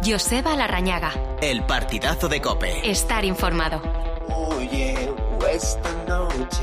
Joseba Larrañaga. El partidazo de COPE. Estar informado. Oye, esta noche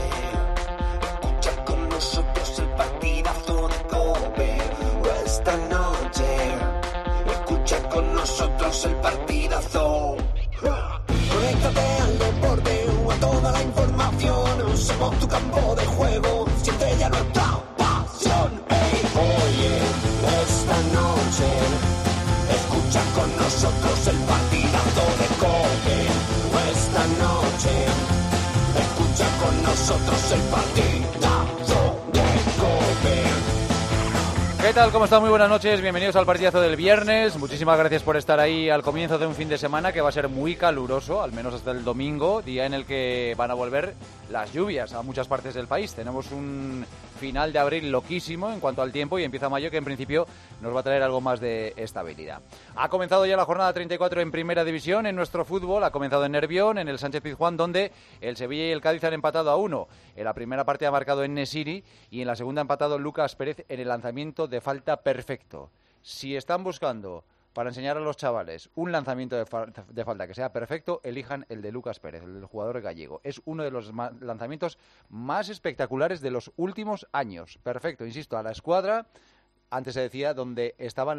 escucha con nosotros el partidazo de COPE. Esta noche escucha con nosotros el partidazo. Conéctate al deporte o a toda la información. Somos tu campo de juego, siente ya nuestra pasión. Hey, oye, esta noche escucha con nosotros el partidazo de COPE. Esta noche escucha con nosotros el partidazo de COPE. ¿Qué tal? ¿Cómo están? Muy buenas noches, bienvenidos al partidazo del viernes. Muchísimas gracias por estar ahí al comienzo de un fin de semana que va a ser muy caluroso, al menos hasta el domingo, día en el que van a volver las lluvias a muchas partes del país. Tenemos un final de abril loquísimo en cuanto al tiempo y empieza mayo, que en principio nos va a traer algo más de estabilidad. Ha comenzado ya la jornada 34 en Primera División en nuestro fútbol. Ha comenzado en Nervión, en el Sánchez Pizjuán, donde el Sevilla y el Cádiz han empatado a 1. En la primera parte ha marcado En-Nesyri y en la segunda ha empatado Lucas Pérez en el lanzamiento de falta perfecto. Si están buscando para enseñar a los chavales un lanzamiento de falta que sea perfecto, elijan el de Lucas Pérez, el del jugador gallego. Es uno de los lanzamientos más espectaculares de los últimos años. Perfecto, insisto, a la escuadra. Antes se decía donde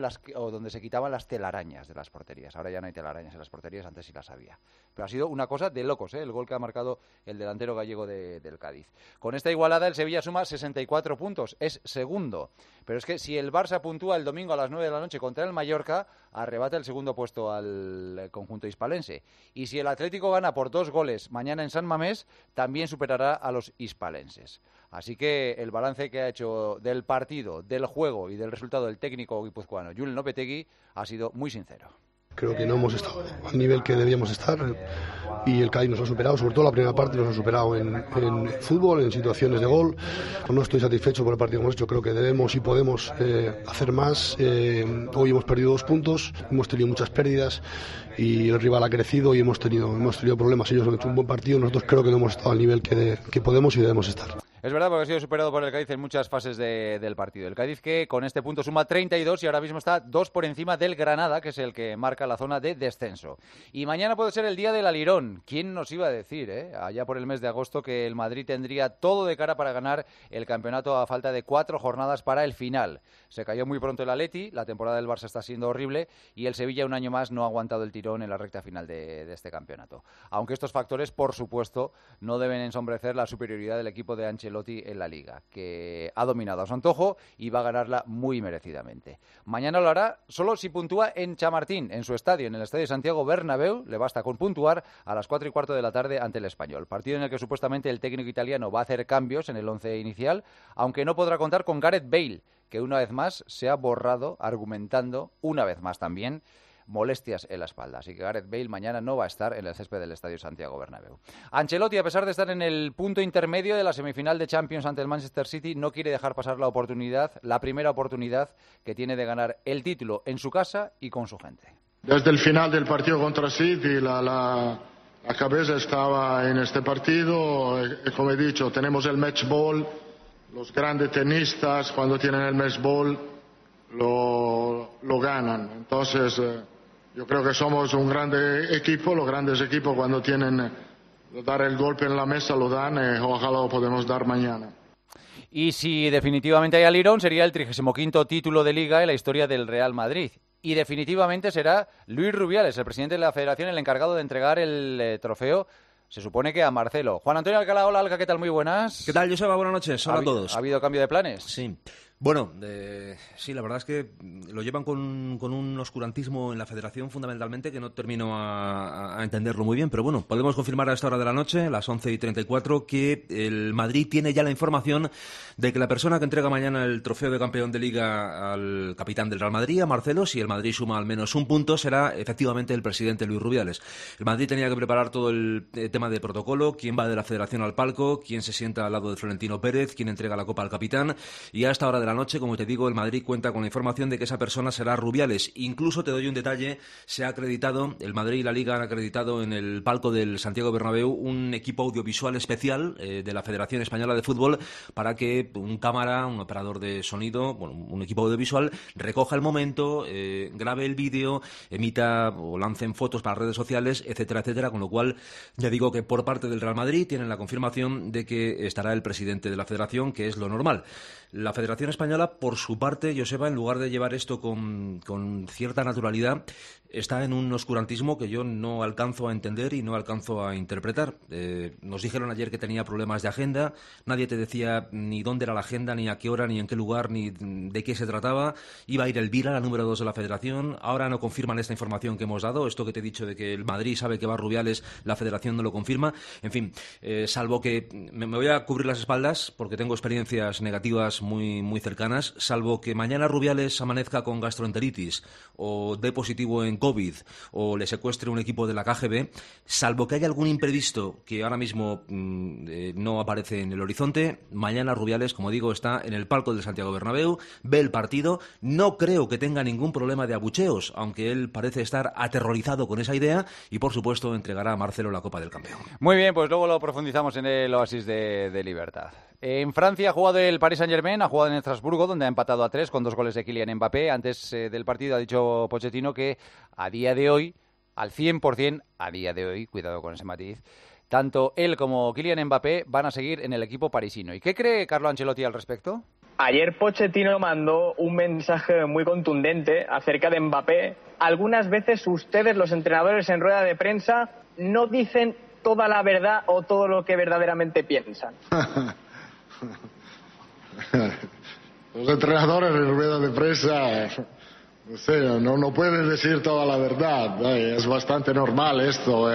se quitaban las telarañas de las porterías. Ahora ya no hay telarañas en las porterías, antes sí las había. Pero ha sido una cosa de locos, el gol que ha marcado el delantero gallego del Cádiz. Con esta igualada el Sevilla suma 64 puntos, es segundo. Pero es que si el Barça puntúa el domingo a las 9 de la noche contra el Mallorca, arrebata el segundo puesto al conjunto hispalense. Y si el Atlético gana por 2 goles mañana en San Mamés, también superará a los hispalenses. Así que el balance que ha hecho del partido, del juego y del resultado del técnico guipuzcoano Julen Lopetegui ha sido muy sincero. Creo que no hemos estado al nivel que debíamos estar y el Cádiz nos ha superado, sobre todo la primera parte nos ha superado en fútbol, en situaciones de gol. No estoy satisfecho por el partido que hemos hecho, creo que debemos y podemos hacer más. Hoy hemos perdido 2 puntos, hemos tenido muchas pérdidas y el rival ha crecido y hemos tenido problemas. Ellos han hecho un buen partido, nosotros creo que no hemos estado al nivel que podemos y debemos estar. Es verdad, porque ha sido superado por el Cádiz en muchas fases del partido. El Cádiz que con este punto suma 32 y ahora mismo está 2 por encima del Granada, que es el que marca la zona de descenso. Y mañana puede ser el día del Alirón. ¿Quién nos iba a decir, allá por el mes de agosto, que el Madrid tendría todo de cara para ganar el campeonato a falta de 4 jornadas para el final? Se cayó muy pronto el Atleti, la temporada del Barça está siendo horrible y el Sevilla un año más no ha aguantado el tirón en la recta final de este campeonato. Aunque estos factores, por supuesto, no deben ensombrecer la superioridad del equipo de Ancelotti en la Liga, que ha dominado a su antojo y va a ganarla muy merecidamente. Mañana lo hará solo si puntúa en Chamartín, en su estadio, en el Estadio Santiago Bernabéu. Le basta con puntuar a las 4:15 de la tarde ante el Español. Partido en el que supuestamente el técnico italiano va a hacer cambios en el 11 inicial, aunque no podrá contar con Gareth Bale, que una vez más se ha borrado argumentando, una vez más también, molestias en la espalda. Así que Gareth Bale mañana no va a estar en el césped del Estadio Santiago Bernabéu. Ancelotti, a pesar de estar en el punto intermedio de la semifinal de Champions ante el Manchester City, no quiere dejar pasar la primera oportunidad que tiene de ganar el título en su casa y con su gente. Desde el final del partido contra City, la cabeza estaba en este partido. Como he dicho, tenemos el match ball. Los grandes tenistas, cuando tienen el match ball, lo ganan. Entonces, yo creo que somos un grande equipo. Los grandes equipos, cuando tienen dar el golpe en la mesa, lo dan. Ojalá lo podemos dar mañana. Y si definitivamente hay Alirón, sería el 35º título de Liga en la historia del Real Madrid. Y definitivamente será Luis Rubiales, el presidente de la Federación, el encargado de entregar el trofeo. Se supone que a Marcelo. Juan Antonio Alcalá, hola Alca, ¿qué tal? Muy buenas. ¿Qué tal, Joseba? Buenas noches, hola a todos. ¿Ha habido cambio de planes? Sí. Bueno, sí, la verdad es que lo llevan con un oscurantismo en la Federación fundamentalmente que no termino a entenderlo muy bien, pero bueno, podemos confirmar a esta hora de la noche, las 11:34, que el Madrid tiene ya la información de que la persona que entrega mañana el trofeo de campeón de Liga al capitán del Real Madrid, a Marcelo, si el Madrid suma al menos un punto, será efectivamente el presidente Luis Rubiales. El Madrid tenía que preparar todo el tema de protocolo, quién va de la Federación al palco, quién se sienta al lado de Florentino Pérez, quién entrega la copa al capitán, y a esta hora de la la noche, como te digo, el Madrid cuenta con la información de que esa persona será Rubiales. Incluso te doy un detalle, se ha acreditado, el Madrid y la Liga han acreditado en el palco del Santiago Bernabéu un equipo audiovisual especial de la Federación Española de Fútbol para que un cámara, un operador de sonido, bueno, un equipo audiovisual recoja el momento, grabe el vídeo, emita o lancen fotos para redes sociales, etcétera, etcétera, con lo cual ya digo que por parte del Real Madrid tienen la confirmación de que estará el presidente de la Federación, que es lo normal. La Federación Española, por su parte, Joseba, en lugar de llevar esto con cierta naturalidad, está en un oscurantismo que yo no alcanzo a entender y no alcanzo a interpretar. Nos dijeron ayer que tenía problemas de agenda, nadie te decía ni dónde era la agenda, ni a qué hora, ni en qué lugar, ni de qué se trataba. Iba a ir Elvira, la número 2 de la Federación. Ahora no confirman esta información que hemos dado. Esto que te he dicho de que el Madrid sabe que va Rubiales, la Federación no lo confirma. En fin, salvo que me voy a cubrir las espaldas porque tengo experiencias negativas muy, muy cercanas, salvo que mañana Rubiales amanezca con gastroenteritis o dé positivo en COVID o le secuestre un equipo de la KGB, salvo que haya algún imprevisto que ahora mismo no aparece en el horizonte, mañana Rubiales, como digo, está en el palco del Santiago Bernabéu, ve el partido, no creo que tenga ningún problema de abucheos, aunque él parece estar aterrorizado con esa idea y, por supuesto, entregará a Marcelo la Copa del Campeón. Muy bien, pues luego lo profundizamos en el Oasis de Libertad. En Francia ha jugado el Paris Saint-Germain, ha jugado en Estrasburgo, donde ha empatado a 3 con 2 goles de Kylian Mbappé. Antes del partido ha dicho Pochettino que a día de hoy, al 100%, a día de hoy, cuidado con ese matiz, tanto él como Kylian Mbappé van a seguir en el equipo parisino. ¿Y qué cree Carlo Ancelotti al respecto? Ayer Pochettino mandó un mensaje muy contundente acerca de Mbappé. Algunas veces ustedes, los entrenadores en rueda de prensa, no dicen toda la verdad o todo lo que verdaderamente piensan. Los entrenadores en rueda de prensa, no sé, no pueden decir toda la verdad. Es bastante normal esto.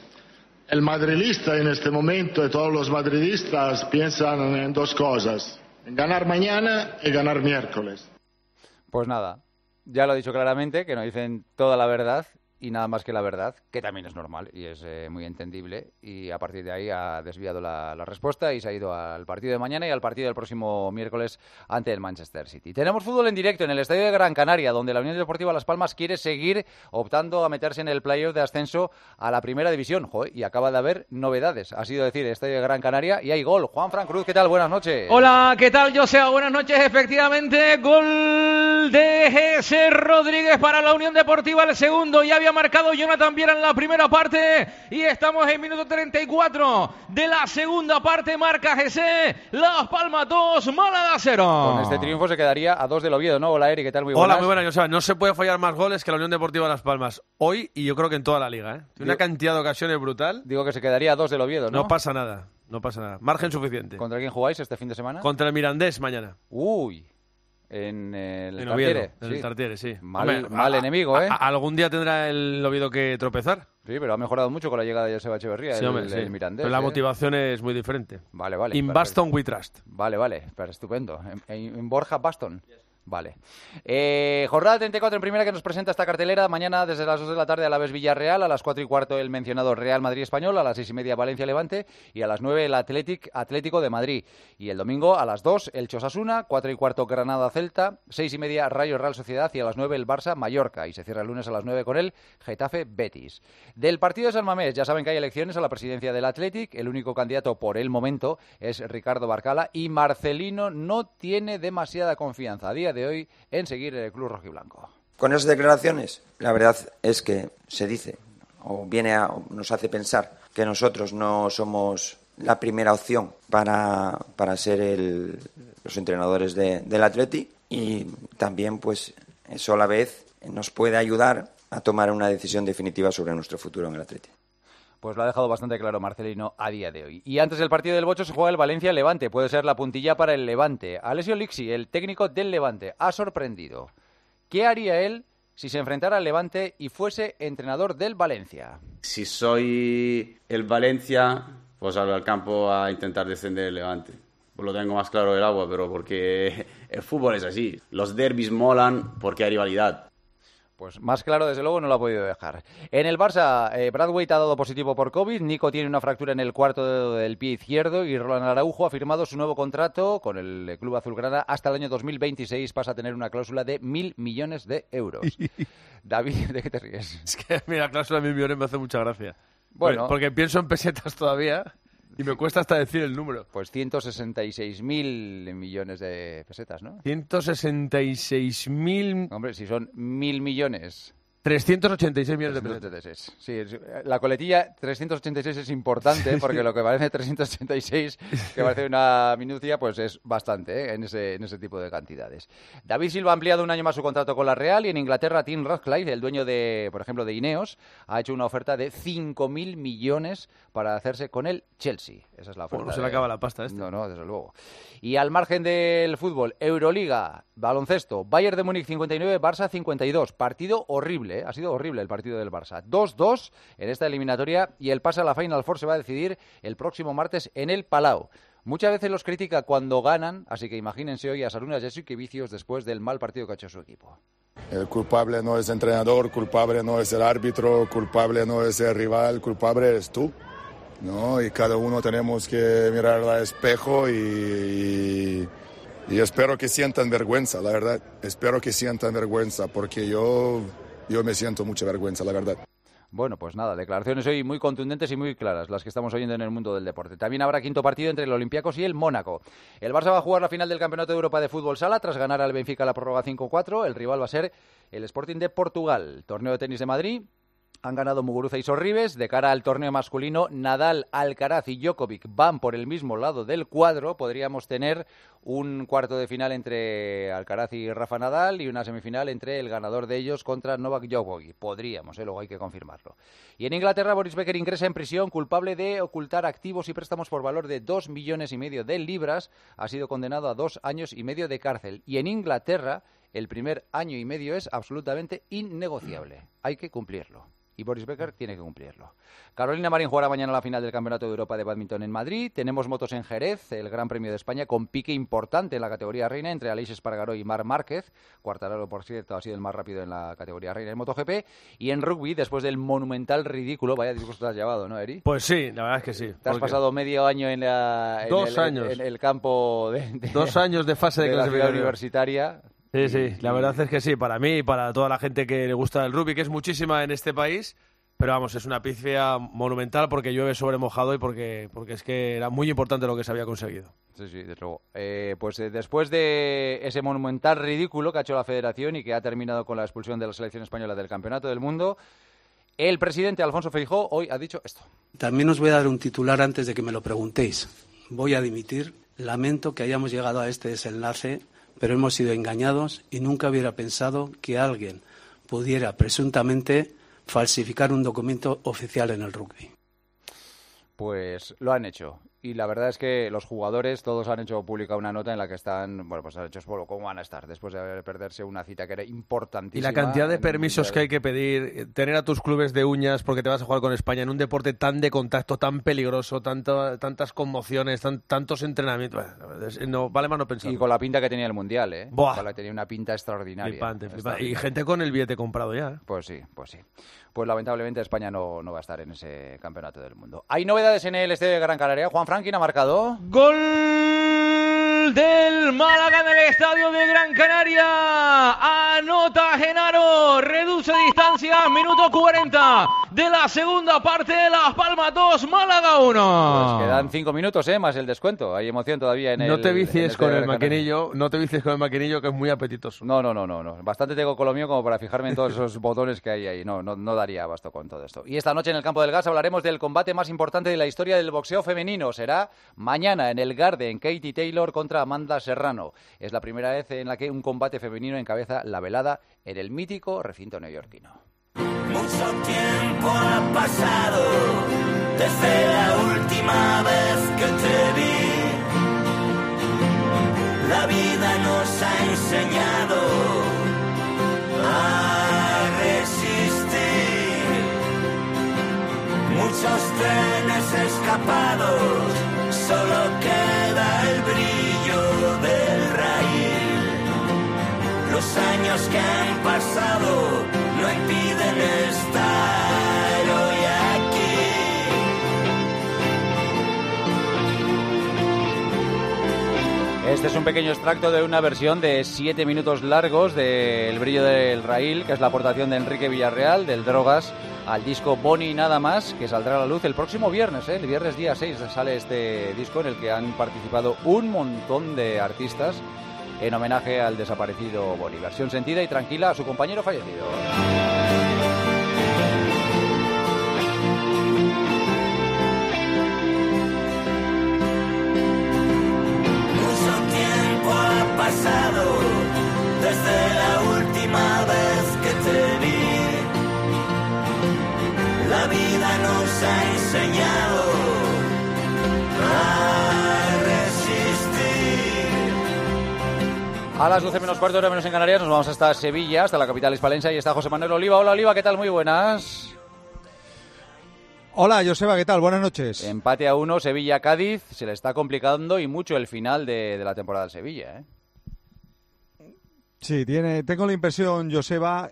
El madrilista en este momento y todos los madridistas piensan en 2 cosas: en ganar mañana y ganar miércoles. Pues nada, ya lo ha dicho claramente, que no dicen toda la verdad y nada más que la verdad, que también es normal y es muy entendible, y a partir de ahí ha desviado la respuesta y se ha ido al partido de mañana y al partido del próximo miércoles ante el Manchester City. Tenemos fútbol en directo en el Estadio de Gran Canaria, donde la Unión Deportiva Las Palmas quiere seguir optando a meterse en el playoff de ascenso a la primera división. Joder, y acaba de haber novedades, ha sido decir, Estadio de Gran Canaria, y hay gol. Juanfran Cruz, ¿qué tal? Buenas noches. Hola, ¿qué tal, Joseba? Buenas noches. Efectivamente, gol de Jesús Rodríguez para la Unión Deportiva, el segundo. Ya había marcado Jonathan Viera en la primera parte y estamos en minuto 34 de la segunda parte. Marca Jesús, Las Palmas 2, Málaga 0. Con este triunfo se quedaría a 2 del Oviedo, ¿no? Hola, Eri, ¿qué tal? Muy buenas. Hola, muy buenas, Joseba. No se puede fallar más goles que la Unión Deportiva Las Palmas hoy, y yo creo que en toda la liga, ¿eh? Tiene una cantidad de ocasiones brutal. Digo que se quedaría a 2 del Oviedo, ¿no? No pasa nada, no pasa nada. Margen suficiente. ¿Contra quién jugáis este fin de semana? Contra el Mirandés mañana. Uy. En el Tartiere. Sí. En el Tartiere, sí. Mal enemigo, ¿eh? Algún día tendrá el Oviedo que tropezar. Sí, pero ha mejorado mucho con la llegada de Joseba Echeverría, sí, el Mirandés. Pero la motivación es muy diferente. Vale. In perfecto. Baston we trust. Vale, pero estupendo. En Borja Baston. Yes. Vale. Jornada 34 en primera, que nos presenta esta cartelera. Mañana desde las 2 de la tarde Alavés Villarreal, a las 4:15 el mencionado Real Madrid Español, a las 6:30 Valencia Levante y a las 9 el Atlético de Madrid. Y el domingo a las 2 el Osasuna, 4:15 Granada Celta, 6:30 Rayo Real Sociedad y a las 9 el Barça Mallorca. Y se cierra el lunes a las 9 con el Getafe Betis. Del partido de San Mamés, ya saben que hay elecciones a la presidencia del Athletic. El único candidato por el momento es Ricardo Barcala, y Marcelino no tiene demasiada confianza a día de hoy en seguir el club rojiblanco. Con esas declaraciones, la verdad es que se dice, o nos hace pensar que nosotros no somos la primera opción para ser los entrenadores del Athletic, y también pues eso a la vez nos puede ayudar a tomar una decisión definitiva sobre nuestro futuro en el Athletic. Pues lo ha dejado bastante claro Marcelino a día de hoy. Y antes del partido del Bocho se juega el Valencia-Levante. Puede ser la puntilla para el Levante. Alessio Lixi, el técnico del Levante, ha sorprendido. ¿Qué haría él si se enfrentara al Levante y fuese entrenador del Valencia? Si soy el Valencia, pues salgo al campo a intentar descender el Levante. Pues lo tengo más claro del agua, pero porque el fútbol es así. Los derbis molan porque hay rivalidad. Pues más claro, desde luego, no lo ha podido dejar. En el Barça, Braithwaite ha dado positivo por COVID, Nico tiene una fractura en el cuarto dedo del pie izquierdo y Roland Araujo ha firmado su nuevo contrato con el club azulgrana hasta el año 2026. Pasa a tener una cláusula de 1.000 millones de euros. David, ¿de qué te ríes? Es que mira, la cláusula de 1.000 millones me hace mucha gracia. Bueno, porque pienso en pesetas todavía y me cuesta hasta decir el número. Pues 166.000 millones de pesetas, ¿no? 166.000... Hombre, si son 1.000 millones... 386 millones de pesetas. Sí, la coletilla 386 es importante porque lo que parece 386, que parece una minucia, pues es bastante en ese tipo de cantidades. David Silva ha ampliado un año más su contrato con la Real y en Inglaterra Tim Radcliffe, el dueño de, por ejemplo, de Ineos, ha hecho una oferta de 5.000 millones para hacerse con el Chelsea. Esa es la oferta. No se le acaba la pasta esta. No, desde luego. Y al margen del fútbol, Euroliga, baloncesto, Bayern de Múnich 59, Barça 52. Partido horrible, ¿eh? Ha sido horrible el partido del Barça. 2-2 en esta eliminatoria y el pase a la Final Four se va a decidir el próximo martes en el Palau. Muchas veces los critica cuando ganan, así que imagínense hoy a Sarunas Jasukevicius después del mal partido que ha hecho su equipo. El culpable no es el entrenador, culpable no es el árbitro, culpable no es el rival, culpable eres tú, ¿no? Y cada uno tenemos que mirar al espejo y espero que sientan vergüenza, la verdad. Espero que sientan vergüenza porque yo me siento mucha vergüenza, la verdad. Bueno, pues nada, declaraciones hoy muy contundentes y muy claras, las que estamos oyendo en el mundo del deporte. También habrá quinto partido entre el Olympiacos y el Mónaco. El Barça va a jugar la final del Campeonato de Europa de Fútbol Sala tras ganar al Benfica la prórroga 5-4. El rival va a ser el Sporting de Portugal. Torneo de tenis de Madrid. Han ganado Muguruza y Sorribes. De cara al torneo masculino, Nadal, Alcaraz y Djokovic van por el mismo lado del cuadro. Podríamos tener un cuarto de final entre Alcaraz y Rafa Nadal y una semifinal entre el ganador de ellos contra Novak Djokovic. Podríamos, luego hay que confirmarlo. Y en Inglaterra, Boris Becker ingresa en prisión culpable de ocultar activos y préstamos por valor de 2,5 millones de libras. Ha sido condenado a 2 años y medio de cárcel. Y en Inglaterra, el primer año y medio es absolutamente innegociable. Hay que cumplirlo. Y Boris Becker tiene que cumplirlo. Carolina Marín jugará mañana la final del Campeonato de Europa de Bádminton en Madrid. Tenemos motos en Jerez, el Gran Premio de España, con pique importante en la categoría reina entre Aleix Espargaró y Marc Márquez. Quartararo, por cierto, ha sido el más rápido en la categoría reina en MotoGP. Y en rugby, después del monumental ridículo, vaya disgusto te has llevado, ¿no, Eri? Pues sí, la verdad es que sí. Te has pasado medio año en el campo de 2 años de fase de clasificación universitaria. Sí, la verdad es que sí, para mí y para toda la gente que le gusta el rugby, que es muchísima en este país, pero vamos, es una pifia monumental porque llueve sobre mojado y porque es que era muy importante lo que se había conseguido. Sí, desde luego. Después de ese monumental ridículo que ha hecho la Federación y que ha terminado con la expulsión de la selección española del Campeonato del Mundo, el presidente Alfonso Feijóo hoy ha dicho esto. También os voy a dar un titular antes de que me lo preguntéis. Voy a dimitir. Lamento que hayamos llegado a este desenlace, pero hemos sido engañados y nunca hubiera pensado que alguien pudiera presuntamente falsificar un documento oficial en el rugby. Pues lo han hecho. Y la verdad es que los jugadores todos han hecho pública una nota en la que están, bueno, pues han hecho cómo van a estar después de perderse una cita que era importantísima. Y la cantidad de permisos que hay que pedir, tener a tus clubes de uñas porque te vas a jugar con España en un deporte tan de contacto, tan peligroso, tantas conmociones, tantos entrenamientos. No, vale más no pensar. Y con la pinta que tenía el Mundial, ¿eh? Buah. Tenía una pinta extraordinaria. Flipante. Y gente con el billete comprado ya. Pues sí. Pues lamentablemente España no va a estar en ese campeonato del mundo. Hay novedades en el estadio de Gran Canaria. Juan Franklin ha marcado. ¡Gol del Málaga en el estadio de Gran Canaria! Anota Genaro, reduce distancia, minuto 40 de la segunda parte, Las Palmas 2, Málaga 1. Pues quedan 5 minutos, más el descuento. Hay emoción todavía en el... No te vicies con el maquinillo, que es muy apetitoso. No. Bastante tengo con lo mío como para fijarme en todos esos botones que hay ahí. No daría abasto con todo esto. Y esta noche en el Campo del Gas hablaremos del combate más importante de la historia del boxeo femenino. Será mañana en el Garden, Katie Taylor contra Amanda Serrano. Es la primera vez en la que un combate femenino encabeza la velada en el mítico recinto neoyorquino. Mucho tiempo ha pasado desde la última vez que te vi. La vida nos ha enseñado a resistir. Muchos trenes escapados, solo queda el brillo del raíl. Los años que han pasado no impiden estar hoy aquí. Este es un pequeño extracto de una versión de 7 minutos largos de El brillo del raíl, que es la aportación de Enrique Villarreal, del Drogas, al disco Boni Nada Más, que saldrá a la luz el próximo viernes, el viernes día 6 sale este disco en el que han participado un montón de artistas en homenaje al desaparecido Boni. Versión sentida y tranquila a su compañero fallecido. Pasado desde la última vez que te vi. La vida nos ha enseñado a resistir. A las 12 menos cuarto, hora menos en Canarias, nos vamos hasta Sevilla, hasta la capital hispalense, y está José Manuel Oliva. Hola Oliva, ¿qué tal? Muy buenas. Hola, Joseba, ¿qué tal? Buenas noches. Empate a 1, Sevilla-Cádiz. Se le está complicando y mucho el final de la temporada del Sevilla, ¿eh? Sí, tengo la impresión, Joseba,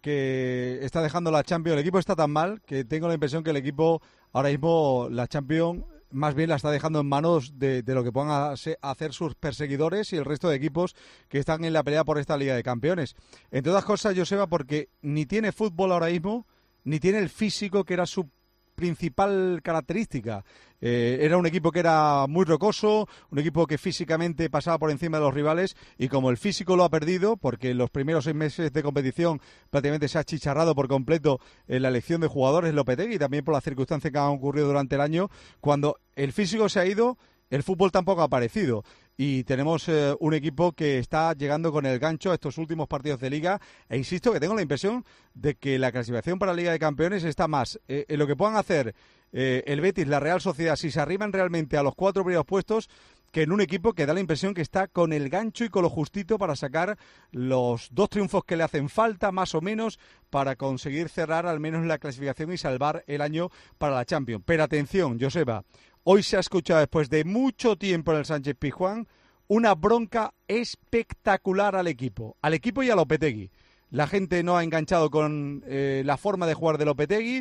que está dejando la Champions. El equipo está tan mal que tengo la impresión que el equipo ahora mismo, la Champions, más bien la está dejando en manos de lo que puedan hacer sus perseguidores y el resto de equipos que están en la pelea por esta Liga de Campeones. Entre otras cosas, Joseba, porque ni tiene fútbol ahora mismo, ni tiene el físico que era su principal característica. Era un equipo que era muy rocoso, un equipo que físicamente pasaba por encima de los rivales, y como el físico lo ha perdido, porque en los primeros 6 meses de competición prácticamente se ha achicharrado por completo en la elección de jugadores Lopetegui, y también por las circunstancias que han ocurrido durante el año, cuando el físico se ha ido, el fútbol tampoco ha aparecido. Y tenemos un equipo que está llegando con el gancho a estos últimos partidos de Liga, e insisto que tengo la impresión de que la clasificación para la Liga de Campeones está más en lo que puedan hacer el Betis, la Real Sociedad, si se arriban realmente a los 4 primeros puestos, que en un equipo que da la impresión que está con el gancho y con lo justito para sacar los 2 triunfos que le hacen falta, más o menos, para conseguir cerrar al menos la clasificación y salvar el año para la Champions. Pero atención, Joseba, hoy se ha escuchado, después de mucho tiempo en el Sánchez-Pizjuán, una bronca espectacular al equipo y a Lopetegui. La gente no ha enganchado con la forma de jugar de Lopetegui,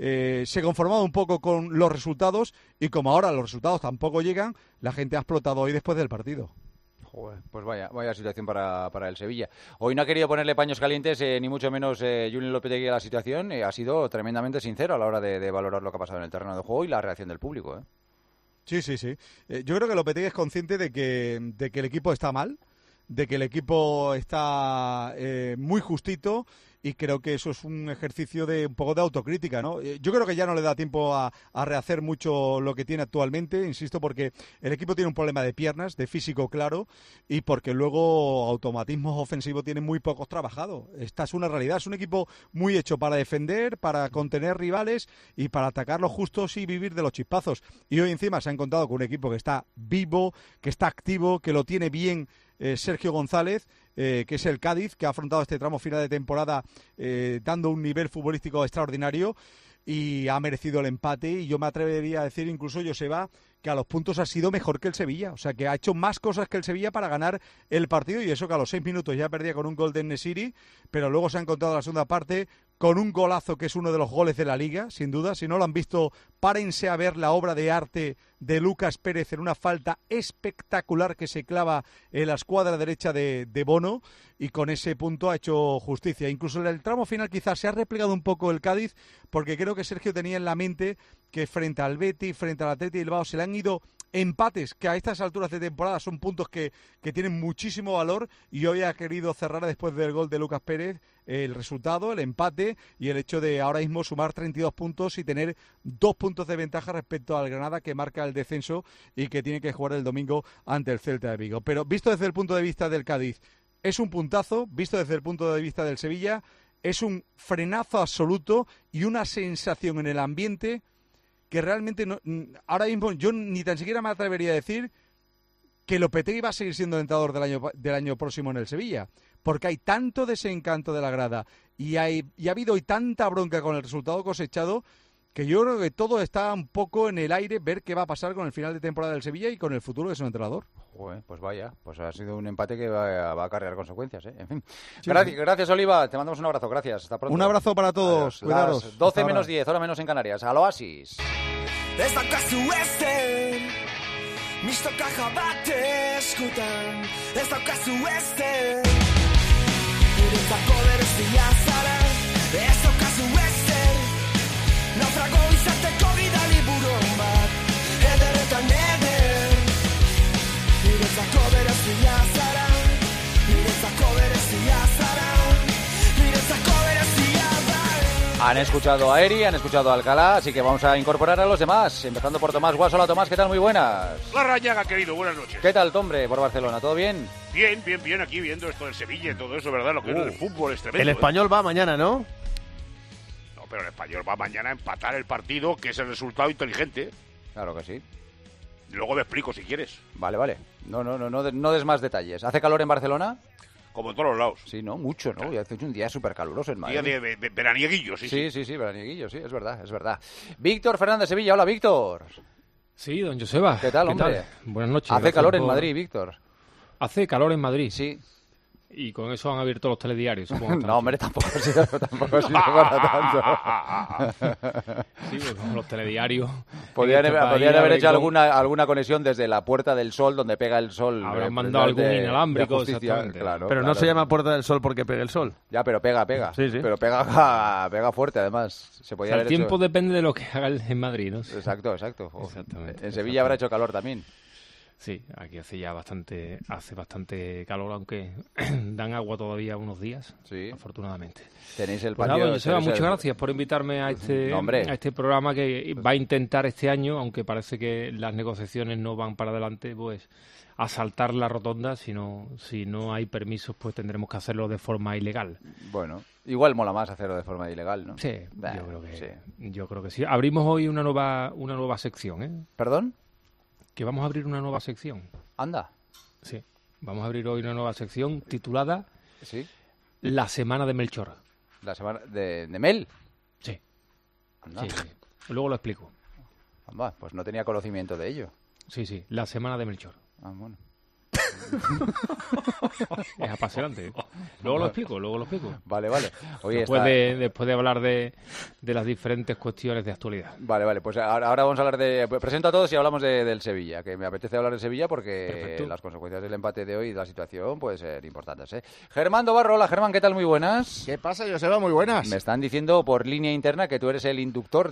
se ha conformado un poco con los resultados, y como ahora los resultados tampoco llegan, la gente ha explotado hoy después del partido. Joder, pues vaya situación para el Sevilla. Hoy no ha querido ponerle paños calientes, ni mucho menos Julen Lopetegui a la situación. Ha sido tremendamente sincero a la hora de valorar lo que ha pasado en el terreno de juego y la reacción del público, ¿eh? Sí. Yo creo que Lopetegui es consciente de que el equipo está mal, de que el equipo está muy justito, y creo que eso es un ejercicio de un poco de autocrítica, ¿no? Yo creo que ya no le da tiempo a rehacer mucho lo que tiene actualmente, insisto, porque el equipo tiene un problema de piernas, de físico claro, y porque luego automatismos ofensivos tiene muy pocos trabajados. Esta es una realidad, es un equipo muy hecho para defender, para contener rivales y para atacar los justos y vivir de los chispazos. Y hoy encima se ha encontrado con un equipo que está vivo, que está activo, que lo tiene bien Sergio González, que es el Cádiz, que ha afrontado este tramo final de temporada dando un nivel futbolístico extraordinario y ha merecido el empate, y yo me atrevería a decir incluso, Joseba, que a los puntos ha sido mejor que el Sevilla, o sea que ha hecho más cosas que el Sevilla para ganar el partido, y eso que a los 6 minutos ya perdía con un gol de En-Nesyri, pero luego se ha encontrado en la segunda parte con un golazo que es uno de los goles de la Liga, sin duda. Si no lo han visto, párense a ver la obra de arte de Lucas Pérez en una falta espectacular que se clava en la escuadra derecha de Bono, y con ese punto ha hecho justicia. Incluso en el tramo final quizás se ha replegado un poco el Cádiz, porque creo que Sergio tenía en la mente que frente al Betis, frente al Athletic de Bilbao, se le han ido empates, que a estas alturas de temporada son puntos que tienen muchísimo valor, y hoy ha querido cerrar después del gol de Lucas Pérez el resultado, el empate, y el hecho de ahora mismo sumar 32 puntos y tener 2 puntos de ventaja respecto al Granada, que marca el descenso y que tiene que jugar el domingo ante el Celta de Vigo. Pero visto desde el punto de vista del Cádiz, es un puntazo; visto desde el punto de vista del Sevilla, es un frenazo absoluto y una sensación en el ambiente que realmente no, ahora mismo yo ni tan siquiera me atrevería a decir que Lopetegui va a seguir siendo el entrenador del año próximo en el Sevilla, porque hay tanto desencanto de la grada y ha habido hoy tanta bronca con el resultado cosechado, que yo creo que todo está un poco en el aire, ver qué va a pasar con el final de temporada del Sevilla y con el futuro de su entrenador. Joder, pues vaya, pues ha sido un empate que va a acarrear consecuencias, ¿eh? En fin. Sí, gracias, Oliva, te mandamos un abrazo, gracias, hasta pronto. Un abrazo para todos, cuidaros. Las 12 menos 10, hora menos en Canarias, al Oasis. Ez daukazu ezen, mistoka bat eskutan. Ez daukazu ezen, niretzako berezia zara. Ez daukazu ezen, naufrago izateko bidali buron bat. Ederretan eder, niretzako berezia zara. Niretzako berezia zara. Niretzako berezia zara. Han escuchado a Eri, han escuchado a Alcalá, así que vamos a incorporar a los demás, empezando por Tomás Guas. Hola Tomás, ¿qué tal? Muy buenas. La Rañaga, querido, buenas noches. ¿Qué tal, Tombre, por Barcelona? ¿Todo bien? Bien, aquí viendo esto del Sevilla y todo eso, ¿verdad? Lo que es el fútbol es tremendo. El Español va mañana, ¿no? No, pero el Español va mañana a empatar el partido, que es el resultado inteligente. Claro que sí. Luego me explico si quieres. Vale. No des más detalles. ¿Hace calor en Barcelona? Como en todos los lados. Sí, ¿no? Mucho, ¿no? Y hace un día súper caluroso en Madrid. Día de veranieguillo, sí, veranieguillo, sí, es verdad. Víctor Fernández Sevilla, hola, Víctor. Sí, don Joseba. ¿Qué tal, hombre? Buenas noches. Hace calor en Madrid, Víctor. Hace calor en Madrid. Sí. Y con eso han abierto los telediarios, supongo. No, hombre, tampoco ha sido para tanto. Sí, pues como los telediarios. Podrían haber hecho alguna conexión desde la Puerta del Sol, donde pega el sol. Habrán mandado algún inalámbrico, exactamente. Claro, pero no se llama Puerta del Sol porque pegue el sol. Ya, pero pega. Sí. Pero pega fuerte, además. Se podía haber el tiempo hecho... depende de lo que haga en Madrid, ¿no? Exacto. Exactamente. En Sevilla habrá hecho calor también. Sí, aquí hace bastante calor, aunque dan agua todavía unos días, sí, afortunadamente. Tenéis el patio. Pues nada, Joseba, muchas gracias por invitarme a este programa que va a intentar este año, aunque parece que las negociaciones no van para adelante, pues asaltar la rotonda. Si no hay permisos, pues tendremos que hacerlo de forma ilegal. Bueno, igual mola más hacerlo de forma ilegal, ¿no? Sí, yo creo que sí. Abrimos hoy una nueva sección, ¿eh? ¿Perdón? Que vamos a abrir una nueva sección. Anda. Sí, vamos a abrir hoy una nueva sección titulada La Semana de Melchor. ¿La Semana de Mel? Sí. Sí. Luego lo explico. Anda, pues no tenía conocimiento de ello. Sí, La Semana de Melchor. Ah, bueno. Es apasionante. Luego lo explico. Vale. Oye, después de hablar de las diferentes cuestiones de actualidad. Vale. Pues ahora vamos a hablar de... Presento a todos y hablamos del Sevilla, que me apetece hablar de Sevilla porque Perfecto. Las consecuencias del empate de hoy y de la situación pueden ser importantes, ¿eh? Germán Dobarro, hola Germán, ¿qué tal? Muy buenas. ¿Qué pasa, Joseba? Muy buenas. Me están diciendo por línea interna que tú eres el inductor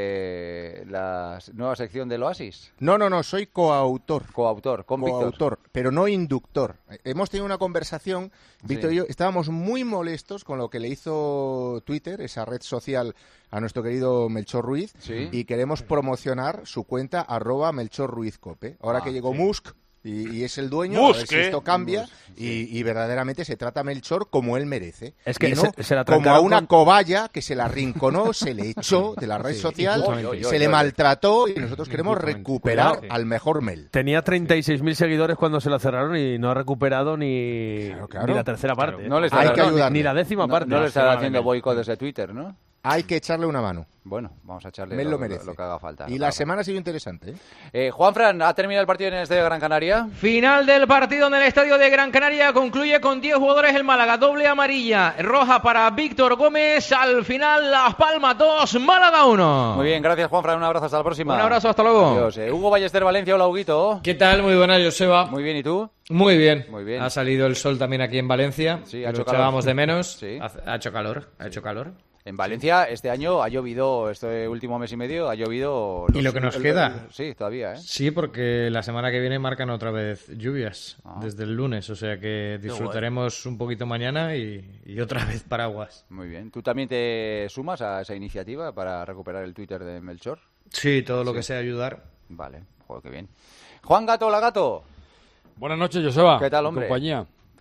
de la nueva sección del Oasis. No, soy coautor. Coautor, con Víctor. Pero no inductor. Hemos tenido una conversación, Víctor y yo, estábamos muy molestos con lo que le hizo Twitter, esa red social, a nuestro querido Melchor Ruiz, y queremos promocionar su cuenta @MelchorRuizCope. Ahora que llegó Musk y es el dueño, a ver si esto cambia, y verdaderamente se trata a Melchor como él merece. Es que no se la como a una cobaya que se la arrinconó, se le echó de la red social, se le maltrató, y nosotros queremos recuperar al mejor Mel. Tenía 36.000 seguidores cuando se la cerraron y no ha recuperado ni la tercera parte. No le ni la décima parte. No le estará haciendo boicot desde Twitter, ¿no? Hay que echarle una mano. Bueno, vamos a echarle Mel lo merece. Lo que haga falta. Y la semana ha sido interesante, Juanfran, ¿ha terminado el partido en el Estadio de Gran Canaria? Final del partido en el Estadio de Gran Canaria. Concluye con 10 jugadores el Málaga. Doble amarilla, roja para Víctor Gómez. Al final, Las Palmas 2, Málaga 1. Muy bien, gracias Juanfran. Un abrazo, hasta la próxima. Un abrazo, hasta luego. Adiós. Hugo Ballester Valencia, hola Huguito. ¿Qué tal? Muy buenas, Joseba. Muy bien, ¿y tú? Muy bien. Muy bien. Ha salido el sol también aquí en Valencia. Sí, ha hecho calor. Echábamos de menos. Sí. Ha hecho calor. En Valencia este año ha llovido, este último mes y medio ha llovido... ¿Y lo que nos queda? Sí, todavía, ¿eh? Sí, porque la semana que viene marcan otra vez lluvias, desde el lunes, o sea que disfrutaremos un poquito mañana y otra vez paraguas. Muy bien. ¿Tú también te sumas a esa iniciativa para recuperar el Twitter de Melchor? Sí, todo lo que sea ayudar. Vale, joder, qué bien. Juan Gato, hola Gato. Buenas noches, Joseba. ¿Qué tal, hombre? Compañía.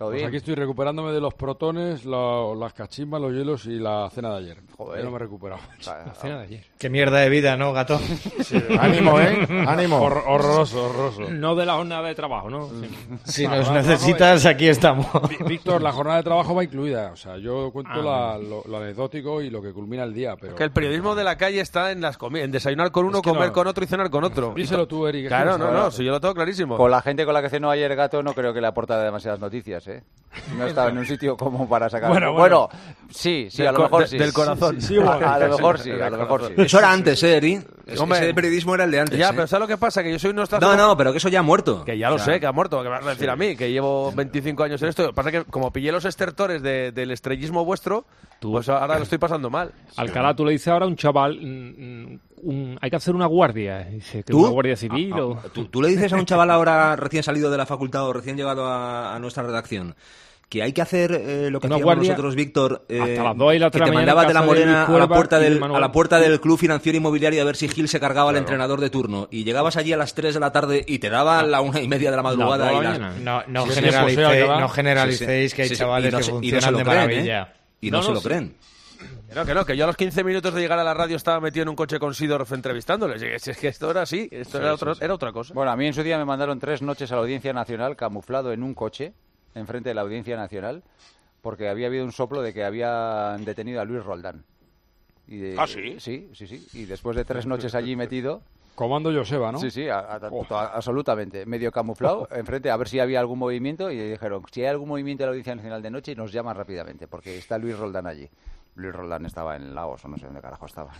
bien? Aquí estoy recuperándome de los protones, las cachimbas, los hielos y la cena de ayer. Joder. Yo no me he recuperado. La cena de ayer. Qué mierda de vida, ¿no, gato? Sí. Ánimo, ¿eh? Ánimo. Horroroso. No de la jornada de trabajo, ¿no? Si nos necesitas, aquí estamos. Víctor, la jornada de trabajo va incluida. O sea, yo cuento lo anecdótico y lo que culmina el día. Pero Que el periodismo de la calle está en en desayunar con uno, comer con otro y cenar con otro. Díselo tú, Eric. Claro, no, si yo lo tengo clarísimo. Con la gente con la que cenó ayer Gato no creo que le aporta demasiadas noticias, ¿eh? No estaba en un sitio como para sacar... Bueno, sí, a lo mejor sí. Del corazón. Sí, a lo mejor sí. Eso era antes, Eri. Ese periodismo era el de antes. Ya, pero ¿sabes lo que pasa? Que yo soy nuestra... No, pero que eso ya ha muerto. Que ya lo sé, que ha muerto. Que me vas a decir a mí, que llevo 25 años en esto. Lo que pasa es que como pillé los estertores del estrellismo vuestro, pues ahora lo estoy pasando mal. Alcalá, tú le dices ahora a un chaval... hay que hacer una guardia. Dice que ¿Tú? una guardia civil o... ¿Tú le dices a un chaval ahora recién salido de la facultad o recién llegado a nuestra redacción que hay que hacer lo que Una hacíamos guardia nosotros, Víctor, hasta las 2 y las 3 que te de la mandabas de la mañana en Morena casa de a la puerta del Club Financiero Inmobiliario a ver si Gil se cargaba al entrenador de turno y llegabas allí a las 3 de la tarde y te daban la 1:30 de la madrugada. No generalicéis que hay chavales que funcionan de maravilla. Y no se lo creen. Que yo a los 15 minutos de llegar a la radio estaba metido en un coche con Sidorf entrevistándoles. Es que esto era así, era otra cosa. Bueno, a mí en su día me mandaron 3 noches a la Audiencia Nacional camuflado en un coche enfrente de la Audiencia Nacional porque había habido un soplo de que habían detenido a Luis Roldán. ¿Ah, sí? Sí. Y después de 3 noches allí metido... Comando Joseba, ¿no? Sí, absolutamente. Medio camuflado, enfrente, a ver si había algún movimiento, y dijeron, si hay algún movimiento de la Audiencia Nacional de noche, nos llaman rápidamente, porque está Luis Roldán allí. Luis Roldán estaba en Lagos, o no sé dónde carajo estaba.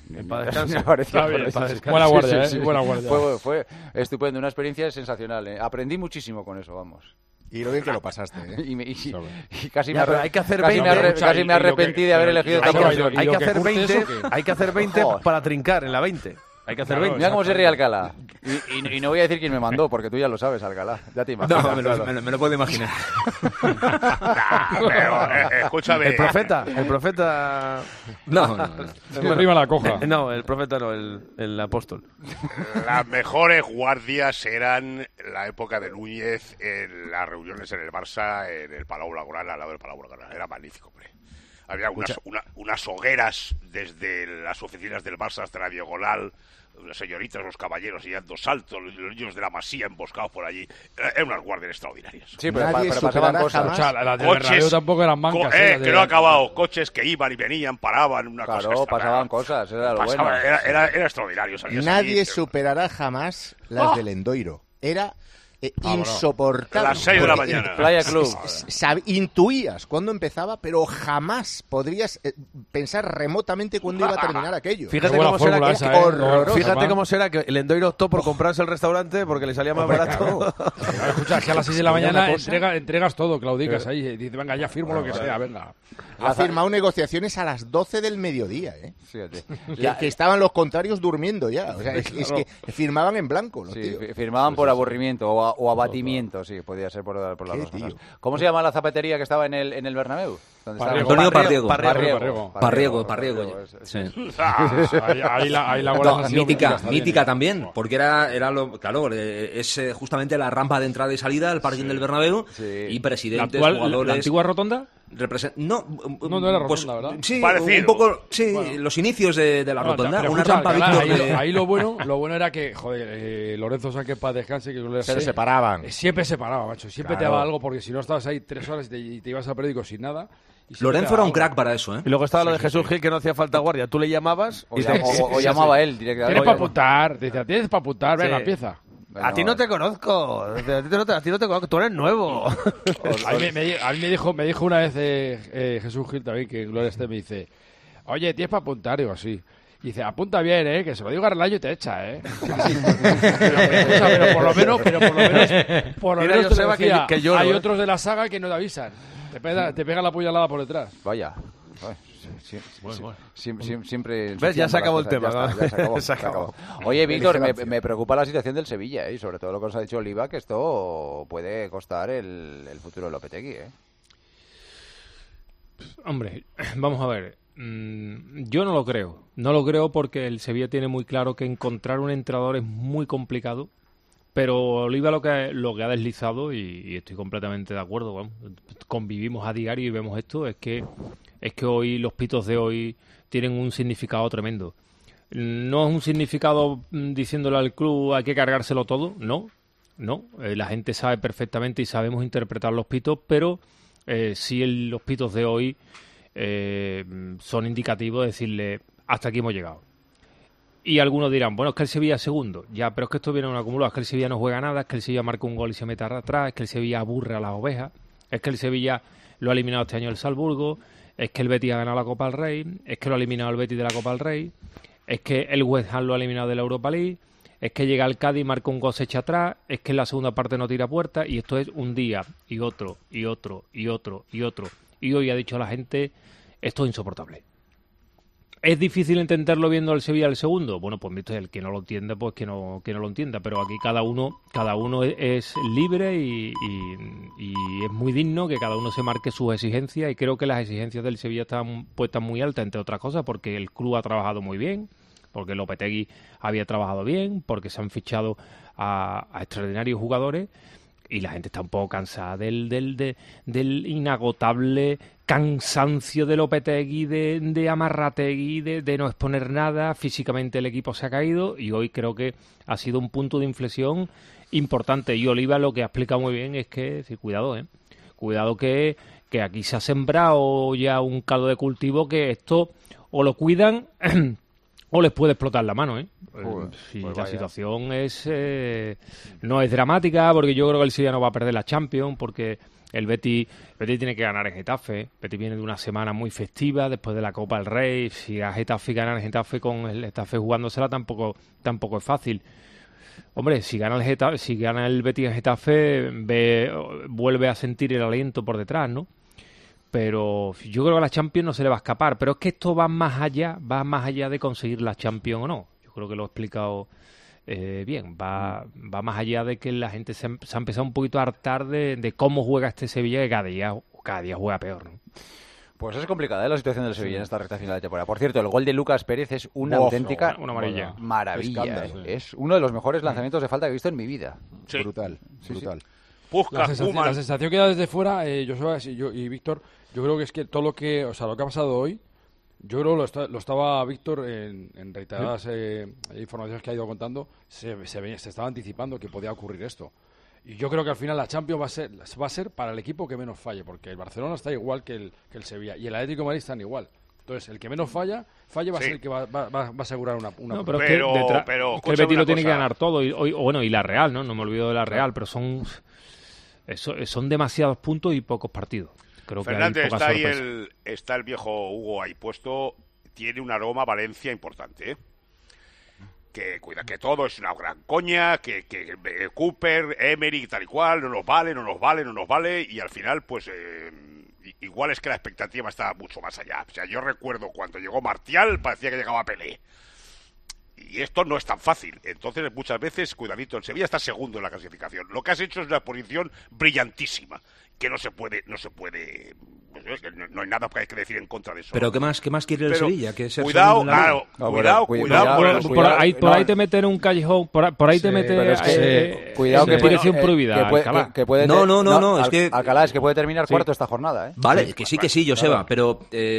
Buena guardia, buena guardia. Fue estupendo, una experiencia sensacional. Aprendí muchísimo con eso, vamos. Y lo bien que lo pasaste, ¿eh? Y casi hay que hacer 20, casi me arrepentí de haber elegido esta profesión. Hay que hacer 20 para trincar en la 20. Hay que hacer 20. Mira cómo se ríe Alcalá. Y no voy a decir quién me mandó, porque tú ya lo sabes, Alcalá. Ya te imaginas. No, me lo puedo imaginar. Pero, escúchame. El profeta... No. Arriba la coja. No, el profeta no, el apóstol. Las mejores guardias eran la época de Núñez en las reuniones en el Barça, en el Palau Blaugrana, al lado del Palau Blaugrana. Era magnífico, hombre. Había unas hogueras desde las oficinas del Barça hasta la Diagonal, las señoritas, los caballeros y dando saltos, los niños de la Masía emboscados por allí. Eran unas guardias extraordinarias. Sí, pero pasaban cosas. Las de Bernabéu tampoco eran mancas. Que no ha acabado. Coches que iban y venían, paraban, Claro, pasaban cosas, era lo bueno. Era extraordinario. Nadie superará jamás las del Endoiro. Era... insoportable. A las 6 de la mañana. Playa Club. Intuías cuándo empezaba, pero jamás podrías pensar remotamente cuándo iba a terminar aquello. Fíjate cómo será que el Endoiro optó por comprarse el restaurante porque le salía más barato. Escucha, es que a las 6 de la mañana entregas todo, claudicas ahí. Y dices, venga, ya firmo lo que sea, venga. Ha firmado negociaciones a las 12 del mediodía, ¿eh? Fíjate. Que estaban los contrarios durmiendo ya. O sea, es que firmaban en blanco los tíos. Firmaban por aburrimiento o abatimiento, sí, podía ser por las dos cosas. ¿Cómo se llama la zapatería que estaba en el Bernabéu? Antonio Parriego. Parriego. Sí. Ahí la mítica también, porque era es justamente la rampa de entrada y salida al parking del Bernabéu y presidentes, jugadores. ¿La antigua rotonda? No era rotonda, ¿verdad? Sí, parecido. Un poco, los inicios de la rotonda. Una rampa ahí lo bueno era que, Lorenzo Sánchez para descanse, que se separaban. Siempre separaba, macho. Siempre te daba algo, porque si no estabas ahí 3 horas y te ibas al periódico sin nada. Lorenzo era un crack para eso, ¿eh? Y luego estaba lo de Jesús Gil, que no hacía falta guardia. Tú le llamabas o llamaba él directamente. ¿Tienes para apuntar? Decía, ¿tienes para apuntar? Venga, empieza. Bueno, a ti no te conozco. A ti no te conozco. Tú eres nuevo. A mí me dijo una vez Jesús Gil también, que Gloria esté, me dice, oye, ¿tienes para apuntar? Digo, sí. Y dice, apunta bien, que se lo digo a Arlayo y te echa, pero por lo menos te decía, que hay otros de la saga que no te avisan. Te pega la puñalada por detrás. Vaya. Siempre. ¿Ves? Ya se acabó el tema. Ya se acabó. Oye, Víctor, me preocupa la situación del Sevilla, y sobre todo lo que os ha dicho Oliva, que esto puede costar el futuro de Lopetegui, Hombre, vamos a ver. Yo no lo creo. No lo creo porque el Sevilla tiene muy claro que encontrar un entrenador es muy complicado, Pero Oliva lo que ha deslizado, y estoy completamente de acuerdo, vamos, convivimos a diario y vemos esto, es que hoy los pitos de hoy tienen un significado tremendo. No es un significado diciéndole al club hay que cargárselo todo, no. La gente sabe perfectamente y sabemos interpretar los pitos, pero sí los pitos de hoy son indicativos de decirle hasta aquí hemos llegado. Y algunos dirán, bueno, es que el Sevilla es segundo. Ya, pero es que esto viene en un acumulado. Es que el Sevilla no juega nada, es que el Sevilla marca un gol y se mete atrás, es que el Sevilla aburre a las ovejas, es que el Sevilla lo ha eliminado este año el Salzburgo, es que el Betis ha ganado la Copa del Rey, es que lo ha eliminado el Betis de la Copa del Rey, es que el West Ham lo ha eliminado de la Europa League, es que llega el Cádiz, marca un gol, se echa atrás, es que en la segunda parte no tira puerta, y esto es un día, y otro, y otro, y otro, y otro. Y hoy ha dicho la gente, esto es insoportable. ¿Es difícil entenderlo viendo al Sevilla el segundo? Bueno, pues visto el que no lo entienda, pues que no lo entienda. Pero aquí cada uno es libre y es muy digno que cada uno se marque sus exigencias. Y creo que las exigencias del Sevilla están puestas muy altas, entre otras cosas, porque el club ha trabajado muy bien, porque Lopetegui había trabajado bien, porque se han fichado a extraordinarios jugadores. Y la gente está un poco cansada del inagotable cansancio de Lopetegui, de Amarrategui, de no exponer nada. Físicamente el equipo se ha caído y hoy creo que ha sido un punto de inflexión importante. Y Oliva lo que ha explicado muy bien es que, sí, cuidado, cuidado que aquí se ha sembrado ya un caldo de cultivo que esto o lo cuidan o les puede explotar la mano, Sí, pues la situación no es dramática, porque yo creo que el Sevilla no va a perder la Champions, porque el Betis tiene que ganar en Getafe. El Betis viene de una semana muy festiva después de la Copa del Rey. Si a Getafe ganar en Getafe con el Getafe jugándosela tampoco es fácil. Hombre, si gana el Betis en Getafe, vuelve a sentir el aliento por detrás, ¿no? Pero yo creo que a la Champions no se le va a escapar. Pero es que esto va más allá de conseguir la Champions o no. Yo creo que lo he explicado bien. Va más allá de que la gente se ha empezado un poquito a hartar de cómo juega este Sevilla, que cada día juega peor, ¿no? Pues es complicada la situación del Sevilla en esta recta final de temporada. Por cierto, el gol de Lucas Pérez es una auténtica maravilla. Es uno de los mejores lanzamientos de falta que he visto en mi vida. Sí. Brutal. La sensación que da desde fuera, yo y Víctor, yo creo que es que todo lo que ha pasado hoy, yo creo lo estaba Víctor en reiteradas informaciones que ha ido contando, se estaba anticipando que podía ocurrir esto. Y yo creo que al final la Champions va a ser para el equipo que menos falle, porque el Barcelona está igual que el Sevilla y el Atlético de Madrid están igual. Entonces, el que menos falle va a ser el que va a asegurar una no, pero es que el Betis lo tiene que ganar todo. Y la Real, ¿no? No me olvido de la Real, pero son demasiados puntos y pocos partidos. Creo Fernández, que hay pocas está el viejo Hugo ahí puesto. Tiene un aroma Valencia importante, que cuida que todo es una gran coña, que Cooper, Emery, tal y cual, no nos vale, y al final, pues, igual es que la expectativa está mucho más allá. O sea, yo recuerdo cuando llegó Martial, parecía que llegaba Pelé. Y esto no es tan fácil. Entonces, muchas veces, cuidadito, el Sevilla está segundo en la clasificación. Lo que has hecho es una posición brillantísima, que no se puede, no hay nada que hay que decir en contra de eso. Pero ¿qué más quiere el Sevilla? Que ser cuidado. Por ahí te meten un callejón, por ahí te meten cuidado que dirección prohibida. Alcalá es que puede terminar cuarto esta jornada, Vale, que sí, Joseba, pero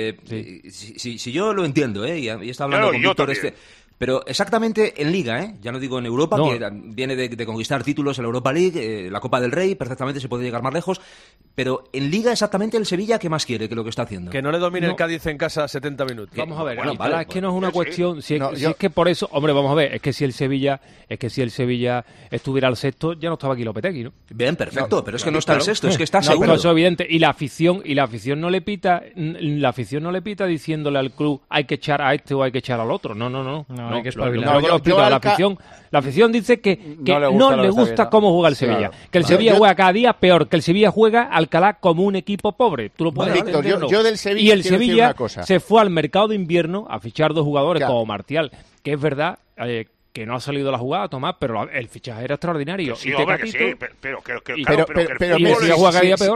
si yo lo entiendo, y está hablando con Víctor pero exactamente en Liga, ya no digo en Europa, que viene de conquistar títulos en la Europa League, la Copa del Rey, perfectamente se puede llegar más lejos, pero en Liga exactamente el Sevilla, ¿qué más quiere que lo que está haciendo? Que no le domine el Cádiz en casa 70 minutos. Vamos a ver, es que no es una cuestión, si es que por eso, hombre, vamos a ver, es que si el Sevilla estuviera al sexto, ya no estaba aquí Lopetegui, ¿no? Bien, perfecto, pero es que no está al sexto, es que está segundo. Eso es evidente, y la afición no le pita diciéndole al club hay que echar a este o hay que echar al otro, no. Hay que espabilar. La afición dice que no le gusta cómo juega el Sevilla. Claro. Que el Sevilla juega cada día peor. Que el Sevilla juega Alcalá como un equipo pobre. Tú lo puedes entender, ¿no? Yo del Sevilla y el Sevilla se fue al mercado de invierno a fichar dos jugadores como Martial. Que es verdad que no ha salido la jugada, Tomás, pero el fichaje era extraordinario. Sí, hombre, que sí, pero el Sevilla juega cada día peor.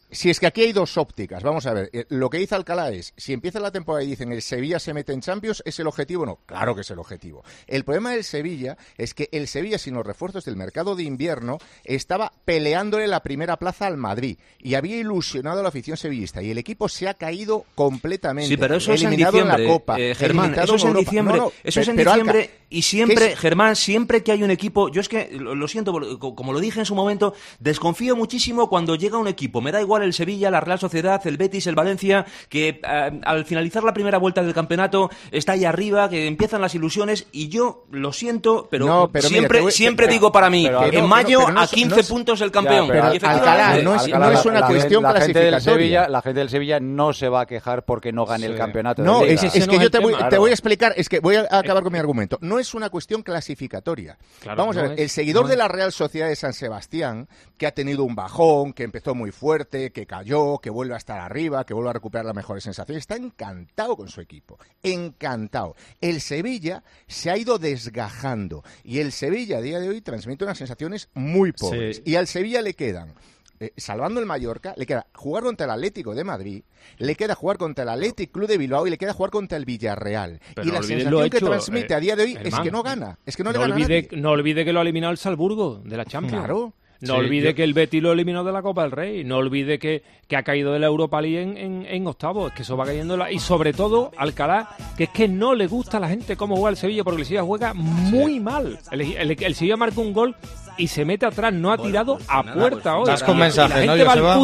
Si es que aquí hay dos ópticas, vamos a ver, lo que dice Alcalá es, si empieza la temporada y dicen el Sevilla se mete en Champions, ¿es el objetivo? No, claro que es el objetivo. El problema del Sevilla es que el Sevilla, sin los refuerzos del mercado de invierno, estaba peleándole la primera plaza al Madrid y había ilusionado a la afición sevillista y el equipo se ha caído completamente. Sí, pero eso es en eliminado diciembre, en la Copa, Germán, eso es en diciembre, eso es en diciembre y siempre, Germán, siempre que hay un equipo, yo es que, lo siento, como lo dije en su momento, desconfío muchísimo cuando llega un equipo, me da igual el Sevilla, la Real Sociedad, el Betis, el Valencia, que al finalizar la primera vuelta del campeonato está ahí arriba, que empiezan las ilusiones y yo lo siento, pero siempre digo para mí, en mayo a 15 puntos el campeón. Ya, pero Alcalá, no es una cuestión clasificatoria. La gente del Sevilla no se va a quejar porque no gane el campeonato. No, es que yo te voy a explicar, es que voy a acabar con mi argumento. No es una cuestión clasificatoria. Claro, vamos a ver, el seguidor de la Real Sociedad de San Sebastián, que ha tenido un bajón, que empezó muy fuerte, que cayó, que vuelve a estar arriba, que vuelve a recuperar las mejores sensaciones, está encantado con su equipo. Encantado. El Sevilla se ha ido desgajando y el Sevilla a día de hoy transmite unas sensaciones muy pobres. Sí. Y al Sevilla le quedan, salvando el Mallorca, le queda jugar contra el Atlético de Madrid, le queda jugar contra el Athletic Club de Bilbao y le queda jugar contra el Villarreal. Pero y la sensación que transmite a día de hoy es que no gana, es que no le gana a nadie. No olvide que lo ha eliminado el Salzburgo de la Champions. Claro. No olvide que el Betis lo eliminó de la Copa del Rey. No olvide que ha caído de la Europa League en octavos. Es que eso va cayendo. Y sobre todo, Alcalá, que es que no le gusta a la gente cómo juega el Sevilla, porque el Sevilla juega muy mal. El Sevilla marca un gol y se mete atrás, no ha tirado a puerta hoy. Vas con mensajes, la gente va al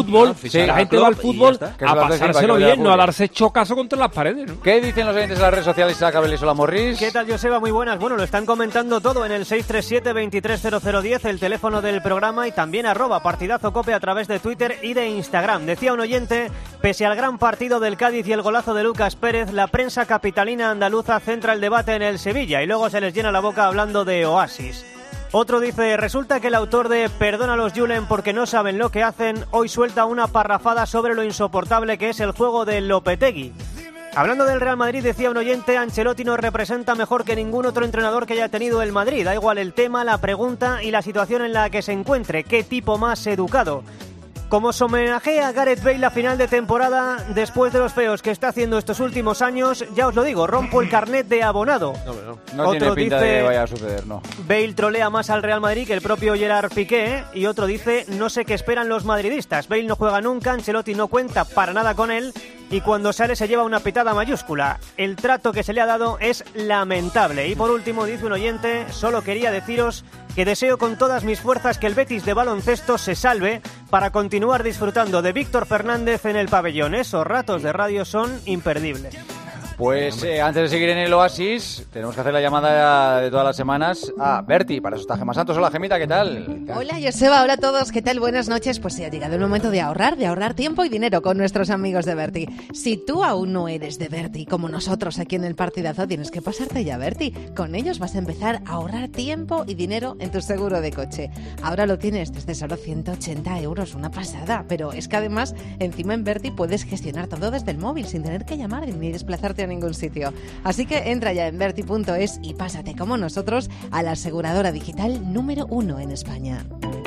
fútbol, a pasárselo bien, no a darse chocazo contra las paredes, ¿no? ¿Qué dicen los oyentes de las redes sociales? Isaac Morris. ¿Qué tal, Joseba? Muy buenas. Bueno, lo están comentando todo en el 637-230010, el teléfono del programa, y también @partidazocope a través de Twitter y de Instagram. Decía un oyente, pese al gran partido del Cádiz y el golazo de Lucas Pérez, la prensa capitalina andaluza centra el debate en el Sevilla y luego se les llena la boca hablando de oasis. Otro dice, resulta que el autor de Perdona a los Julen porque no saben lo que hacen, hoy suelta una parrafada sobre lo insoportable que es el juego de Lopetegui. Hablando del Real Madrid, decía un oyente, Ancelotti nos representa mejor que ningún otro entrenador que haya tenido el Madrid. Da igual el tema, la pregunta y la situación en la que se encuentre. ¿Qué tipo más educado? Como se homenajea a Gareth Bale la final de temporada, después de los feos que está haciendo estos últimos años, ya os lo digo, rompo el carnet de abonado. No tiene pinta de que vaya a suceder, no. Bale trolea más al Real Madrid que el propio Gerard Piqué, y otro dice, no sé qué esperan los madridistas. Bale no juega nunca, Ancelotti no cuenta para nada con él, y cuando sale se lleva una pitada mayúscula. El trato que se le ha dado es lamentable. Y por último, dice un oyente, solo quería deciros que deseo con todas mis fuerzas que el Betis de baloncesto se salve para continuar disfrutando de Víctor Fernández en el pabellón. Esos ratos de radio son imperdibles. Pues antes de seguir en el Oasis, tenemos que hacer la llamada de todas las semanas a Berti. Para eso está Gemma Santos. Hola, Gemita, ¿qué tal? Hola, Joseba, hola a todos, ¿qué tal? Buenas noches. Pues ha llegado el momento de ahorrar tiempo y dinero con nuestros amigos de Berti. Si tú aún no eres de Berti, como nosotros aquí en el Partidazo, tienes que pasarte ya a Berti. Con ellos vas a empezar a ahorrar tiempo y dinero en tu seguro de coche. Ahora lo tienes desde solo 180 euros, una pasada. Pero es que además, encima en Berti puedes gestionar todo desde el móvil sin tener que llamar ni desplazarte a ningún sitio. Así que entra ya en Berti.es y pásate como nosotros a la aseguradora digital número 1 en España.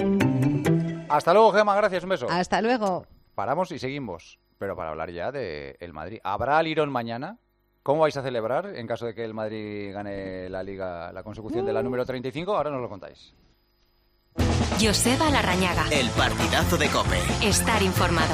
Hasta luego, Gemma, gracias, un beso. Hasta luego. Paramos y seguimos, pero para hablar ya de el Madrid. ¿Habrá Lirón mañana? ¿Cómo vais a celebrar en caso de que el Madrid gane la Liga, la consecución de la número 35? Ahora nos lo contáis. Joseba Larrañaga. El partidazo de COPE. Estar informado.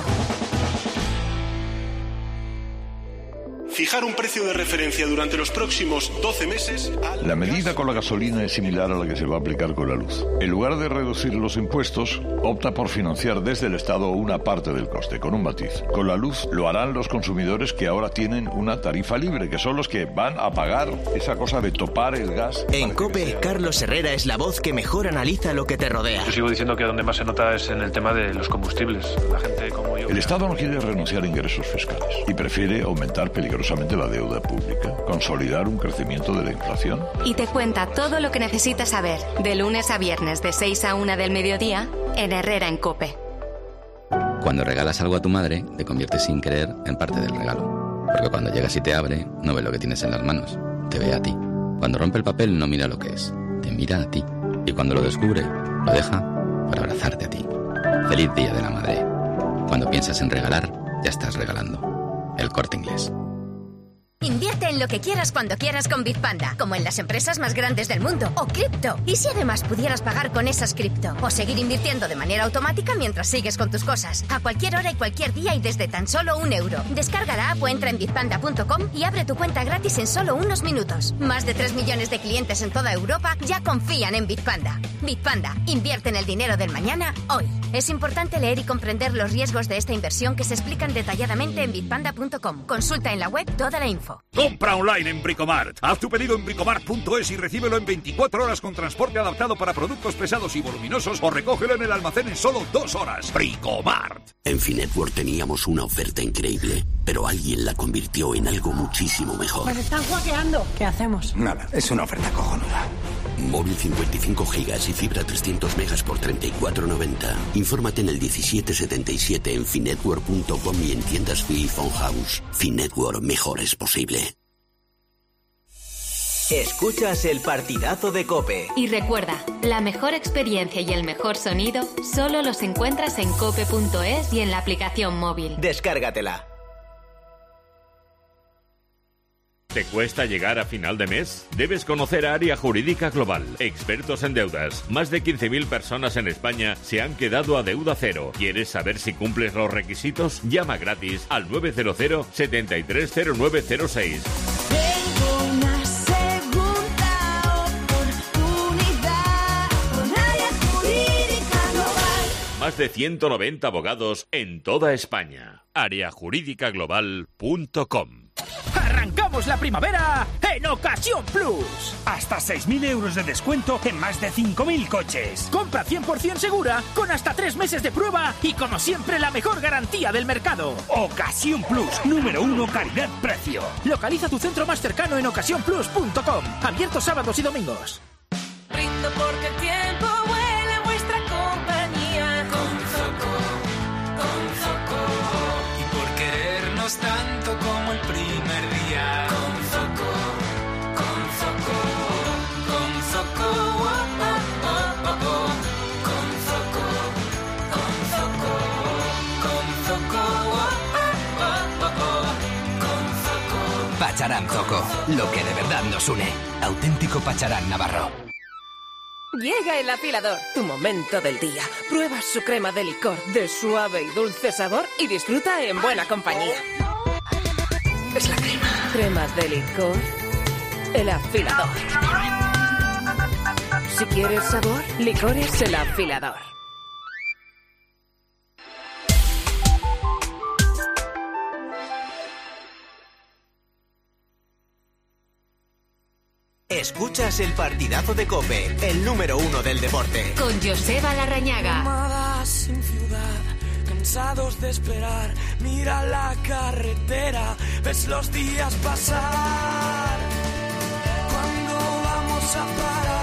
Fijar un precio de referencia durante los próximos 12 meses... La medida con la gasolina es similar a la que se va a aplicar con la luz. En lugar de reducir los impuestos, opta por financiar desde el Estado una parte del coste, con un matiz. Con la luz lo harán los consumidores que ahora tienen una tarifa libre, que son los que van a pagar esa cosa de topar el gas. En COPE, Carlos Herrera es la voz que mejor analiza lo que te rodea. Yo sigo diciendo que donde más se nota es en el tema de los combustibles. La gente como yo... El Estado no quiere renunciar a ingresos fiscales y prefiere aumentar peligrosamente la deuda pública, consolidar un crecimiento de la inflación. Y te cuenta todo lo que necesitas saber, de lunes a viernes de 6 a 1 del mediodía, en Herrera en COPE. Cuando regalas algo a tu madre, te conviertes sin querer en parte del regalo. Porque cuando llegas y te abre, no ve lo que tienes en las manos, te ve a ti. Cuando rompe el papel, no mira lo que es, te mira a ti. Y cuando lo descubre, lo deja para abrazarte a ti. Feliz Día de la Madre. Cuando piensas en regalar, ya estás regalando. El Corte Inglés. Invierte en lo que quieras cuando quieras con Bitpanda, como en las empresas más grandes del mundo, o cripto. ¿Y si además pudieras pagar con esas cripto? O seguir invirtiendo de manera automática mientras sigues con tus cosas, a cualquier hora y cualquier día y desde tan solo €1. Descarga la app o entra en bitpanda.com y abre tu cuenta gratis en solo unos minutos. Más de 3 millones de clientes en toda Europa ya confían en Bitpanda. Bitpanda, invierte en el dinero del mañana, hoy. Es importante leer y comprender los riesgos de esta inversión que se explican detalladamente en bitpanda.com. Consulta en la web toda la info. Compra online en Bricomart. Haz tu pedido en bricomart.es y recíbelo en 24 horas con transporte adaptado para productos pesados y voluminosos o recógelo en el almacén en solo 2 horas. Bricomart. En Finetwork teníamos una oferta increíble, pero alguien la convirtió en algo muchísimo mejor. Nos están hackeando. ¿Qué hacemos? Nada, es una oferta cojonuda. Móvil 55 gigas y fibra 300 megas por 34,90. Infórmate en el 1777 en finetwork.com y en tiendas Phil Phone House. Finetwork, mejor es posible. Escuchas el partidazo de COPE. Y recuerda, la mejor experiencia y el mejor sonido solo los encuentras en cope.es y en la aplicación móvil. Descárgatela. ¿Te cuesta llegar a final de mes? Debes conocer a Área Jurídica Global, expertos en deudas. Más de 15.000 personas en España se han quedado a deuda cero. ¿Quieres saber si cumples los requisitos? Llama gratis al 900 730906. Tengo una segunda oportunidad con Área Jurídica Global. Más de 190 abogados en toda España. Areajurídicaglobal.com. ¡Arrancamos la primavera en Ocasión Plus! Hasta 6.000 euros de descuento en más de 5.000 coches. Compra 100% segura con hasta 3 meses de prueba y, como siempre, la mejor garantía del mercado. Ocasión Plus, número 1 calidad-precio. Localiza tu centro más cercano en ocasiónplus.com. Abierto sábados y domingos. Brindo porque el tiempo vuela en vuestra compañía. Con Zoco. Y por querernos tanto como el primer día. Con Zoco. Con Zoco, Pacharán Zoco, lo que de verdad nos une. Auténtico Pacharán Navarro. Llega el afilador, tu momento del día. Prueba su crema de licor de suave y dulce sabor y disfruta en buena compañía. Es la crema. Crema de licor, el afilador. Si quieres sabor, licores el afilador. Escuchas el partidazo de COPE, el número 1 del deporte. Con Joseba Larrañaga. Nómadas sin ciudad, cansados de esperar. Mira la carretera, ves los días pasar. ¿Cuándo vamos a parar?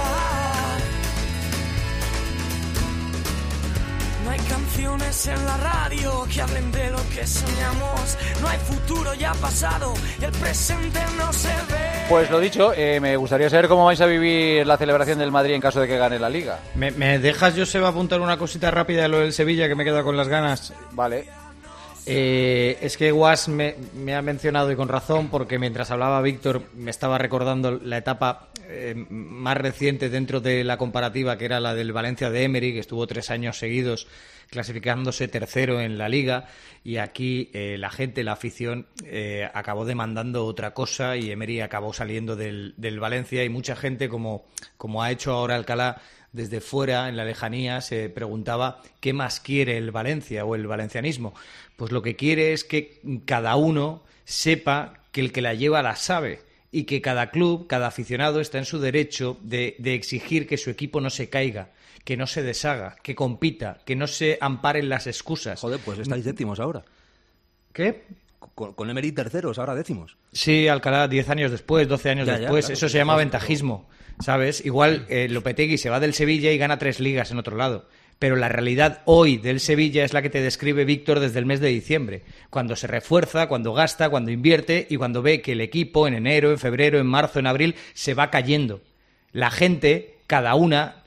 No hay canciones en la radio que hablen de lo que soñamos. No hay futuro, ya pasado, y el presente no se ve. Pues lo dicho, me gustaría saber cómo vais a vivir la celebración del Madrid en caso de que gane la Liga. ¿Me dejas, Joseba, apuntar una cosita rápida de lo del Sevilla, que me he quedado con las ganas? Vale. Es que Guas me ha mencionado, y con razón, porque mientras hablaba Víctor me estaba recordando la etapa más reciente dentro de la comparativa, que era la del Valencia de Emery, que estuvo 3 años seguidos clasificándose tercero en la Liga, y aquí la gente, la afición, acabó demandando otra cosa y Emery acabó saliendo del Valencia, y mucha gente, como ha hecho ahora Alcalá, desde fuera, en la lejanía, se preguntaba qué más quiere el Valencia o el valencianismo. Pues lo que quiere es que cada uno sepa que el que la lleva la sabe, y que cada club, cada aficionado está en su derecho de exigir que su equipo no se caiga, que no se deshaga, que compita, que no se amparen las excusas. Joder, pues estáis décimos ahora. ¿Qué? Con Emery terceros, ahora décimos. Sí, Alcalá 10 años después, 12 años después. Claro, eso se llama ventajismo, ¿sabes? Igual Lopetegui se va del Sevilla y gana 3 ligas en otro lado. Pero la realidad hoy del Sevilla es la que te describe Víctor desde el mes de diciembre, cuando se refuerza, cuando gasta, cuando invierte y cuando ve que el equipo en enero, en febrero, en marzo, en abril se va cayendo. La gente, cada una,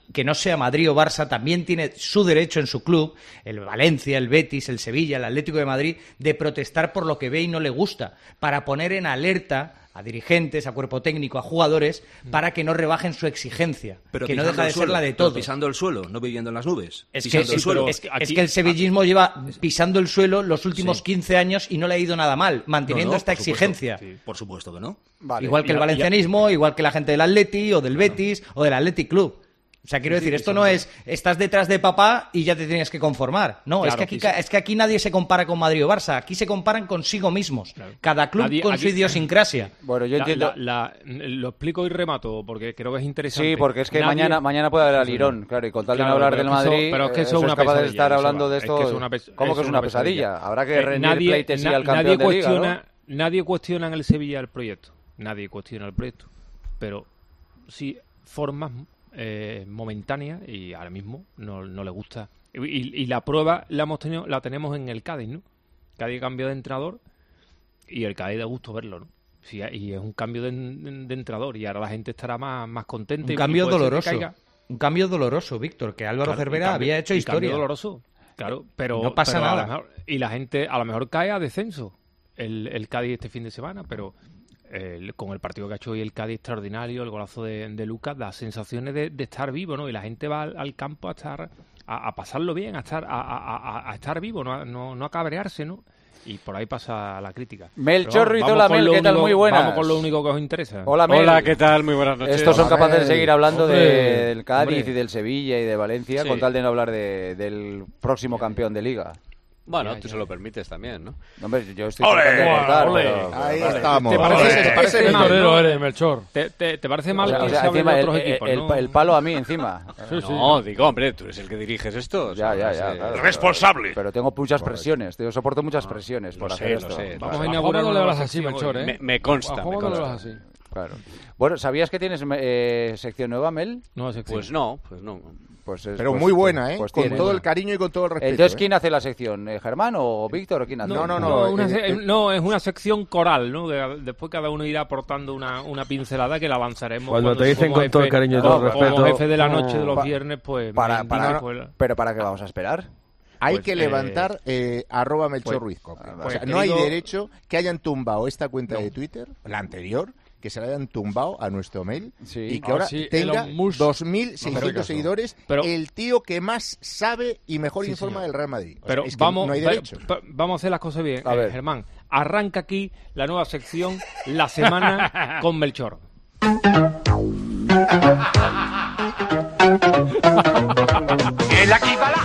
que no sea Madrid o Barça, también tiene su derecho en su club, el Valencia, el Betis, el Sevilla, el Atlético de Madrid, de protestar por lo que ve y no le gusta, para poner en alerta a dirigentes, a cuerpo técnico, a jugadores, para que no rebajen su exigencia, Pero que no deja de ser la de todos. Pisando el suelo, no viviendo en las nubes. Es que el sevillismo lleva pisando el suelo los últimos 15 años y no le ha ido nada mal, manteniendo esta exigencia. Sí, por supuesto que no. Vale. Igual que el valencianismo, igual que la gente del Atleti o del Betis o del Athletic Club. O sea, quiero decir, esto no es estás detrás de papá y ya te tienes que conformar. No, claro, es que aquí nadie se compara con Madrid o Barça. Aquí se comparan consigo mismos. Claro. Cada club con su idiosincrasia. Bueno, yo entiendo. Lo explico y remato, porque creo que es interesante. Sí, porque es que mañana puede haber alirón, claro, y con tal de no hablar del Madrid, pero es que eso es una capaz de estar eso hablando de esto. ¿Cómo que es una pesadilla? Habrá que rendir pleitesía al campeón de Liga, ¿no? Nadie cuestiona en el Sevilla el proyecto. Nadie cuestiona el proyecto. Pero sí formas momentánea y ahora mismo no le gusta y la prueba la tenemos en el Cádiz, ¿no? Cádiz cambió de entrenador y el Cádiz da gusto verlo, ¿no? Sí, y es un cambio de entrenador y ahora la gente estará más contenta. Un cambio doloroso. Un cambio doloroso, Víctor, que Álvaro Cervera había hecho historia. Cambio doloroso, claro, pero no pasa nada. Y la gente a lo mejor cae a descenso el Cádiz este fin de semana, pero con el partido que ha hecho hoy el Cádiz extraordinario, el golazo de Lucas, da sensaciones de estar vivo, ¿no? Y la gente va al campo a pasarlo bien, a estar vivo, no a cabrearse, ¿no? Y por ahí pasa la crítica. Melchor Ruiz, hola Mel, ¿qué tal? Muy buenas. Vamos con lo único que os interesa. Hola Mel. Hola, ¿qué tal? Muy buenas noches. Estos son capaces de seguir hablando del Cádiz y del Sevilla y de Valencia, con tal de no hablar del próximo campeón de Liga. Bueno, tú se lo permites también, ¿no? Hombre, yo estoy tratando de cortar, pero... Ahí estamos. ¿Te parece mal, ¿no? Eres, Melchor. ¿Te parece mal que se hable de otros equipos, ¿no? El palo a mí encima. No, digo, hombre, tú eres el que diriges esto. Ya, claro. Responsable. Pero tengo muchas presiones. Yo soporto muchas presiones por hacer esto. Lo sé. Vamos a inaugurar una nueva así, Melchor, ¿eh? Me consta. ¿Cómo no lo vas así? Claro. Bueno, ¿sabías que tienes sección nueva, Mel? Nueva sección. Pues no. Pero muy buena, ¿eh? Con todo el cariño y con todo el respeto. Entonces, ¿quién hace la sección? ¿Germán o Víctor o quién hace? No, es una sección coral, ¿no? Después cada uno irá aportando una pincelada que la avanzaremos. Cuando te dicen con todo el cariño y todo el respeto. Como jefe de la noche de los viernes, pues... ¿Pero para qué vamos a esperar? Hay que levantar @MelchorRuizCope. O sea, no hay derecho que hayan tumbado esta cuenta de Twitter, la anterior, que se la hayan tumbado a nuestro mail y que ahora tenga 2.600 seguidores, el tío que más sabe y mejor informa del Real Madrid. Pero es que no hay derecho. Vamos a hacer las cosas bien, Germán. Arranca aquí la nueva sección, La Semana con Melchor. El aquí bala,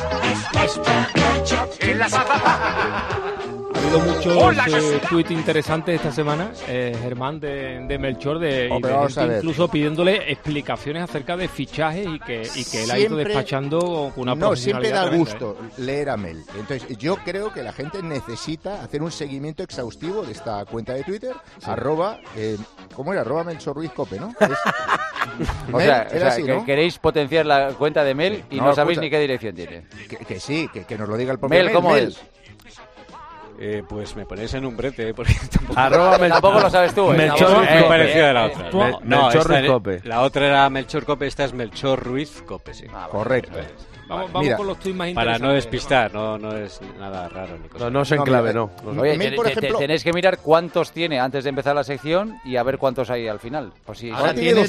en la Ha habido muchos tweets interesantes esta semana, Germán, de Melchor, de gente incluso pidiéndole explicaciones acerca de fichajes y que él ha ido despachando con una profesionalidad. Siempre da gusto leer a Mel. Entonces, yo creo que la gente necesita hacer un seguimiento exhaustivo de esta cuenta de Twitter, ¿cómo era? @MelchorRuizCope, ¿no? O sea, ¿no? Queréis potenciar la cuenta de Mel y no sabéis ni qué dirección tiene. Que nos lo diga el propio Mel. ¿Cómo es? Pues me ponéis en un brete, porque tampoco lo sabes tú. Melchor es parecido a la otra. Melchor Ruiz Cope. La otra era Melchor Cope, esta es Melchor Ruiz Cope, sí. Correcto. Vamos con los tweets más interesantes. Para no despistar, no es nada raro. Ni cosa. No se enclave, no. Oye, por ejemplo, tenéis que mirar cuántos tiene antes de empezar la sección y a ver cuántos hay al final. Pues si ahora tiene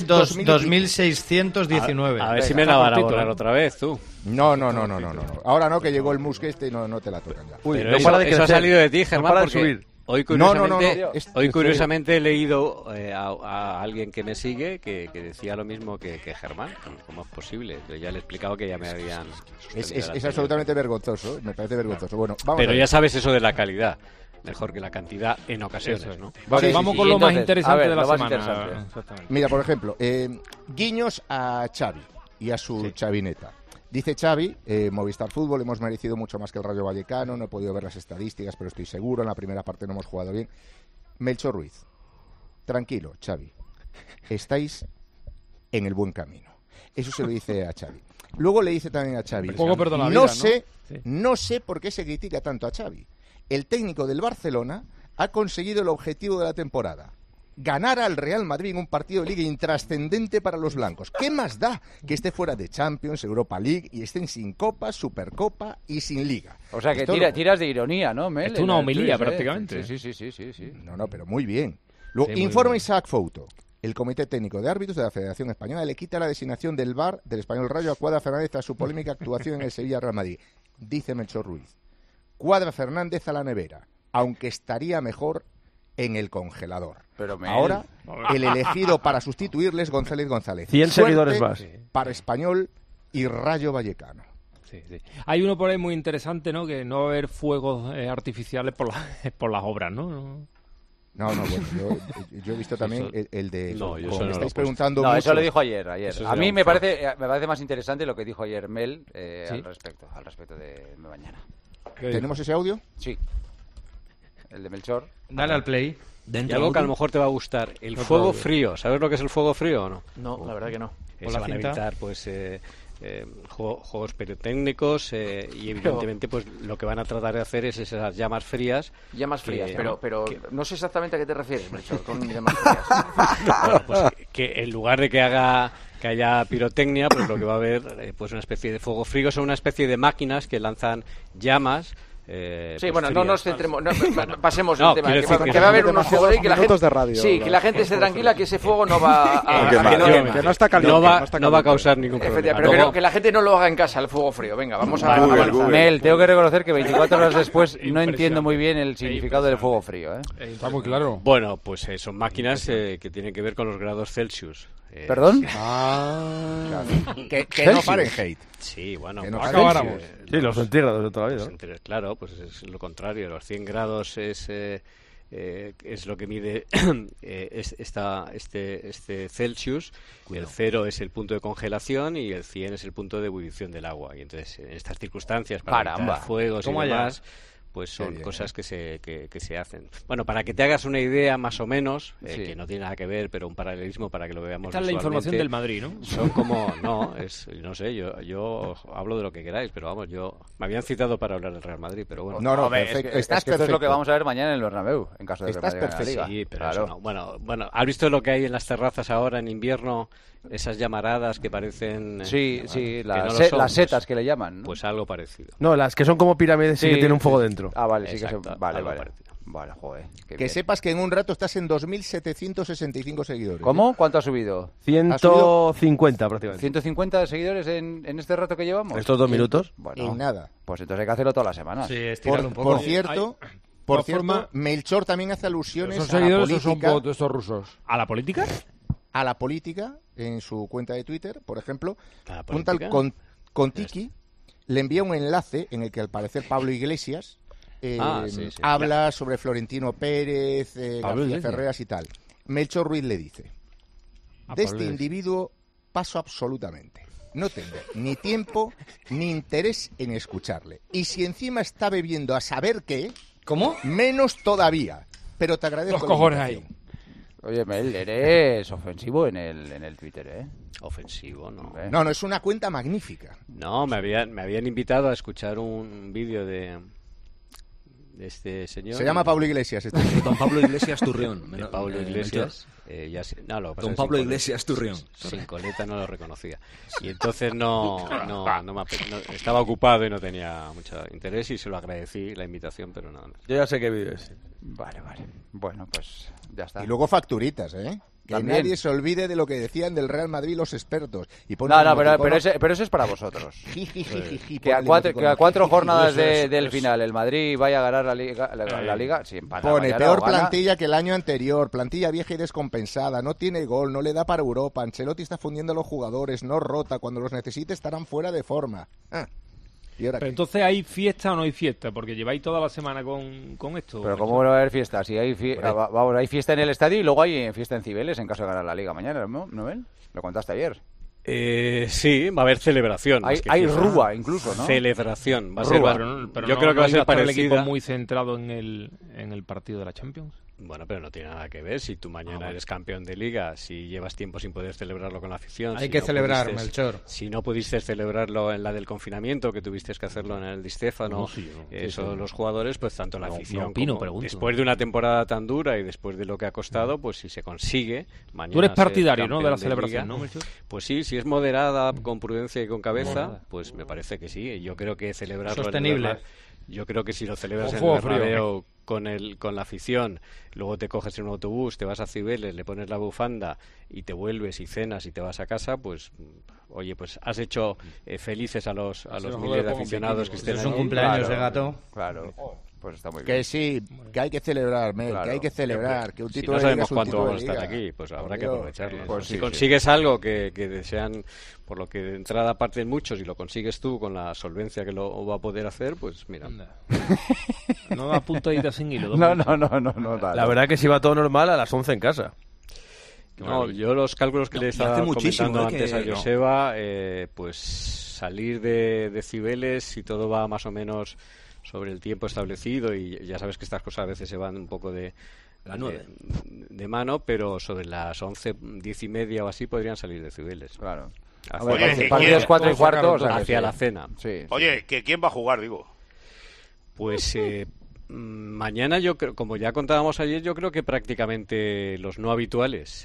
2.619. A ver si me la van a borrar otra vez, tú. No. Ahora no, que llegó el Musk y no te la tocan ya. Pero eso ha salido de ti, Germán, porque hoy curiosamente he leído a alguien que me sigue que decía lo mismo que Germán. ¿Cómo es posible? Yo ya le he explicado que ya me habían... Es absolutamente vergonzoso, me parece vergonzoso. Bueno, pero ya sabes eso de la calidad. Mejor que la cantidad en ocasiones, ¿no? Vamos con lo más interesante de la semana. Mira, por ejemplo, guiños a Xavi y a su chavineta. Dice Xavi, Movistar Fútbol, hemos merecido mucho más que el Rayo Vallecano, no he podido ver las estadísticas, pero estoy seguro, en la primera parte no hemos jugado bien. Melchor Ruiz, tranquilo, Xavi, estáis en el buen camino. Eso se lo dice a Xavi. Luego le dice también a Xavi, no sé por qué se critica tanto a Xavi. El técnico del Barcelona ha conseguido el objetivo de la temporada, ganara al Real Madrid en un partido de Liga intrascendente para los blancos. ¿Qué más da que esté fuera de Champions, Europa League y estén sin Copa, Supercopa y sin Liga? O sea que tiras de ironía, ¿no, Mel? Es una homilía prácticamente. Sí. No, pero muy bien. Luego, informa Isaac Fouto. El Comité Técnico de Árbitros de la Federación Española le quita la designación del VAR del Español Rayo a Cuadra Fernández tras su polémica actuación en el Sevilla-Real Madrid. Dice Melchor Ruiz. Cuadra Fernández a la nevera, aunque estaría mejor en el congelador. Pero ahora, el elegido para sustituirle es González González. 100 seguidores más. Para Español y Rayo Vallecano. Sí. Hay uno por ahí muy interesante, ¿no? Que no va a haber fuegos artificiales por las obras, ¿no? No, bueno, yo he visto también el de... No, yo como eso me no estáis lo preguntando No, mucho. eso lo dijo ayer. A mí me parece más interesante lo que dijo ayer Mel ¿Sí? al respecto de mañana. ¿Tenemos ese audio? Sí. El de Melchor. Dale al play. Y algo que a lo mejor te va a gustar. El fuego frío. ¿Sabes lo que es el fuego frío o no? No, la verdad que no. Se van a evitar, pues... juegos pirotécnicos y evidentemente pues lo que van a tratar de hacer es esas llamas frías. Llamas frías, pero no sé exactamente a qué te refieres, Melchor, con llamas frías. Bueno, pues que en lugar de que haya pirotecnia, pues lo que va a haber pues una especie de fuego frío, son una especie de máquinas que lanzan llamas. Sí, bueno, no nos centremos, pasemos del tema. Que va a haber unos fuegos ahí que la gente, de radio, que la gente esté tranquila, que ese fuego no va a que no está caliente, no va a causar ningún problema. Pero que la gente no lo haga en casa, el fuego frío. Venga, vamos a avanzar. Mel, tengo que reconocer que 24 horas después no entiendo muy bien el significado del fuego frío. Está muy claro. Bueno, pues son máquinas que tienen que ver con los grados Celsius. ¿Perdón? Que no Fahrenheit. Sí, bueno. Que no acabáramos. Sí, los centígrados de toda la vida. Claro, pues es lo contrario. Los 100 grados es lo que mide este Celsius. Cuidado. El 0 es el punto de congelación y el 100 es el punto de ebullición del agua. Y entonces, en estas circunstancias, para evitar fuegos y demás... pues son cosas que se hacen. Bueno, para que te hagas una idea más o menos, que no tiene nada que ver, pero un paralelismo para que lo veamos. Esta es la información del Madrid, ¿no? Son como, no sé, yo hablo de lo que queráis, pero vamos, me habían citado para hablar del Real Madrid, pero bueno. No, perfecto. Estás perfecto. Esto es lo que vamos a ver mañana en el Bernabéu, en caso de que Estás perfecto. Sí, pero claro. Eso no. Bueno, ¿has visto lo que hay en las terrazas ahora en invierno? Esas llamaradas que parecen... las setas que le llaman, ¿no? Pues algo parecido. No, las que son como pirámides y que tienen un fuego dentro. Ah, vale, sí exacto, que son... Vale, joder. Que sepas que en un rato estás en 2.765 seguidores. ¿Cómo? ¿Cuánto ha subido? 150 prácticamente. ¿150 seguidores en este rato que llevamos? ¿Estos 2 minutos? Bueno, en nada. Pues entonces hay que hacerlo todas las semanas. Sí, estirarlo un poco. Por cierto, Melchor también hace alusiones ¿Esos a la seguidores política. son estos rusos? ¿A la política? A la política, en su cuenta de Twitter, por ejemplo, un tal Contiki le envía un enlace en el que al parecer Pablo Iglesias habla sobre Florentino Pérez, García Ferreras y tal. Melchor Ruiz le dice: de este individuo paso absolutamente. No tengo ni tiempo ni interés en escucharle. Y si encima está bebiendo a saber qué, ¿cómo? Menos todavía. Pero te agradezco. Los cojones ahí. Oye, Mel, eres ofensivo en el Twitter, ¿eh? Ofensivo, no. No, es una cuenta magnífica. No, me habían invitado a escuchar un vídeo de este señor. Se llama Pablo Iglesias. Don Pablo Iglesias Turrión. De Pablo Iglesias. Don Pablo Iglesias Turrión. Sin coleta no lo reconocía. Y entonces no estaba ocupado y no tenía mucho interés y se lo agradecí la invitación, pero no. Yo ya sé qué vídeo es. Vale. Bueno, pues ya está. Y luego facturitas, ¿eh? Que También. nadie se olvide de lo que decían del Real Madrid los expertos. Y pero eso es para vosotros. Que a 4 jornadas del final el Madrid vaya a ganar la Liga. Sí, pone peor plantilla que el año anterior, plantilla vieja y descompensada, no tiene gol, no le da para Europa, Ancelotti está fundiendo a los jugadores, no rota, cuando los necesite estarán fuera de forma. Pero entonces, ¿hay fiesta o no hay fiesta? Porque lleváis toda la semana con esto. Pero ¿cómo va a haber fiesta? Si hay fiesta en el estadio y luego hay fiesta en Cibeles en caso de ganar la Liga mañana, ¿no, Ven? Lo contaste ayer. Sí, va a haber celebración. Hay rúa incluso, ¿no? Celebración. Va a ser, yo creo que va a ser parecido. ¿El equipo parecida. muy centrado en el partido de la Champions? Bueno, pero no tiene nada que ver. Si tú mañana eres campeón de Liga, si llevas tiempo sin poder celebrarlo con la afición... Hay que celebrar, Melchor. Si no pudiste celebrarlo en la del confinamiento, que tuviste que hacerlo en el Di Stéfano, los jugadores, pues tanto la afición como después de una temporada tan dura y después de lo que ha costado, pues si se consigue mañana... Tú eres partidario, ¿no?, de la celebración, ¿no, Melchor? Pues sí, si es moderada, con prudencia y con cabeza, pues me parece que sí. Yo creo que celebrarlo... Sostenible. Yo creo que si lo celebras en el Bernabéu con la afición, luego te coges en un autobús, te vas a Cibeles, le pones la bufanda y te vuelves y cenas y te vas a casa, pues oye, pues has hecho felices a los miles de aficionados que estén ahí. Es un cumpleaños de Gato. Claro. Pues está muy bien. Que sí, que hay que celebrar, Mel, que hay que celebrar, que un título si no de Liga sabemos cuánto vamos a estar aquí, pues habrá que aprovecharlo. Pues si consigues algo que desean, por lo que de entrada parten muchos, y lo consigues tú con la solvencia que lo va a poder hacer, pues mira. No da puntadita sin hilo. No. La verdad que si va todo normal, a las 11 en casa. No, yo los cálculos que le estaba comentando antes a Joseba, pues salir de Cibeles, si todo va más o menos sobre el tiempo establecido, y ya sabes que estas cosas a veces se van un poco de mano, pero sobre las 11, 10 y media o así podrían salir de Cibeles. Claro. Partidos 4 y cuarto, hacia la cena. Sí. Oye, ¿quién va a jugar, digo? Pues mañana yo creo, como ya contábamos ayer, yo creo que prácticamente los no habituales.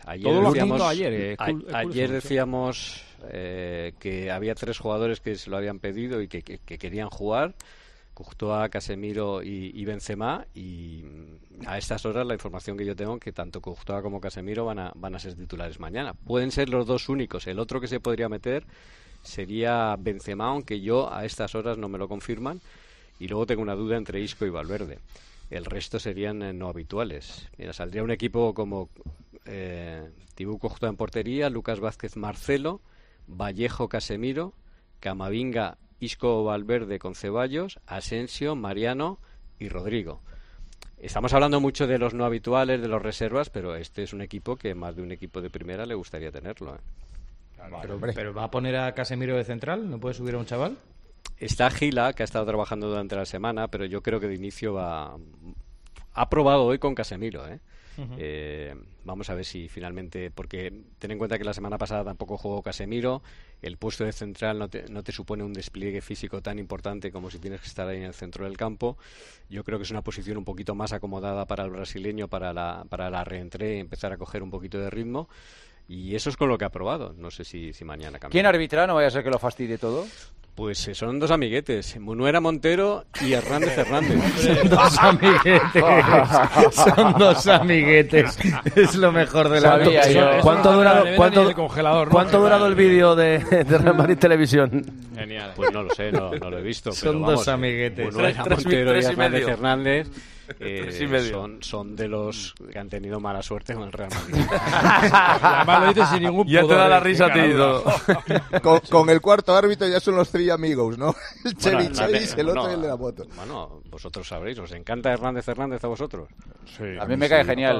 Ayer decíamos que había 3 jugadores que se lo habían pedido y que querían jugar: Courtois, Casemiro y Benzema, y a estas horas la información que yo tengo es que tanto Courtois como Casemiro van a ser titulares mañana. Pueden ser los dos únicos. El otro que se podría meter sería Benzema, aunque yo a estas horas no me lo confirman, y luego tengo una duda entre Isco y Valverde. El resto serían no habituales. Mira, saldría un equipo como Thibaut Courtois en portería, Lucas Vázquez, Marcelo, Vallejo, Casemiro, Camavinga, Isco, Valverde con Ceballos, Asensio, Mariano y Rodrigo. Estamos hablando mucho de los no habituales, de los reservas, pero este es un equipo que más de un equipo de primera le gustaría tenerlo. Pero ¿va a poner a Casemiro de central? ¿No puede subir a un chaval? Está Gila, que ha estado trabajando durante la semana, pero yo creo que de inicio ha probado hoy con Casemiro, vamos a ver si finalmente, porque ten en cuenta que la semana pasada tampoco jugó Casemiro. El puesto de central no te supone un despliegue físico tan importante como si tienes que estar ahí en el centro del campo. Yo creo que es una posición un poquito más acomodada para el brasileño, para la reentrée y empezar a coger un poquito de ritmo. Y eso es con lo que ha probado. No sé si mañana cambia. ¿Quién arbitra? No vaya a ser que lo fastidie todo. Pues son 2 amiguetes, Munuera Montero y Hernández Hernández. Son 2 amiguetes. Son 2 amiguetes. Es lo mejor de la noche. ¿Cuánto ha durado el vídeo de Real Madrid Televisión? Genial. Pues no lo sé, no lo he visto. Son pero 2 amiguetes. Munuera Montero y Hernández Hernández son de los que han tenido mala suerte con el Real Madrid. Además lo dices sin ningún ya te da la risa a ti. Con el cuarto árbitro ya son los 3 amigos, ¿no? El Chevy Chase, el otro y el de la moto. Bueno, vosotros sabréis, ¿os encanta Hernández Hernández a vosotros? Sí, a mí me cae genial.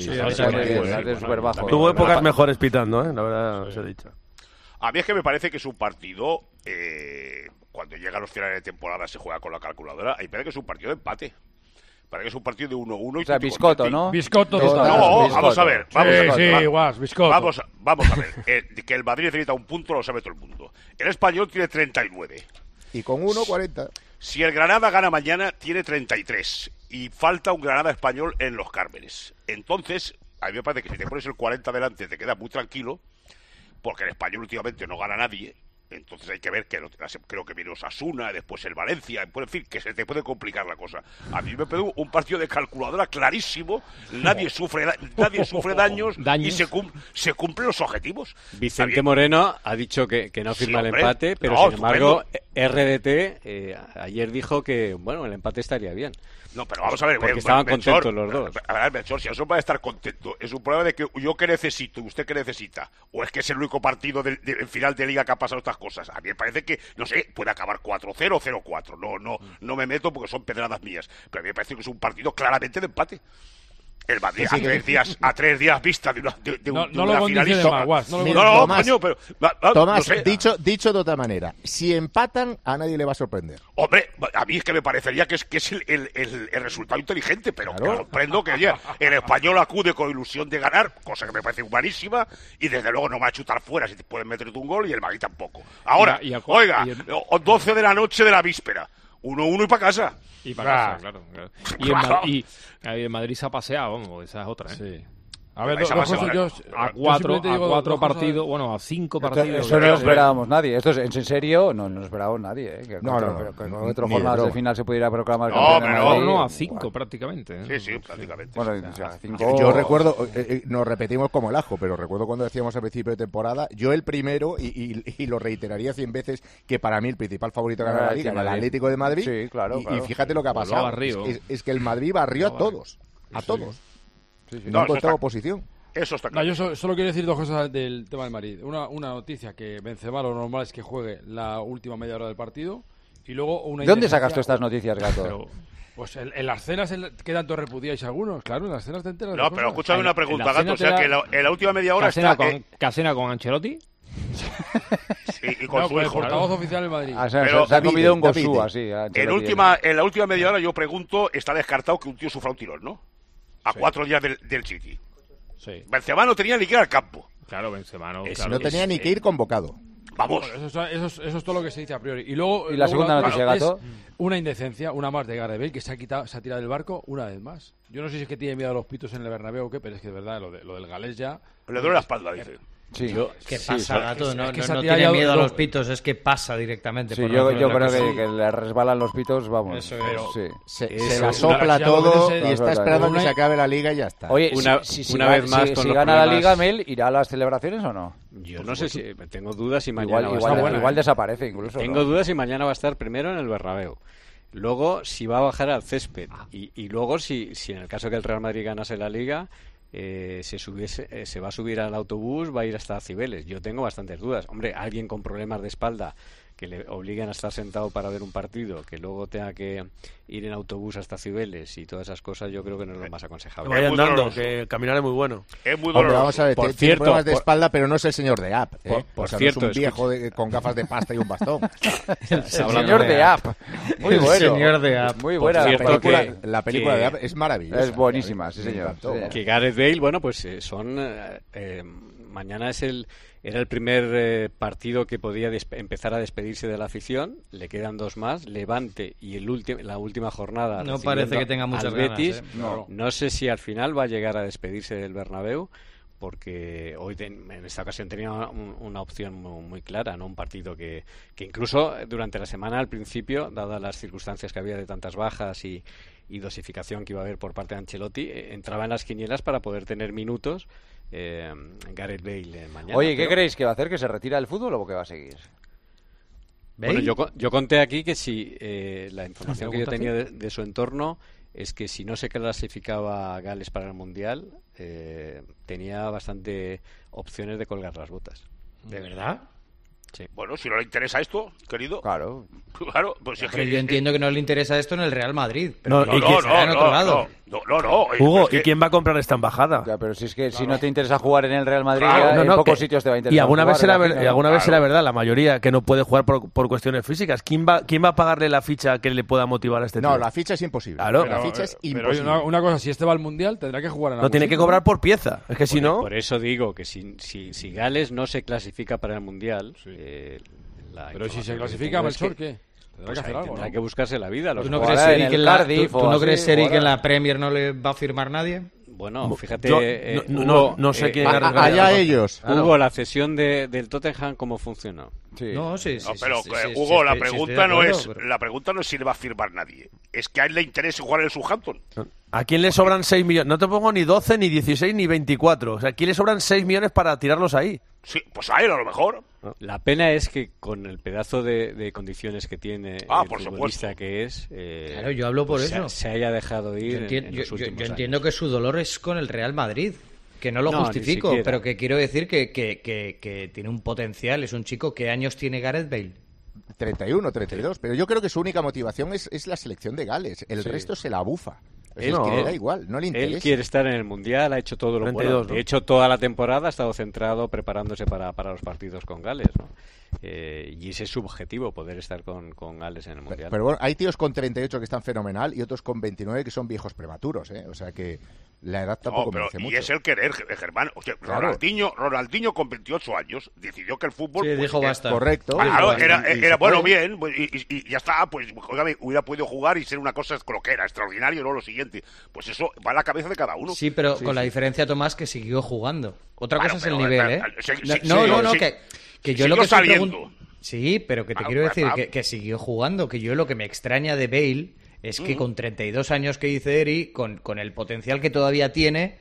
Tuvo épocas mejores pitando, la verdad se ha dicho. A mí es que me parece que es un partido, cuando llega a los finales de temporada se juega con la calculadora, y parece que es un partido de empate. Parece que es un partido de 1-1. O sea, Biscotto, ¿no? Biscotto. No, vamos a ver. Biscotto. Vamos a ver. Que el Madrid necesita un punto lo sabe todo el mundo. El Español tiene 39. Y con 1, 40. Si el Granada gana mañana, tiene 33. Y falta un Granada Español en los Cármenes. Entonces, a mí me parece que si te pones el 40 delante te quedas muy tranquilo, porque el Español últimamente no gana nadie. Entonces hay que ver que creo que viene Osasuna, después el Valencia, en fin, que se te puede complicar la cosa. A mí me pegó un partido de calculadora clarísimo, nadie sufre daños y se cumplen los objetivos. Vicente Moreno ha dicho que no firma el empate, pero sin embargo RDT ayer dijo que el empate estaría bien. No, pero vamos a ver, porque estaban contentos los dos. A ver, Melchor, si eso va a estar contento, es un problema de que yo que necesito y usted que necesita, o es que es el único partido del final de liga que ha pasado estas cosas. A mí me parece que, no sé, puede acabar 4-0, 0-4. No me meto porque son pedradas mías, pero a mí me parece que es un partido claramente de empate. El Madrid a 3 días vista de una finalista. No, coño, pero... Tomás, no sé. dicho de otra manera, si empatan, a nadie le va a sorprender. Hombre, a mí es que me parecería que es el resultado inteligente, pero me sorprendo que ayer el Español acude con ilusión de ganar, cosa que me parece humanísima, y desde luego no va a chutar fuera si te pueden meterte un gol, y el Madrid tampoco. Ahora, oiga, 12 de la noche de la víspera, 1-1 y para casa. Y para casa, claro. Y en Madrid se ha paseado, vamos, esa es otra, ¿eh? Sí. A ver, a 4 partidos, bueno, a 5 partidos. Eso no lo esperábamos nadie. Esto es en serio, no lo esperábamos nadie. Que no. Con 4 jornadas de final se pudiera proclamar campeón. No, a 5 prácticamente. Sí, prácticamente. Bueno, a 5. Yo recuerdo, nos repetimos como el ajo, pero recuerdo cuando decíamos al principio de temporada, yo el primero, y lo reiteraría 100 veces, que para mí el principal favorito de ganar la Liga era el Atlético de Madrid. Sí, claro. Y fíjate lo que ha pasado. Es que el Madrid barrió a todos. A todos. No encontraba oposición. Eso está claro. Yo solo quiero decir 2 cosas del tema del Madrid. Una noticia, que Benzema lo normal es que juegue la última media hora del partido. Y luego una ¿De dónde sacas tú estas noticias, Gato? Pues en las cenas que tanto repudiáis algunos, claro, en las cenas te enteras. No, pero escúchame una pregunta, Gato. O sea, que en la última media hora ¿Casena con Ancelotti? Y con su hijo. El portavoz oficial del Madrid. Pero se ha comido un gosú así. En la última media hora yo pregunto, está descartado que un tío sufra un tirón, ¿no? A 4 días del City. Sí. Benzema no tenía ni que ir al campo. Claro, Benzema no. No tenía ni que ir convocado. Vamos. Bueno, eso es todo lo que se dice a priori. Y luego la segunda noticia, Gato. Una indecencia, una más de Gareth Bale, que se ha tirado del barco una vez más. Yo no sé si es que tiene miedo a los pitos en el Bernabéu o qué, pero es que de verdad lo del galés ya... Le duele la espalda, dice. Sí. ¿Qué pasa, Gato? No tiene miedo a los pitos, es que pasa directamente. Sí, yo creo que le resbalan los pitos, vamos. Eso es. Se la sopla todo y está esperando que se acabe la Liga y ya está. Oye, una vez más, si gana la Liga, Mel, ¿irá a las celebraciones o no? Yo no sé si... Tengo dudas si mañana igual desaparece incluso. Tengo dudas si mañana va a estar primero en el Bernabéu. Luego, si va a bajar al césped. Y luego, si en el caso que el Real Madrid ganase la Liga... se va a subir al autobús, va a ir hasta Cibeles. Yo tengo bastantes dudas. Hombre, alguien con problemas de espalda que le obliguen a estar sentado para ver un partido, que luego tenga que ir en autobús hasta Cibeles y todas esas cosas, yo creo que no es lo más aconsejable. Vaya andando, que caminar es muy bueno. Es muy doloroso. Vamos a ver, tiene problemas de espalda, pero no es el señor de App. Por cierto, no es un viejo con gafas de pasta y un bastón. El señor de App. Muy bueno. El señor de App. Muy buena. La película de App es maravillosa. Es buenísima, sí, señor. Que Gareth Bale, bueno, pues mañana era el primer partido que podía empezar a despedirse de la afición. Le quedan 2 más, Levante y la última jornada. No parece que tenga muchas Betis. ganas. No sé si al final va a llegar a despedirse del Bernabéu, porque hoy en esta ocasión tenía una opción muy clara, ¿no? Un partido que incluso durante la semana al principio, dadas las circunstancias que había de tantas bajas y dosificación que iba a haber por parte de Ancelotti, entraba en las quinielas para poder tener minutos Gareth Bale mañana. Oye, ¿qué creéis que va a hacer? ¿Que se retira del fútbol o que va a seguir? Bueno, yo conté aquí que si la información que yo tenía de su entorno es que si no se clasificaba Gales para el Mundial, tenía bastante opciones de colgar las botas. ¿De verdad? Sí. Bueno, si no le interesa esto, querido. Claro. Pues es que yo entiendo que no le interesa esto en el Real Madrid. Pero no, en otro lado. No. Hugo, ¿y quién va a comprar esta embajada? Ya, pero si es que si no te interesa jugar en el Real Madrid, en pocos sitios te va a interesar. Y alguna vez será verdad, la mayoría que no puede jugar por cuestiones físicas. ¿Quién va a pagarle la ficha que le pueda motivar a este tío? No, la ficha es imposible. Claro. La ficha es imposible. Pero una cosa, si este va al Mundial, tendrá que jugar en No tiene que cobrar por pieza. Es que si no... Por eso digo que si Gales no se clasifica para el Mundial... Pero si se clasifica, Melchor, ¿qué? Tendrá que hacer algo, tendrá que buscarse la vida. ¿Tú no crees, Eric, que en la Premier no le va a firmar nadie? Bueno, fíjate... no sé quién... Allá ellos. Hugo, la cesión del Tottenham, ¿cómo funcionó? Sí. Pero Hugo, la pregunta no es si le va a firmar nadie. Es que a él le interesa jugar en el Southampton. ¿A quién le sobran 6 millones? No te pongo ni 12, ni 16, ni 24. O sea, ¿a quién le sobran 6 millones para tirarlos ahí? Sí, pues a él a lo mejor. La pena es que con el pedazo de condiciones que tiene el futbolista que es... claro, yo hablo por eso. Se haya dejado ir Yo entiendo que su dolor es con el Real Madrid. Que no lo justifico, pero que quiero decir que tiene un potencial. Es un chico. ¿Qué años tiene Gareth Bale? 31, 32. Pero yo creo que su única motivación es la selección de Gales. El resto se la bufa. Él da igual, no le interesa. Él quiere estar en el Mundial, ha hecho todo lo bueno. De hecho, toda la temporada ha estado centrado preparándose para los partidos con Gales, ¿no? Y ese es su objetivo, poder estar con Gales en el Mundial. Pero bueno, hay tíos con 38 que están fenomenal y otros con 29 que son viejos prematuros, ¿eh? O sea que la edad tampoco me dice mucho. Y es el querer, Germán. O sea, claro. Ronaldinho con 28 años decidió que el fútbol... Sí, dijo basta. Correcto. Claro, era bueno, bien, y ya está, pues hubiera podido jugar y ser una cosa cloquera, extraordinario, no lo siguiente. Pues eso va a la cabeza de cada uno. Sí, pero con la diferencia, Tomás, que siguió jugando. Otra cosa es el nivel, ¿eh? No, que yo lo que estoy preguntando... Sí, pero que te quiero decir que siguió jugando, que yo lo que me extraña de Bale es que con 32 años que dice Eri, con el potencial que todavía tiene,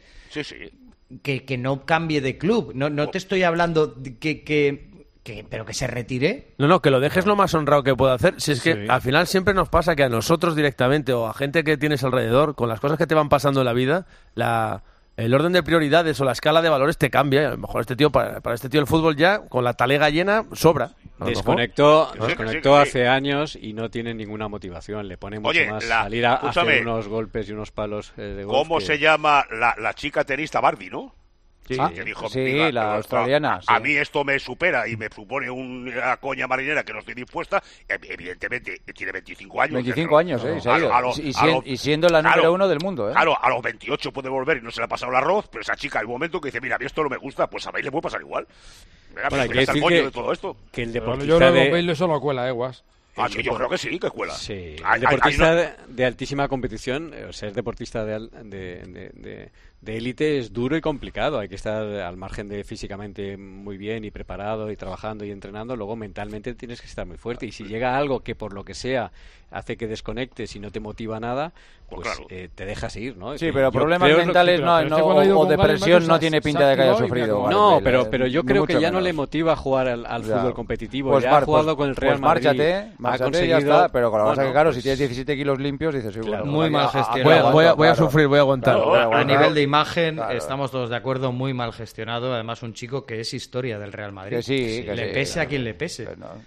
que no cambie de club. No te estoy hablando de pero que se retire. No, que lo dejes lo más honrado que pueda hacer. Si es que al final siempre nos pasa que a nosotros directamente o a gente que tienes alrededor, con las cosas que te van pasando en la vida, el orden de prioridades o la escala de valores te cambia. A lo mejor este tío, para este tío el fútbol ya, con la talega llena, sobra. Desconectó hace años y no tiene ninguna motivación. Le pone mucho más salir a hacer unos golpes y unos palos de golf. ¿Cómo se llama la chica tenista Barbie, no? Que dijo, la australiana. A mí esto me supera y me supone una coña marinera que no estoy dispuesta. Evidentemente, tiene 25 años. 25 años, y siendo la número uno del mundo, ¿eh? Claro, a los 28 puede volver y no se le ha pasado el arroz, pero esa chica, hay un momento que dice, mira, a mí esto no me gusta, pues a Bale le puede pasar igual. Bueno, hay que decir de todo esto. Que el deportista yo creo que Bale eso no cuela, Guas. Sí, yo creo que sí, que cuela. Sí. El deportista de altísima competición, ser deportista de élite es duro y complicado. Hay que estar al margen de físicamente muy bien y preparado y trabajando y entrenando. Luego mentalmente tienes que estar muy fuerte. Y si llega algo que por lo que sea hace que desconectes y no te motiva nada, pues te dejas ir, ¿no? Sí, pero problemas mentales o depresión no tiene pinta de que haya sufrido. No, pero yo creo que ya no le motiva jugar al fútbol competitivo. Pues ya ha jugado con el Real Madrid. Márchate, ya está. Pero con la cosa que, claro, si tienes 17 kilos limpios, dices, muy mal gestionado. Voy a sufrir, voy a aguantar. A nivel de imagen, estamos todos de acuerdo, muy mal gestionado. Además, un chico que es historia del Real Madrid. Le pese a quien le pese.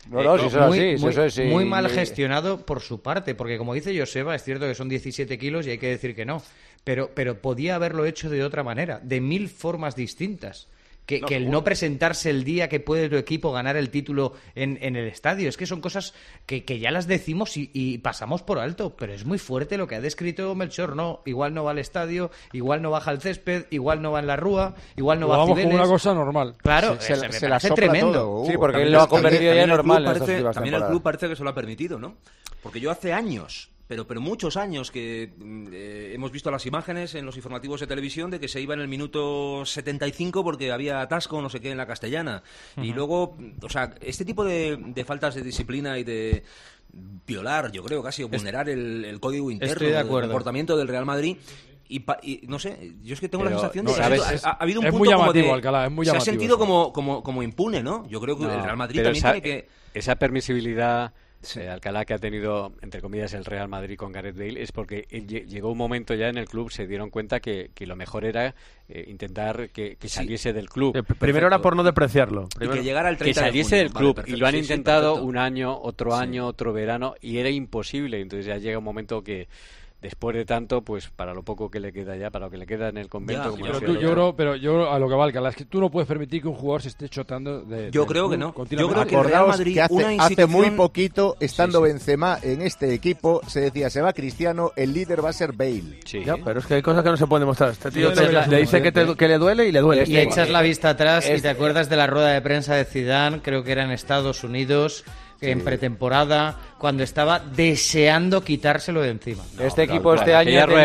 Muy mal gestionado por su parte, porque como dice Joseba, es cierto que son 17 kilos y hay que decir que no, pero podía haberlo hecho de otra manera, de 1000 formas distintas. Que el no presentarse el día que puede tu equipo ganar el título en el estadio. Es que son cosas que ya las decimos y pasamos por alto, pero es muy fuerte lo que ha descrito Melchor. No, igual no va al estadio, igual no baja al césped, igual no va en la rúa, igual no va a Cibeles. Como una cosa normal. Claro, se la hace tremendo. Sí, porque él lo ha convertido ya normal. También el club parece que se lo ha permitido, ¿no? Porque yo hace años... Pero muchos años que hemos visto las imágenes en los informativos de televisión de que se iba en el minuto 75 porque había atasco no sé qué en la Castellana. Y luego, o sea, este tipo de faltas de disciplina y de violar, yo creo casi, o vulnerar el código interno del comportamiento del Real Madrid... Y no sé, yo es que tengo la sensación de que ha habido un punto como de... Alcalá, es muy se ha sentido como impune, ¿no? Yo creo que el Real Madrid también tiene que... Esa permisibilidad... Alcalá que ha tenido, entre comillas, el Real Madrid con Gareth Bale es porque llegó un momento ya en el club, se dieron cuenta que lo mejor era intentar que saliese del club. Primero era por no depreciarlo. Y que llegara al 30 que saliese de del club. Y lo han intentado un año, otro verano, y era imposible. Entonces ya llega un momento que después de tanto, pues para lo poco que le queda ya, para lo que le queda en el convento... Pero yo a lo que va, Alcalá, es que tú no puedes permitir que un jugador se esté chotando Yo creo que no. Yo creo que el Real Madrid, que hace muy poquito, estando Benzema en este equipo, se decía, se va Cristiano, el líder va a ser Bale. Ya, pero es que hay cosas que no se pueden demostrar. Este tío le dice que le duele y le duele. Y echas la vista atrás y te acuerdas de la rueda de prensa de Zidane, creo que era en Estados Unidos... en pretemporada, cuando estaba deseando quitárselo de encima. Este equipo este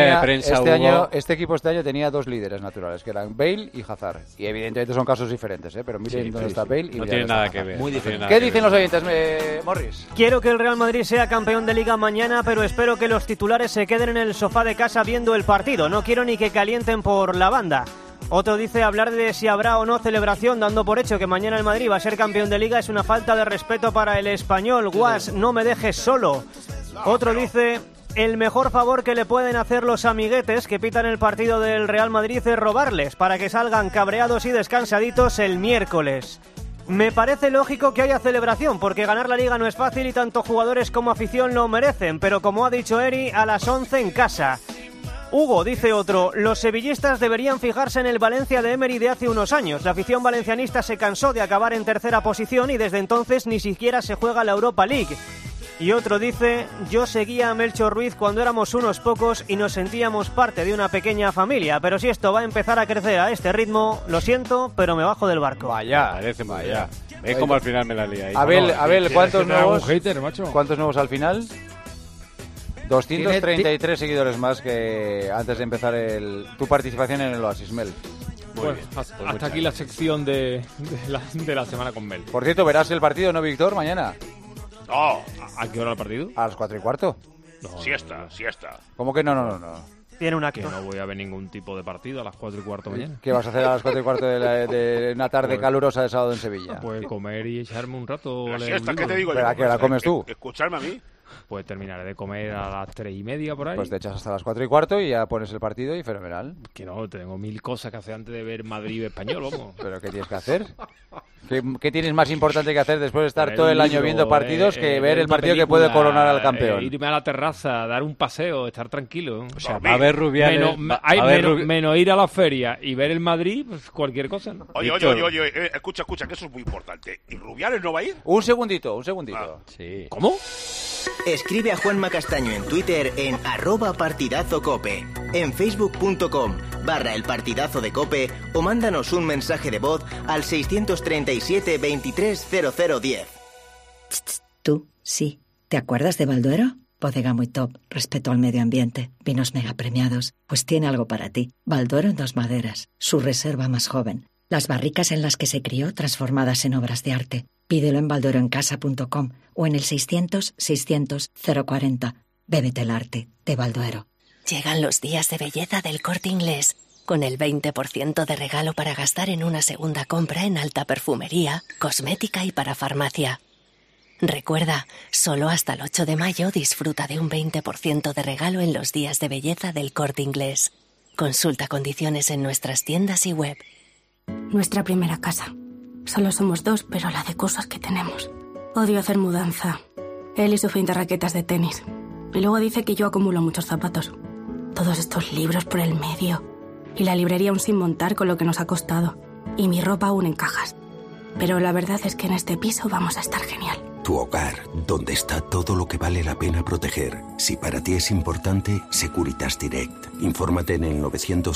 año tenía dos líderes naturales, que eran Bale y Hazard. Y evidentemente son casos diferentes, pero miren dónde está Bale y no tiene nada que ver. Muy diferente. ¿Qué dicen los oyentes, Morris? Quiero que el Real Madrid sea campeón de Liga mañana, pero espero que los titulares se queden en el sofá de casa viendo el partido. No quiero ni que calienten por la banda. Otro dice, hablar de si habrá o no celebración dando por hecho que mañana el Madrid va a ser campeón de Liga es una falta de respeto para el español. Guas, no me dejes solo. Otro dice, el mejor favor que le pueden hacer los amiguetes que pitan el partido del Real Madrid es robarles para que salgan cabreados y descansaditos el miércoles. Me parece lógico que haya celebración, porque ganar la Liga no es fácil y tanto jugadores como afición lo merecen, pero como ha dicho Eri, a las 11 en casa. Hugo, dice otro, los sevillistas deberían fijarse en el Valencia de Emery de hace unos años. La afición valencianista se cansó de acabar en tercera posición y desde entonces ni siquiera se juega la Europa League. Y otro dice, yo seguía a Melchor Ruiz cuando éramos unos pocos y nos sentíamos parte de una pequeña familia, pero si esto va a empezar a crecer a este ritmo, lo siento, pero me bajo del barco. Vaya. Es como al final me la lía ahí. Abel, ¿cuántos nuevos al final? 233 seguidores más que antes de empezar tu participación en el Oasis, Mel. Bueno, hasta aquí la sección de la semana con Mel. Por cierto, ¿verás el partido, no, Víctor, mañana? No. ¿A qué hora el partido? A las 4:15. No. Siesta. ¿Cómo que no? Tiene un acto. Que no voy a ver ningún tipo de partido a las 4:15 mañana. ¿Qué vas a hacer a las 4:15 de una tarde calurosa de sábado en Sevilla? Pues comer y echarme un rato. La siesta, ¿qué te digo yo? ¿Pero a qué hora comes tú? Escucharme a mí. Pues terminaré de comer a las 3:30 por ahí. Pues te echas hasta las 4:15 y ya pones el partido y fenomenal. Que no, tengo 1000 cosas que hacer antes de ver Madrid español, vamos. ¿Pero qué tienes que hacer? ¿Qué tienes más importante que hacer después de estar todo el año viendo partidos que ver el partido que puede coronar al campeón? Irme a la terraza, dar un paseo, estar tranquilo. O sea, va a haber Rubiales. Menos ir a la feria y ver el Madrid, pues cualquier cosa, ¿no? Oye, escucha, que eso es muy importante. ¿Y Rubiales no va a ir? Un segundito. Sí. ¿Cómo? Escribe a Juanma Castaño en Twitter en @partidazocope, en facebook.com/El Partidazo de Cope o mándanos un mensaje de voz al 637 23 0010. Tú, sí. ¿Te acuerdas de Balduero? Bodega muy top, respeto al medio ambiente, vinos mega premiados. Pues tiene algo para ti. Balduero en Dos Maderas, su reserva más joven. Las barricas en las que se crió transformadas en obras de arte. Pídelo en baldueroencasa.com o en el 600-600-040. Bébete el arte de Balduero. Llegan los días de belleza del Corte Inglés, con el 20% de regalo para gastar en una segunda compra en alta perfumería, cosmética y para farmacia. Recuerda, solo hasta el 8 de mayo disfruta de un 20% de regalo en los días de belleza del Corte Inglés. Consulta condiciones en nuestras tiendas y web. Nuestra primera casa. Solo somos dos, pero la de cosas que tenemos. Odio hacer mudanza. Él y su fin de raquetas de tenis. Y luego dice que yo acumulo muchos zapatos. Todos estos libros por el medio. Y la librería aún sin montar con lo que nos ha costado. Y mi ropa aún en cajas. Pero la verdad es que en este piso vamos a estar genial. Tu hogar, donde está todo lo que vale la pena proteger. Si para ti es importante, Securitas Direct. Infórmate en el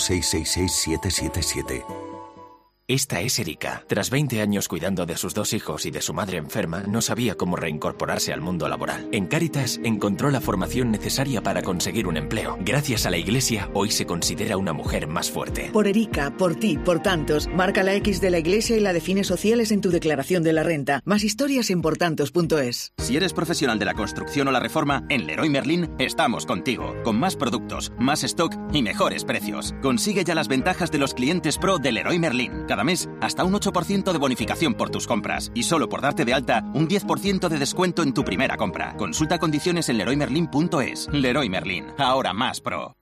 900-666-777. Esta es Erika. Tras 20 años cuidando de sus 2 hijos y de su madre enferma, no sabía cómo reincorporarse al mundo laboral. En Cáritas encontró la formación necesaria para conseguir un empleo. Gracias a la Iglesia, hoy se considera una mujer más fuerte. Por Erika, por ti, por tantos, marca la X de la Iglesia y la de fines sociales en tu declaración de la renta. Más historias en portantos.es. Si eres profesional de la construcción o la reforma, en Leroy Merlin estamos contigo. Con más productos, más stock y mejores precios. Consigue ya las ventajas de los clientes pro de Leroy Merlin. Cada mes, hasta un 8% de bonificación por tus compras. Y solo por darte de alta, un 10% de descuento en tu primera compra. Consulta condiciones en leroymerlin.es. Leroy Merlin, ahora más pro.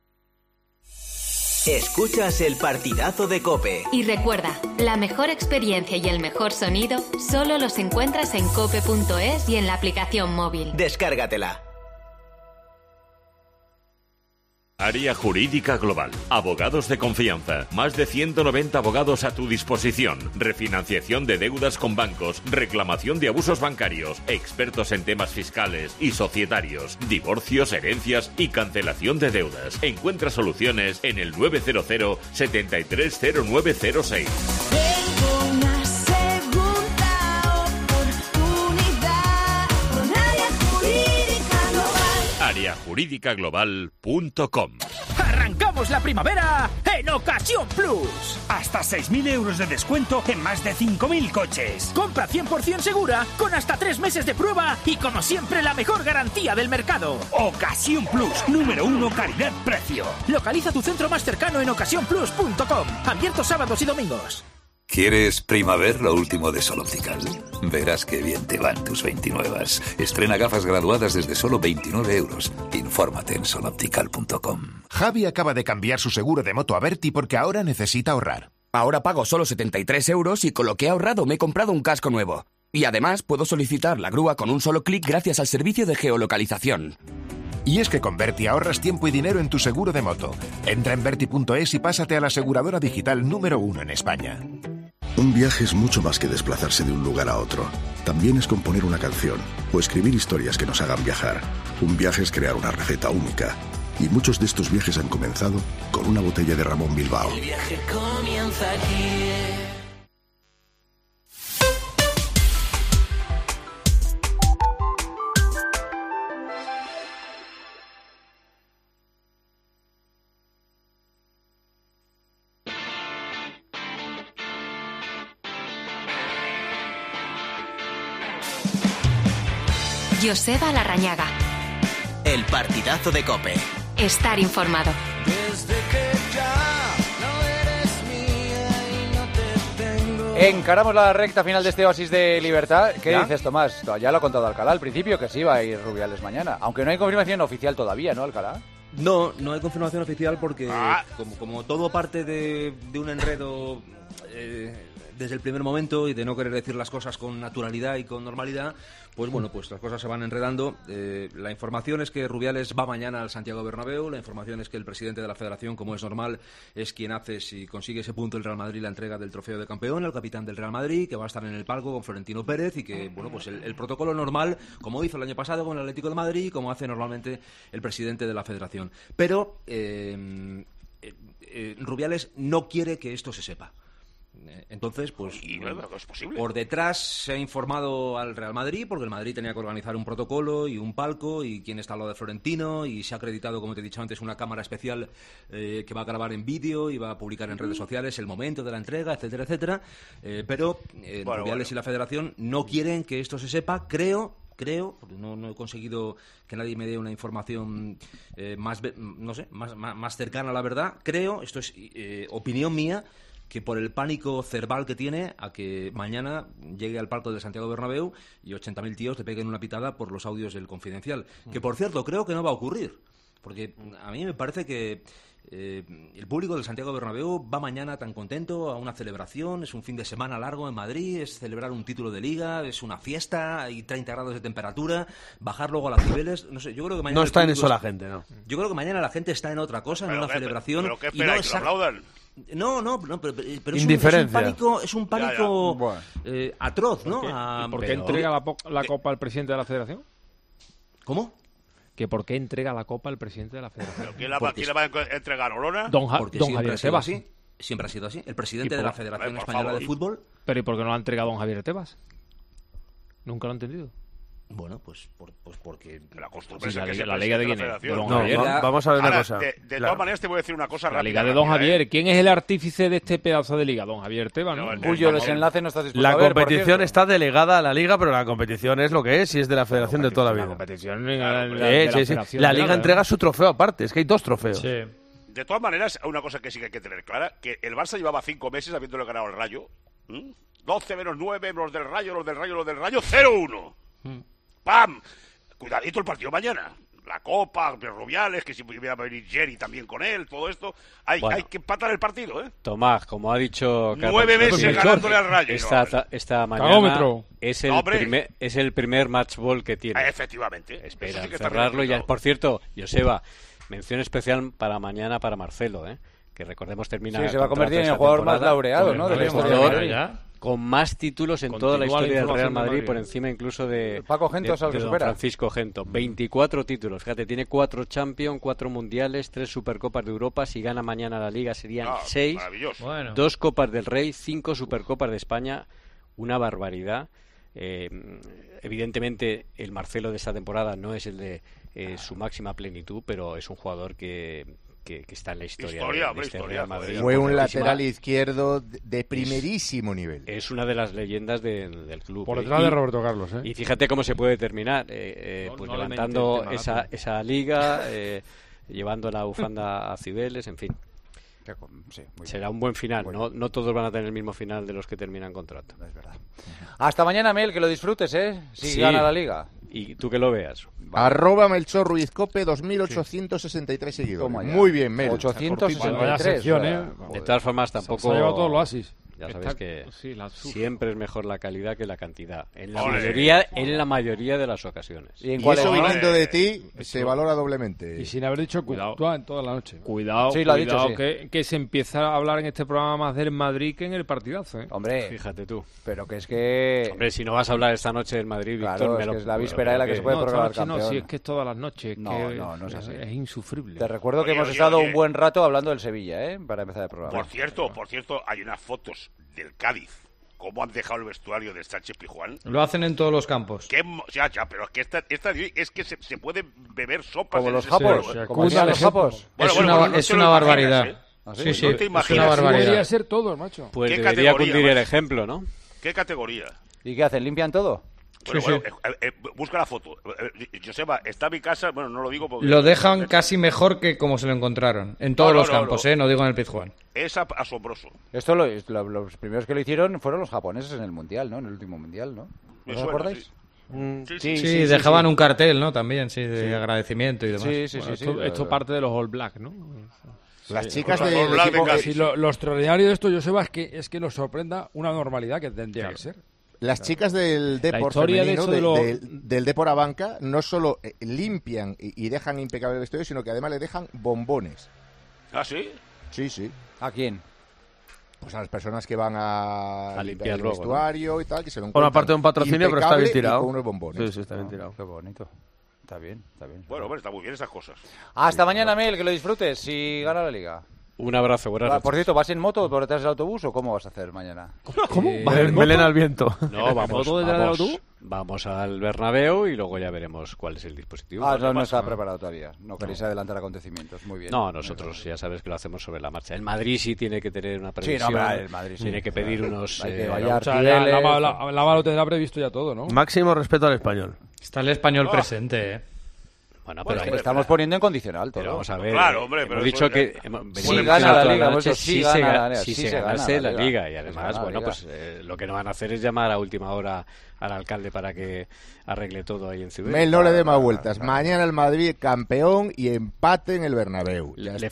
Escuchas el Partidazo de COPE. Y recuerda, la mejor experiencia y el mejor sonido solo los encuentras en cope.es y en la aplicación móvil. Descárgatela. Área Jurídica Global. Abogados de confianza. Más de 190 abogados a tu disposición. Refinanciación de deudas con bancos. Reclamación de abusos bancarios. Expertos en temas fiscales y societarios. Divorcios, herencias y cancelación de deudas. Encuentra soluciones en el 900 730906. Jurídicaglobal.com. ¡Arrancamos la primavera en Ocasión Plus! Hasta 6.000 euros de descuento en más de 5.000 coches. Compra 100% segura con hasta 3 meses de prueba y, como siempre, la mejor garantía del mercado. Ocasión Plus, número 1 calidad-precio. Localiza tu centro más cercano en ocasiónplus.com. Abierto sábados y domingos. ¿Quieres primavera lo último de Sol Optical? Verás qué bien te van tus 29. Estrena gafas graduadas desde solo 29 euros. Infórmate en soloptical.com. Javi acaba de cambiar su seguro de moto a Berti porque ahora necesita ahorrar. Ahora pago solo 73 euros y con lo que he ahorrado me he comprado un casco nuevo. Y además puedo solicitar la grúa con un solo clic gracias al servicio de geolocalización. Y es que con Verti ahorras tiempo y dinero en tu seguro de moto. Entra en Verti.es y pásate a la aseguradora digital número 1 en España. Un viaje es mucho más que desplazarse de un lugar a otro. También es componer una canción o escribir historias que nos hagan viajar. Un viaje es crear una receta única. Y muchos de estos viajes han comenzado con una botella de Ramón Bilbao. El viaje comienza aquí. Joseba Larrañaga. El partidazo de COPE. Estar informado. Encaramos la recta final de este oasis de libertad. ¿Qué dices, Tomás? Ya lo ha contado Alcalá al principio, que sí va a ir Rubiales mañana. Aunque no hay confirmación oficial todavía, ¿no, Alcalá? No hay confirmación oficial porque como todo parte de un enredo desde el primer momento y de no querer decir las cosas con naturalidad y con normalidad, pues bueno, pues las cosas se van enredando. La información es que Rubiales va mañana al Santiago Bernabéu. La información es que el presidente de la Federación, como es normal, es quien hace, si consigue ese punto el Real Madrid, la entrega del trofeo de campeón al capitán del Real Madrid, que va a estar en el palco con Florentino Pérez y que, bueno, pues el protocolo normal, como hizo el año pasado con el Atlético de Madrid, como hace normalmente el presidente de la Federación. Pero Rubiales no quiere que esto se sepa. Entonces, pues ¿es posible? Por detrás se ha informado al Real Madrid, porque el Madrid tenía que organizar un protocolo y un palco, y quién está al lado de Florentino, y se ha acreditado, como te he dicho antes, una cámara especial que va a grabar en vídeo y va a publicar en redes sociales el momento de la entrega, etcétera, etcétera. Pero Rubiales y la Federación no quieren que esto se sepa, creo, porque no he conseguido que nadie me dé una información más cercana a la verdad. Creo, esto es opinión mía, que por el pánico cerval que tiene a que mañana llegue al palco de Santiago Bernabéu y 80.000 tíos le peguen una pitada por los audios del Confidencial. Que, por cierto, creo que no va a ocurrir, porque a mí me parece que el público del Santiago Bernabéu va mañana tan contento a una celebración. Es un fin de semana largo en Madrid, es celebrar un título de liga, es una fiesta, hay 30 grados de temperatura, bajar luego a las Cibeles, no sé, yo creo que mañana no está en eso la gente, ¿no? Yo creo que mañana la gente está en otra cosa, en una celebración. ¿Pero qué espera, que lo aplaudan? No, pero es un pánico bueno. atroz, ¿no? ¿Y por qué entrega la copa al presidente de la Federación? ¿Cómo? ¿Que por qué entrega la copa al presidente de la Federación? ¿Quién la va a entregar, Olona? Don Javier Tebas. Siempre ha sido así. El presidente de la Federación Española de Fútbol. ¿Pero y por qué no lo ha entregado Don Javier Tebas? Nunca lo he entendido. Bueno, pues porque la costumbre es la liga de quién es. Vamos a ver una cosa. De todas maneras te voy a decir una cosa rápida. La liga de Don Javier. ¿Quién es el artífice de este pedazo de liga? Don Javier Tebas, ¿no? Cuyo desenlace no estás dispuesto la a ver, competición está delegada a la liga, pero la competición es lo que es y es de la Federación de toda la vida. La competición La liga entrega su trofeo aparte, es que hay dos trofeos. Sí. De todas maneras, una cosa que sí que hay que tener clara, que el Barça llevaba 5 meses habiéndole ganado al Rayo. 12 menos 9, los del Rayo, 0-1. ¡Pam! Cuidadito el partido mañana. La Copa, de Rubiales, que si pudiera venir Jerry también con él, todo esto. Hay que empatar el partido, ¿eh? Tomás, como ha dicho... 9 meses ganándole al Rayo. Esta mañana es el primer match ball que tiene. Efectivamente. Espera, cerrarlo ya. Por cierto, Joseba, mención especial para mañana para Marcelo, que recordemos termina... Sí, se va a convertir en el jugador más laureado, ¿no? De la historia con más títulos en toda la historia del Real Madrid, por encima incluso de Paco Gento, de Don Francisco Gento. 24 títulos, fíjate, tiene 4 Champions, 4 Mundiales, 3 Supercopas de Europa. Si gana mañana la Liga serían 6, 2 Copas del Rey, 5 Supercopas de España, una barbaridad. Evidentemente el Marcelo de esta temporada no es el de su máxima plenitud, pero es un jugador que está en la historia de este Real Madrid. Fue un lateral izquierdo de primerísimo nivel. Es una de las leyendas del club. Por detrás de Roberto Carlos. Y fíjate cómo se puede terminar, pues levantando esa liga, llevando la bufanda a Cibeles, en fin. Sí, será un buen final. Bueno. No todos van a tener el mismo final de los que terminan contrato. Es verdad. Hasta mañana, Mel, que lo disfrutes, si gana la Liga. Y tú que lo veas. Vale. @Melchor Ruiz Cope, 2863 seguidores. Muy bien, Mel. 863. De todas formas, tampoco... Se ha llevado todos los asis. Ya sabes que siempre es mejor la calidad que la cantidad. En la mayoría de las ocasiones. Y eso viniendo de ti se valora doblemente. Y sin haber dicho cuidado en toda la noche. Cuidado, sí, lo ha dicho, sí. Que se empieza a hablar en este programa más del Madrid que en el partidazo, ¿eh? Hombre, fíjate tú. Pero que es que... Hombre, si no vas a hablar esta noche del Madrid, claro, Víctor... es la víspera de la que se puede proclamar campeón. No, si es que es todas las noches. No es así. Es insufrible. Te recuerdo que hemos estado un buen rato hablando del Sevilla, para empezar el programa. Por cierto, hay unas fotos del Cádiz. ¿Cómo han dejado el vestuario de Sánchez Pizjuán? Lo hacen en todos los campos. Ya, pero es que esta es que se puede beber sopas. Como los japos. Como los japos. Es una barbaridad. Sí, sí, no te imaginas. Es una barbaridad. Debería ser todo, macho. Pues debería cundir el ejemplo, ¿no? ¿Qué categoría? ¿Y qué hacen? ¿Limpian todo? Bueno, busca la foto. Joseba, está mi casa, bueno, no lo digo porque... Lo dejan casi mejor que como se lo encontraron, en todos los campos, no digo en el Pizjuán. Es asombroso. Esto los primeros que lo hicieron fueron los japoneses en el Mundial, ¿no? En el último Mundial, ¿no? ¿No os acordáis? Sí, dejaban un cartel, ¿no? También, de agradecimiento y demás. Sí. Esto parte de los All Black, ¿no? Las chicas del equipo... Lo extraordinario de esto, Joseba, es que nos sorprenda una normalidad que tendría que ser. Las chicas del Depor femenino, del Depor Abanca, no solo limpian y dejan impecable el vestuario, sino que además le dejan bombones. ¿Ah, sí? Sí. ¿A quién? Pues a las personas que van a limpiar el vestuario, ¿no? Y tal, que se lo encuentran. Por parte de un patrocinio, pero está bien tirado. Con unos bombones. Sí, está bien tirado. Qué bonito. Está bien. Bueno, hombre, está muy bien esas cosas. Hasta mañana, Mel, que lo disfrutes si gana la Liga. Un abrazo, buenas noches. Por cierto, ¿vas en moto por detrás del autobús o cómo vas a hacer mañana? ¿Cómo? Melena al viento. No, vamos al Bernabéu y luego ya veremos cuál es el dispositivo. No está preparado todavía. No queréis adelantar acontecamos. Muy bien. No, nosotros ya sabes que lo hacemos sobre la marcha. El Madrid sí tiene que tener una previsión. Sí, el Madrid tiene que pedir unos... Hay que vallar, la lo tendrá previsto ya todo, ¿no? Máximo respeto al español. Está el español presente, Bueno, pero estamos poniendo en condicional todo. Pero vamos a ver. Claro, hombre, hemos dicho que si gana la Liga, si se ganase la Liga. Y además, pues lo que no van a hacer es llamar a última hora al alcalde para que arregle todo ahí en Ciudad. Mel, no le dé más vueltas. Mañana el Madrid campeón y empate en el Bernabéu.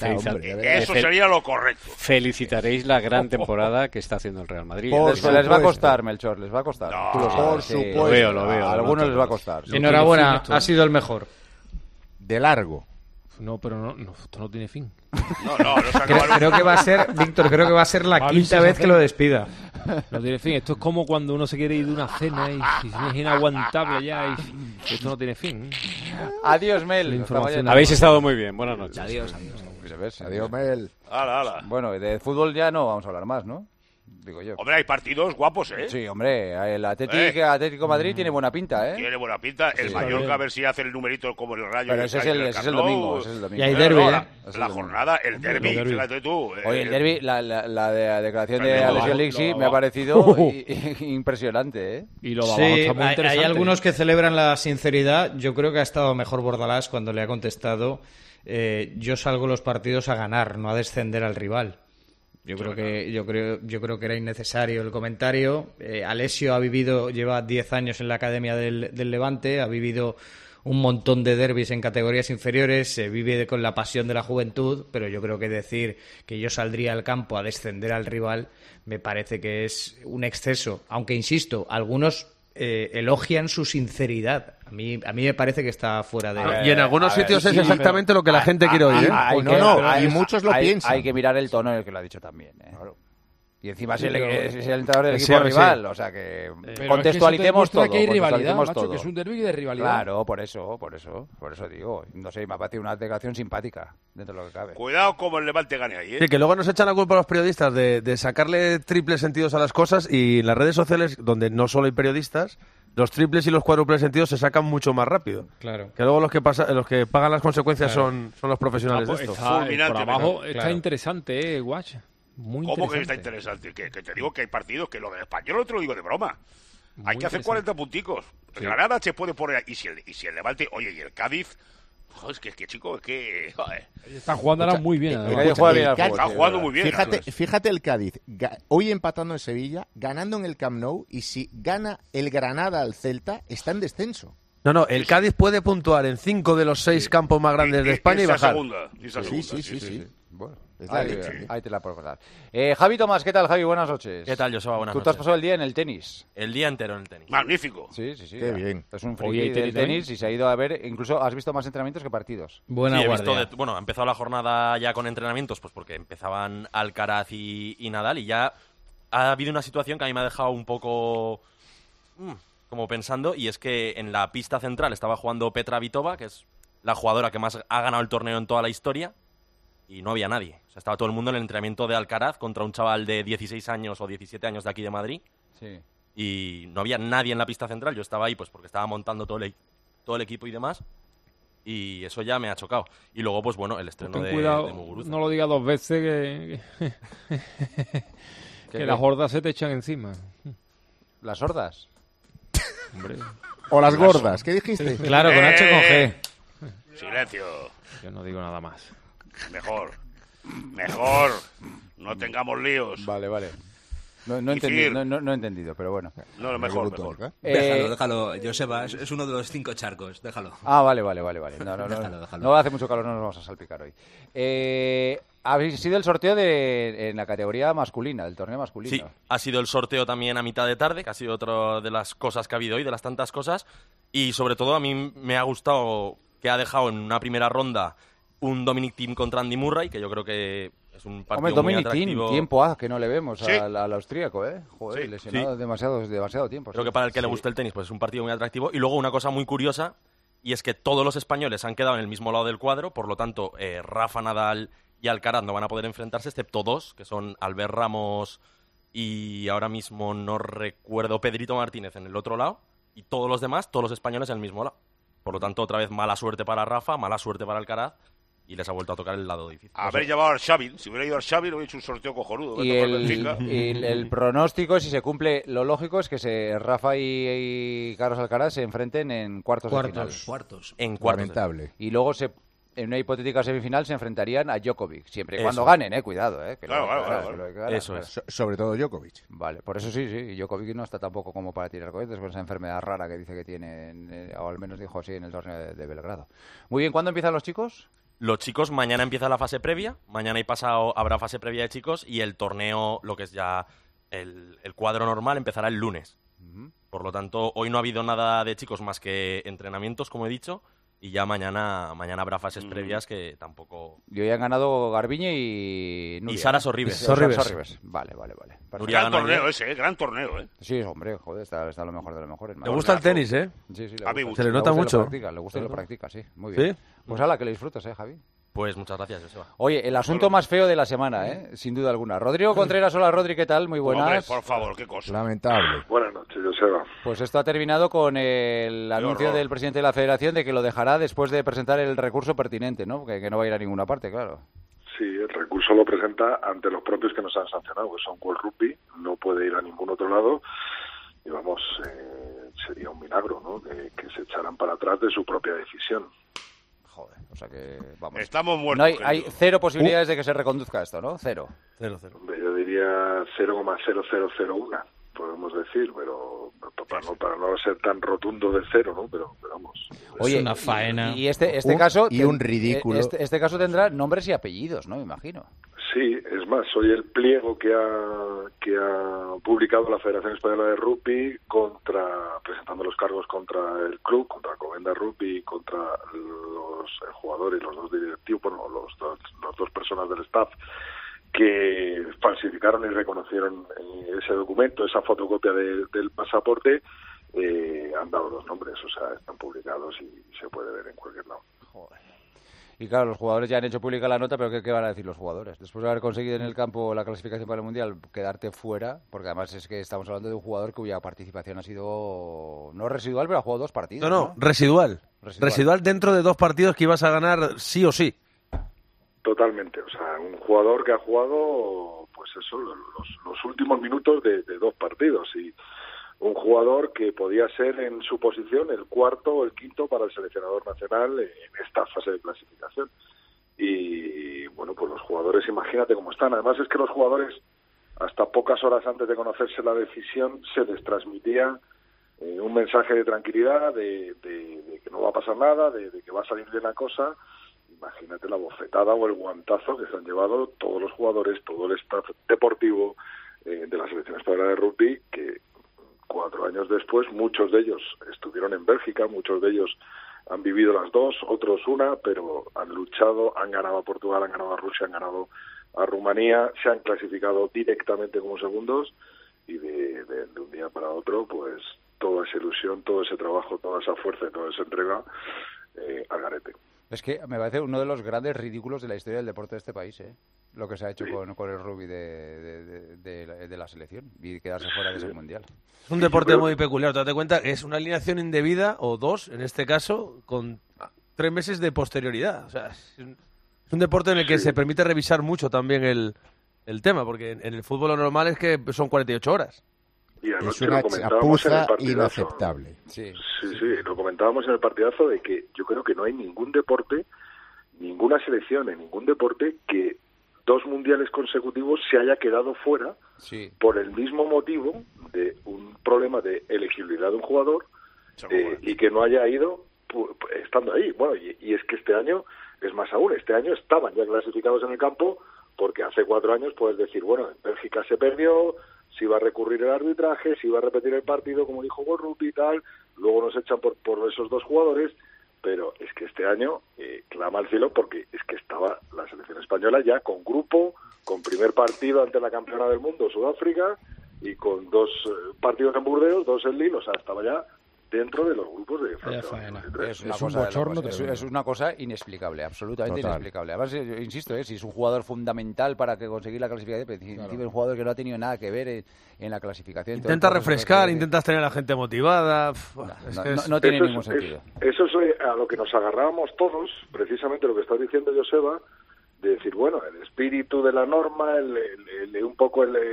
Eso sería lo correcto. Felicitaréis la gran temporada que está haciendo el Real Madrid. Les va a costar, Melchor, les va a costar. Por supuesto. Lo veo. A algunos les va a costar. Enhorabuena, ha sido el mejor. De largo. No, pero esto no tiene fin. Creo que va a ser, Víctor, la quinta vez que lo despida. No tiene fin. Esto es como cuando uno se quiere ir de una cena y es inaguantable ya y esto no tiene fin. Adiós, Mel. Habéis estado muy bien. Buenas noches. Adiós. Adiós, Mel. Hala. Bueno, de fútbol ya no vamos a hablar más, ¿no? Digo yo. Hombre, hay partidos guapos, ¿eh? Sí, hombre, el Atlético Madrid tiene buena pinta, ¿eh? Tiene buena pinta. El Mallorca, a ver si hace el numerito como el Rayo. Pero ese es el domingo. Y hay derbi, la jornada, el derbi, fíjate tú. Oye, el derbi, la declaración de Alessio Lixi me ha parecido impresionante, ¿eh? Y hay algunos que celebran la sinceridad. Yo creo que ha estado mejor Bordalás cuando le ha contestado yo salgo los partidos a ganar, no a descender al rival. Yo creo que era innecesario el comentario. Alessio lleva 10 años en la academia del Levante, ha vivido un montón de derbis en categorías inferiores, se vive con la pasión de la juventud, pero yo creo que decir que yo saldría al campo a descender al rival me parece que es un exceso. Aunque, insisto, algunos elogian su sinceridad. A mí me parece que está fuera de... Y en algunos sitios es exactamente lo que la gente quiere oír. Y muchos lo piensan. Hay que mirar el tono en el que lo ha dicho también. Claro. Y encima es el entrenador del equipo rival, o sea que contextualicemos todo. Que hay rivalidad, macho, que es un derbi de rivalidad. Claro, por eso digo. No sé, me ha parecido una declaración simpática dentro de lo que cabe. Cuidado como el Levante gane ahí, ¿eh? Sí, que luego nos echan la culpa a los periodistas de sacarle triples sentidos a las cosas, y en las redes sociales, donde no solo hay periodistas, los triples y los cuádruples sentidos se sacan mucho más rápido. Claro. Que luego los que pagan las consecuencias son los profesionales de esto. Por abajo está interesante, Guach. ¿Cómo que está interesante? Que te digo que hay partidos que lo del Español no te lo digo de broma. Hay que hacer 40 punticos. Sí. Granada se puede poner... Y si el Levante... Oye, y el Cádiz... Joder, es que chico, es que... Joder. Está jugando ahora muy bien. Está jugando muy bien. Fíjate el Cádiz. Hoy empatando en Sevilla, ganando en el Camp Nou, y si gana el Granada al Celta, está en descenso. No, el Cádiz puede puntuar en 5 de los 6 campos más grandes de España y bajar. Sí. Bueno, ahí te la puedo dar. Javi Tomás, ¿qué tal, Javi? Buenas noches. ¿Qué tal, Joseba? Buenas noches. Tú te has pasado el día en el tenis. El día entero en el tenis. Magnífico. Sí. Qué bien. Es un friki del tenis y se ha ido a ver, incluso has visto más entrenamientos que partidos. Buena guardia. Ha empezado la jornada ya con entrenamientos, pues porque empezaban Alcaraz y Nadal, y ya ha habido una situación que a mí me ha dejado un poco como pensando, y es que en la pista central estaba jugando Petra Kvitova, que es la jugadora que más ha ganado el torneo en toda la historia, y no había nadie. O sea, estaba todo el mundo en el entrenamiento de Alcaraz contra un chaval de 16 años o 17 años de aquí de Madrid. Sí. Y no había nadie en la pista central. Yo estaba ahí pues porque estaba montando todo el equipo y demás. Y eso ya me ha chocado. Y luego, pues bueno, el estreno de Muguruza. No lo diga dos veces que las hordas se te echan encima. ¿Las hordas? Hombre. O las gordas, ¿qué dijiste? Claro, con H con G. Silencio. Yo no digo nada más. Mejor. No tengamos líos. Vale. No he entendido, pero bueno. No, mejor. Déjalo, Joseba, es uno de los 5 charcos, déjalo. Ah, vale. Déjalo. No hace mucho calor, no nos vamos a salpicar hoy. Ha sido el sorteo en la categoría masculina, del torneo masculino. Sí, ha sido el sorteo también a mitad de tarde, que ha sido otra de las cosas que ha habido hoy, de las tantas cosas. Y sobre todo a mí me ha gustado que ha dejado en una primera ronda un Dominic Thiem contra Andy Murray, que yo creo que es un partido muy atractivo. Tiempo que no le vemos sí. al austríaco, ¿eh? Joder, lesionado demasiado tiempo. Creo que para el que le guste el tenis, pues es un partido muy atractivo. Y luego una cosa muy curiosa, y es que todos los españoles han quedado en el mismo lado del cuadro, por lo tanto, Rafa Nadal y Alcaraz no van a poder enfrentarse, excepto dos, que son Albert Ramos y ahora mismo no recuerdo, Pedrito Martínez en el otro lado, y todos los demás, todos los españoles en el mismo lado. Por lo tanto, otra vez mala suerte para Rafa, mala suerte para Alcaraz, y les ha vuelto a tocar el lado difícil. Haber llevado al Xavi, si hubiera ido al Xavi, lo hubiera hecho un sorteo cojonudo. Y el pronóstico, si se cumple, lo lógico es que Rafa y Carlos Alcaraz se enfrenten en cuartos de final. En cuartos. Lamentable. Y luego en una hipotética semifinal se enfrentarían a Djokovic, siempre y cuando ganen, cuidado, Claro. Eso es. Sobre todo Djokovic. Vale, por eso sí, Djokovic no está tampoco como para tirar cohetes con esa enfermedad rara que dice que tiene, o al menos dijo así en el torneo de Belgrado. Muy bien, ¿cuándo empiezan los chicos? Los chicos, mañana empieza la fase previa, mañana y pasado habrá fase previa de chicos, y el torneo, lo que es ya el cuadro normal, empezará el lunes. Por lo tanto, hoy no ha habido nada de chicos más que entrenamientos, como he dicho, y ya mañana habrá fases previas que tampoco... Y hoy han ganado Garbiñe y Nuria. Y Sara Sorribes. Sorribes. Vale. Gran torneo, ¿eh? Sí, hombre, joder, está lo mejor de lo mejor. Le gusta el tenis, ¿eh? Sí, a mí me gusta. Se le nota mucho. Le gusta y lo practica, sí. Muy bien. ¿Sí? Pues hala, que lo disfrutas, Javi. Pues muchas gracias, Joseba. Oye, el asunto más feo de la semana, sin duda alguna. Rodrigo Contreras, hola Rodri, ¿qué tal? Muy buenas. Hombre, por favor, qué cosa. Lamentable. Buenas noches, Joseba. Pues esto ha terminado con el anuncio del presidente de la Federación de que lo dejará después de presentar el recurso pertinente, ¿no? Que no va a ir a ninguna parte, claro. Sí, el recurso lo presenta ante los propios que nos han sancionado, que son World Rugby, no puede ir a ningún otro lado. Y vamos, sería un milagro, ¿no? Que se echaran para atrás de su propia decisión. Joder, o sea que vamos. Estamos muertos. No hay cero posibilidades de que se reconduzca esto, ¿no? Cero. Hombre, yo diría 0,0001, podemos decir, pero para no ser tan rotundo de cero, ¿no? Pero vamos. Oye, es una faena. Y este caso y un ridículo. Este caso tendrá nombres y apellidos, ¿no? Me imagino. Sí, es más, soy el pliego que ha publicado la Federación Española de Rugby presentando los cargos contra el club, contra Covenda Rugby, contra los jugadores, los dos directivos, bueno, las dos personas del staff que falsificaron y reconocieron ese documento, esa fotocopia del pasaporte. Han dado los nombres, o sea, están publicados y se puede ver en cualquier lado. Joder. Y claro, los jugadores ya han hecho pública la nota, pero ¿qué van a decir los jugadores? Después de haber conseguido en el campo la clasificación para el Mundial, quedarte fuera, porque además es que estamos hablando de un jugador cuya participación ha sido no residual, pero ha jugado 2 partidos. No, residual. Residual dentro de 2 partidos que ibas a ganar sí o sí. Totalmente, o sea, un jugador que ha jugado, pues eso, los últimos minutos de 2 partidos, y un jugador que podía ser en su posición el 4º o el 5º para el seleccionador nacional en esta fase de clasificación. Y bueno, pues los jugadores, imagínate cómo están. Además es que los jugadores, hasta pocas horas antes de conocerse la decisión, se les transmitía un mensaje de tranquilidad, de que no va a pasar nada, de que va a salir bien la cosa. imagínate la bofetada o el guantazo que se han llevado todos los jugadores, todo el staff deportivo de la selección española de rugby, que 4 años después muchos de ellos estuvieron en Bélgica, muchos de ellos han vivido las dos, otros una, pero han luchado, han ganado a Portugal, han ganado a Rusia, han ganado a Rumanía, se han clasificado directamente como segundos, y de un día para otro, pues toda esa ilusión, todo ese trabajo, toda esa fuerza y toda esa entrega al garete. Es que me parece uno de los grandes ridículos de la historia del deporte de este país, lo que se ha hecho con el rugby de la selección y quedarse fuera de ese mundial. Es un deporte muy peculiar, te das cuenta, es una alineación indebida, o 2 en este caso, con 3 meses de posterioridad. O sea, es un deporte en el que se permite revisar mucho también el tema, porque en el fútbol lo normal es que son 48 horas. Y es una chapuza inaceptable. Sí, lo comentábamos en el partidazo de que yo creo que no hay ningún deporte, ninguna selección en ningún deporte que 2 mundiales consecutivos se haya quedado fuera por el mismo motivo de un problema de elegibilidad de un jugador y que no haya ido estando ahí. Bueno, y es que este año es más aún, este año estaban ya clasificados en el campo, porque hace 4 años puedes decir, bueno, en Bélgica se perdió, si va a recurrir el arbitraje, si va a repetir el partido, como dijo World Rugby y tal, luego nos echan por esos 2 jugadores, pero es que este año clama al cielo, porque es que estaba la selección española ya con grupo, con primer partido ante la campeona del mundo, Sudáfrica, y con 2 partidos en Burdeos, 2 en Lille, o sea, estaba ya dentro de los grupos de Francia. Es una cosa inexplicable, absolutamente inexplicable. Además, yo insisto, si es un jugador fundamental para que conseguir la clasificación, pero un jugador que no ha tenido nada que ver en la clasificación. Intenta refrescar, intentas tener a la gente motivada. No tiene ningún sentido. Eso es a lo que nos agarrábamos todos, precisamente lo que está diciendo Joseba, de decir, bueno, el espíritu de la norma, un poco el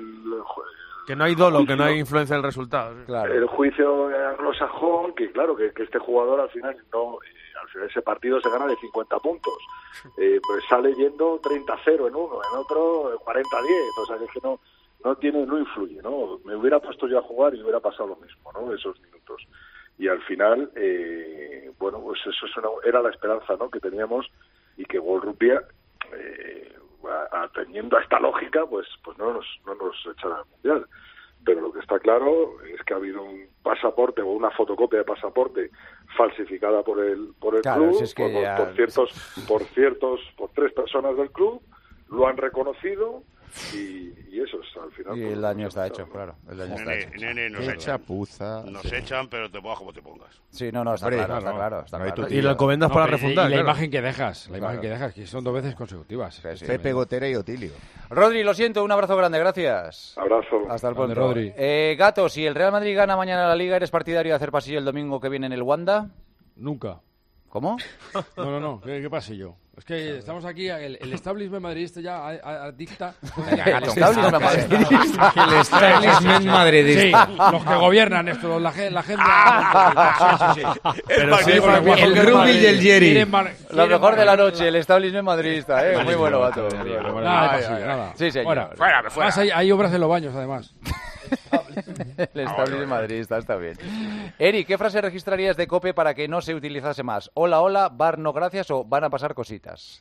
que no hay dolo, que no hay influencia del resultado. Claro. El juicio anglosajón, que claro, que este jugador al final ese partido se gana de 50 puntos. Pues sale yendo 30-0 en uno, en otro 40-10. O sea, que es que no influye, ¿no? Me hubiera puesto yo a jugar y hubiera pasado lo mismo, ¿no? Esos minutos. Y al final, bueno, pues eso era la esperanza, ¿no?, que teníamos, y que World Rugby, atendiendo a esta lógica, pues no nos echará al mundial. Pero lo que está claro es que ha habido un pasaporte o una fotocopia de pasaporte falsificada por el claro, club, es que por 3 personas del club, lo han reconocido, y eso es al final. Y el daño está hecho, claro. Nene, nos echan, pero te pongas como te pongas. Sí, está claro. Y lo encomendas para refundar. Y la imagen que dejas, que son 2 veces consecutivas. Pepe Gotera y Otilio. Rodri, lo siento, un abrazo grande, gracias. Abrazo. Hasta el pronto. Rodri. Gato, si el Real Madrid gana mañana la Liga, ¿eres partidario de hacer pasillo el domingo que viene en el Wanda? Nunca. ¿Cómo? No, ¿qué pasillo? Es que estamos aquí, el establishment madridista ya dicta. El establishment madridista. El establishment madridista. Sí, los que gobiernan esto, la gente. Sí. El Rugby y el Jerry. Lo mejor de la noche, el establishment madridista, muy bueno, Gato. Nada. Sí, señor. Fuera. Además, hay obras en los baños, además. El establishment madridista, está bien. Eri, ¿qué frase registrarías de COPE para que no se utilizase más? Hola, bar no gracias, o van a pasar cositas.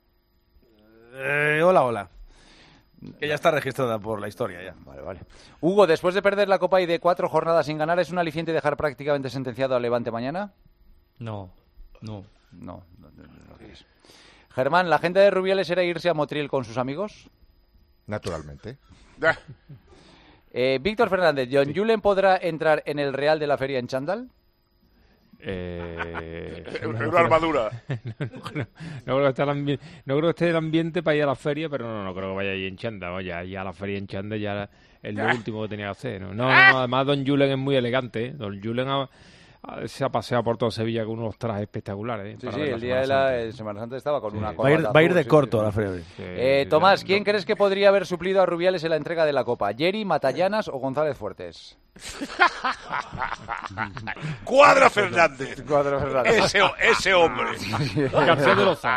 Hola. Que ya está registrada por la historia ya. Vale. Hugo, después de perder la Copa y de 4 jornadas sin ganar, ¿es un aliciente dejar prácticamente sentenciado al Levante mañana? No. Germán, ¿la agenda de Rubiales era irse a Motril con sus amigos? Naturalmente. Víctor Fernández, ¿John Julen podrá entrar en el Real de la Feria en chándal? Una armadura. No creo que esté el ambiente para ir a la feria, pero no creo que vaya ahí en chándal. Oye, ya a la feria en chándal ya es lo último que tenía que hacer. No, además Don Julen es muy elegante. Don Julen se ha paseado por toda Sevilla con unos trajes espectaculares. Sí, el día de la Semana Santa estaba con una corbata. Va a ir de corto a la feria. Tomás, ¿quién crees que podría haber suplido a Rubiales en la entrega de la Copa? ¿Jerry, Matallanas o González Fuertes? Cuadra Fernández. Ese hombre. García de Loza.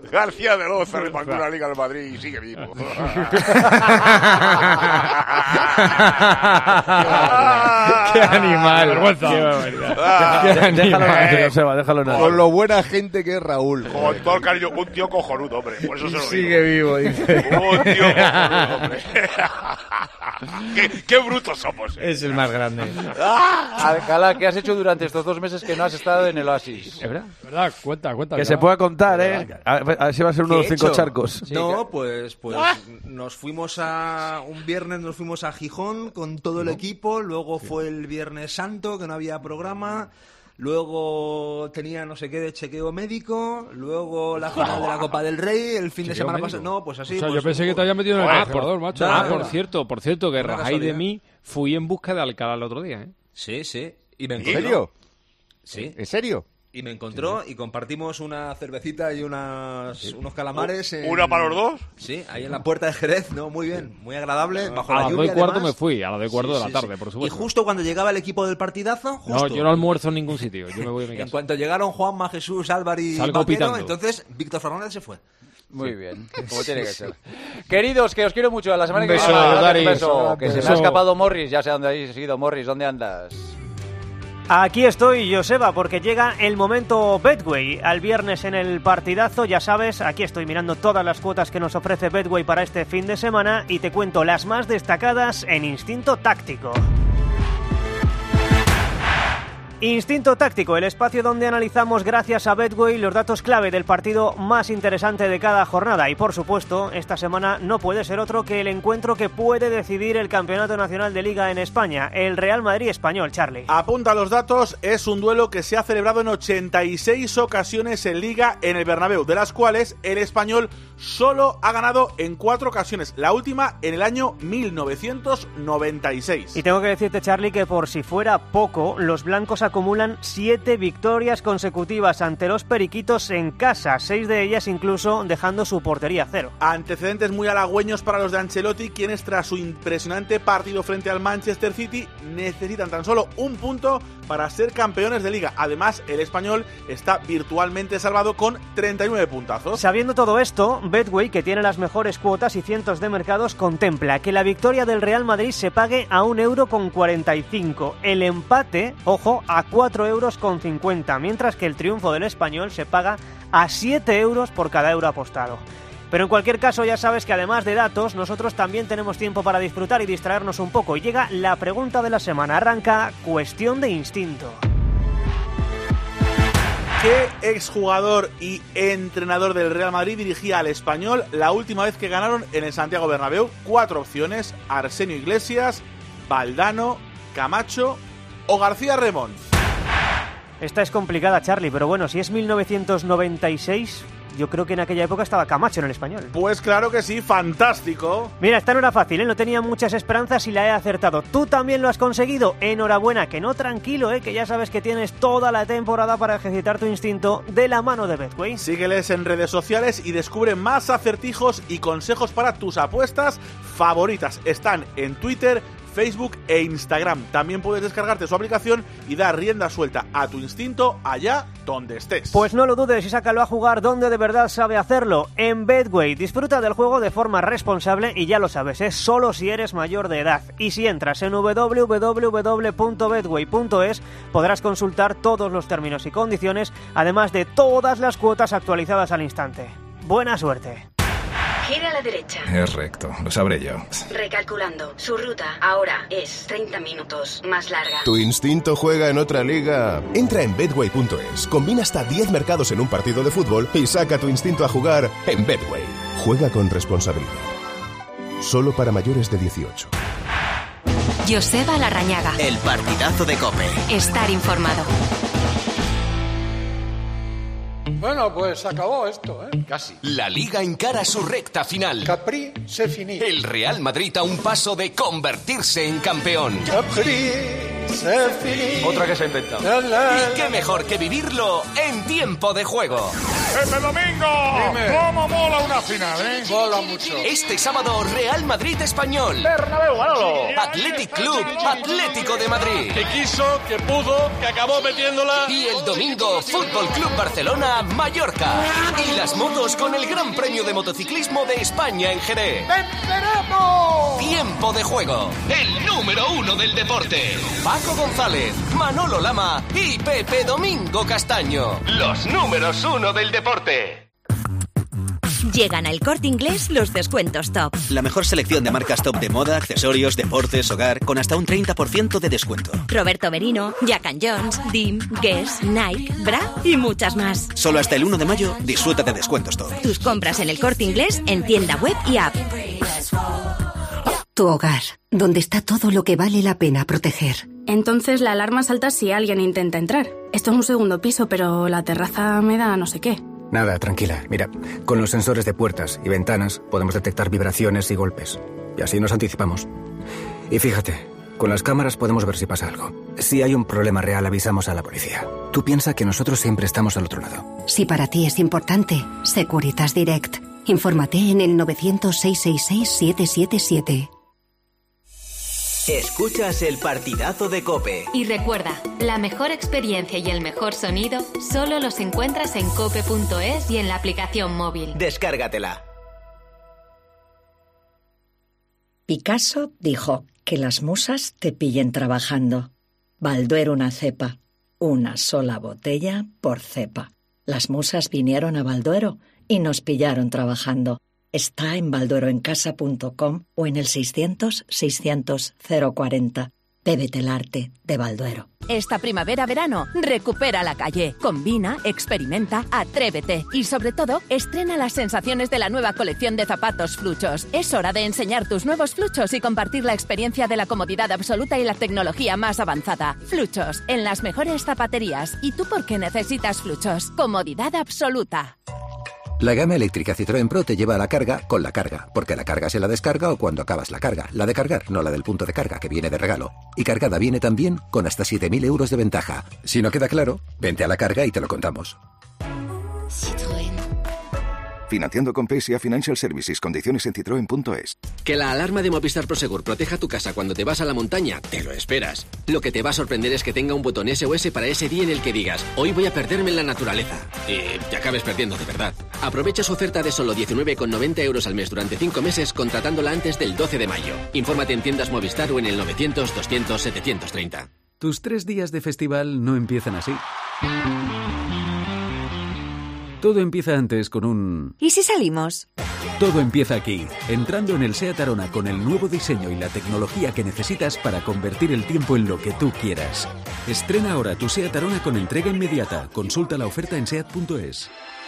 Le mandó una liga al Madrid y sigue vivo. ¡Qué animal! ¡Vergüenza! Déjalo nada. Con lo buena gente que es Raúl. Con todo el cariño, un tío cojonudo, hombre. Por eso se lo digo. Sigue vivo, dice. Un tío cojonudo, hombre. qué brutos somos. Es el más grande. Alcalá, ¿qué has hecho durante estos 2 meses que no has estado en el Oasis? ¿Es verdad? Cuenta. Que se pueda contar, ¿eh? A ver si va a ser uno de los 5 charcos. Sí, no, pues nos fuimos un viernes nos fuimos a Gijón con todo el equipo, luego fue el Viernes Santo, que no había programa, luego tenía no sé qué de chequeo médico, luego la final de la Copa del Rey, el fin de semana pasado. No, pues así. O sea, pues, yo pensé que te había metido en el congelador, macho. Por cierto, que rajáis de mí, fui en busca de Alcalá el otro día, ¿eh? Sí. Y me ¿En encontró. serio? Sí. ¿En serio? Y me encontró y compartimos una cervecita y unos calamares. ¿Una para los dos? Sí, ahí en la puerta de Jerez, ¿no? Muy bien, muy agradable. Bajo A la las lluvia, 2:15 además. me fui, a las 2:15 de la tarde, por supuesto. Y justo cuando llegaba el equipo del partidazo, No, yo no almuerzo en ningún sitio, yo me voy a mi casa. En cuanto llegaron Juanma, Jesús, Álvaro y Salgo Vaquero, pitando. entonces Víctor Fernández se fue. Muy bien, como tiene que ser. Queridos, que os quiero mucho. A la semana que beso, viene. Dari. Un beso. Que se me ha Beso. escapado Morris. Ya sé dónde habéis ido, Morris. ¿Dónde andas? Aquí estoy, Joseba, porque llega el momento Betway. Al viernes en el partidazo, ya sabes, aquí estoy mirando todas las cuotas que nos ofrece Betway para este fin de semana y te cuento las más destacadas en Instinto Táctico. Instinto Táctico, el espacio donde analizamos gracias a Betway los datos clave del partido más interesante de cada jornada. Y por supuesto, esta semana no puede ser otro que el encuentro que puede decidir el Campeonato Nacional de Liga en España, el Real Madrid Español, Charlie. Apunta los datos, es un duelo que se ha celebrado en 86 ocasiones en Liga en el Bernabéu, de las cuales el Español solo ha ganado en 4 ocasiones, la última en el año 1996. Y tengo que decirte, Charlie, que por si fuera poco, los blancos acumulan 7 victorias consecutivas ante los periquitos en casa, 6 de ellas incluso dejando su portería a 0. Antecedentes muy halagüeños para los de Ancelotti, quienes tras su impresionante partido frente al Manchester City necesitan tan solo un punto para ser campeones de Liga. Además, el Español está virtualmente salvado con 39 puntazos. Sabiendo todo esto, Betway, que tiene las mejores cuotas y cientos de mercados, contempla que la victoria del Real Madrid se pague a 1,45 €, el empate, ojo, a 4,50 €, mientras que el triunfo del Español se paga a 7 € por cada euro apostado. Pero en cualquier caso, ya sabes que además de datos, nosotros también tenemos tiempo para disfrutar y distraernos un poco. Y llega la pregunta de la semana. Arranca Cuestión de Instinto. ¿Qué exjugador y entrenador del Real Madrid dirigía al Español la última vez que ganaron en el Santiago Bernabéu? 4 opciones: Arsenio Iglesias, Valdano, Camacho o García Remón. Esta es complicada, Charlie, pero bueno, si es 1996... yo creo que en aquella época estaba Camacho en el Español. Pues claro que sí, fantástico. Mira, esta no era fácil, ¿eh? No tenía muchas esperanzas y la he acertado. Tú también lo has conseguido. Enhorabuena, que no, tranquilo, que ya sabes que tienes toda la temporada para ejercitar tu instinto de la mano de Betway. Sígueles en redes sociales y descubre más acertijos y consejos para tus apuestas favoritas. Están en Twitter, Facebook e Instagram. También puedes descargarte su aplicación y dar rienda suelta a tu instinto allá donde estés. Pues no lo dudes y sácalo a jugar donde de verdad sabe hacerlo, en Betway. Disfruta del juego de forma responsable y ya lo sabes, es solo si eres mayor de edad. Y si entras en www.betway.es podrás consultar todos los términos y condiciones, además de todas las cuotas actualizadas al instante. Buena suerte. Gira a la derecha. Es recto, lo sabré yo. Recalculando. Su ruta ahora es 30 minutos más larga. ¿Tu instinto juega en otra liga? Entra en Betway.es, combina hasta 10 mercados en un partido de fútbol y saca tu instinto a jugar en Betway. Juega con responsabilidad. Solo para mayores de 18. Joseba Larrañaga. El partidazo de COPE. Estar informado. Bueno, pues acabó esto, ¿eh? Casi. La Liga encara su recta final. Capri, c'est fini. El Real Madrid a un paso de convertirse en campeón. Capri, c'est fini. Otra que se ha inventado. Y qué mejor que vivirlo en tiempo de juego. ¡Este domingo! Dime. ¿Cómo mola una final, Mola mucho. Este sábado, Real Madrid Español. Bernabéu, Manolo. Athletic Club, Atlético de Madrid. Que quiso, que pudo, que acabó metiéndola. Y el domingo, Fútbol Club Barcelona, Mallorca. Y las motos con el Gran Premio de Motociclismo de España en Jerez. ¡Venceremos! Tiempo de Juego, el número 1 del deporte. Paco González, Manolo Lama y Pepe Domingo Castaño. Los números 1 del deporte. Llegan al Corte Inglés los descuentos top. La mejor selección de marcas top de moda, accesorios, deportes, hogar, con hasta un 30% de descuento. Roberto Merino, Jack & Jones, DIM, Guess, Nike, Bra y muchas más. Solo hasta el 1 de mayo disfruta de descuentos top. Tus compras en el Corte Inglés en tienda web y app. Tu hogar, donde está todo lo que vale la pena proteger. Entonces la alarma salta si alguien intenta entrar. Esto es un segundo piso, pero la terraza me da no sé qué. Nada, tranquila. Mira, con los sensores de puertas y ventanas podemos detectar vibraciones y golpes. Y así nos anticipamos. Y fíjate, con las cámaras podemos ver si pasa algo. Si hay un problema real, avisamos a la policía. Tú piensa que nosotros siempre estamos al otro lado. Si para ti es importante, Securitas Direct. Infórmate en el 900-666-777. Escuchas el partidazo de COPE. Y recuerda, la mejor experiencia y el mejor sonido solo los encuentras en cope.es y en la aplicación móvil. Descárgatela. Picasso dijo que las musas te pillen trabajando. Balduero una cepa, una sola botella por cepa. Las musas vinieron a Balduero y nos pillaron trabajando. Está en baldueroencasa.com o en el 600-600-040. Bébete el arte de Balduero. Esta primavera-verano, recupera la calle. Combina, experimenta, atrévete. Y sobre todo, estrena las sensaciones de la nueva colección de zapatos Fluchos. Es hora de enseñar tus nuevos Fluchos y compartir la experiencia de la comodidad absoluta y la tecnología más avanzada. Fluchos, en las mejores zapaterías. ¿Y tú por qué necesitas Fluchos? Comodidad absoluta. La gama eléctrica Citroën Pro te lleva a la carga con la carga, porque la carga se la descarga o cuando acabas la carga. La de cargar, no la del punto de carga, que viene de regalo. Y cargada viene también con hasta 7.000 euros de ventaja. Si no queda claro, vente a la carga y te lo contamos. Citroën. Financiando con PSA Financial Services. Condiciones en citroen.es. Que la alarma de Movistar Prosegur proteja tu casa cuando te vas a la montaña, te lo esperas. Lo que te va a sorprender es que tenga un botón SOS para ese día en el que digas, hoy voy a perderme en la naturaleza. Y te acabes perdiendo de verdad. Aprovecha su oferta de solo 19,90 euros al mes durante 5 meses contratándola antes del 12 de mayo. Infórmate en tiendas Movistar o en el 900-200-730. Tus 3 días de festival no empiezan así. Todo empieza antes con un... ¿Y si salimos? Todo empieza aquí, entrando en el SEAT Arona con el nuevo diseño y la tecnología que necesitas para convertir el tiempo en lo que tú quieras. Estrena ahora tu SEAT Arona con entrega inmediata. Consulta la oferta en SEAT.es.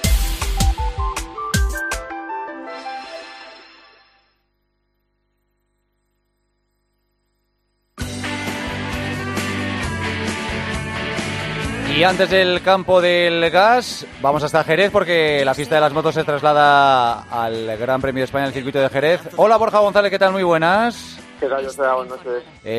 Y antes del campo del gas, vamos hasta Jerez porque la fiesta de las motos se traslada al Gran Premio de España en el circuito de Jerez. Hola Borja González, ¿qué tal? Muy buenas. ¿Qué tal? Buenas noches.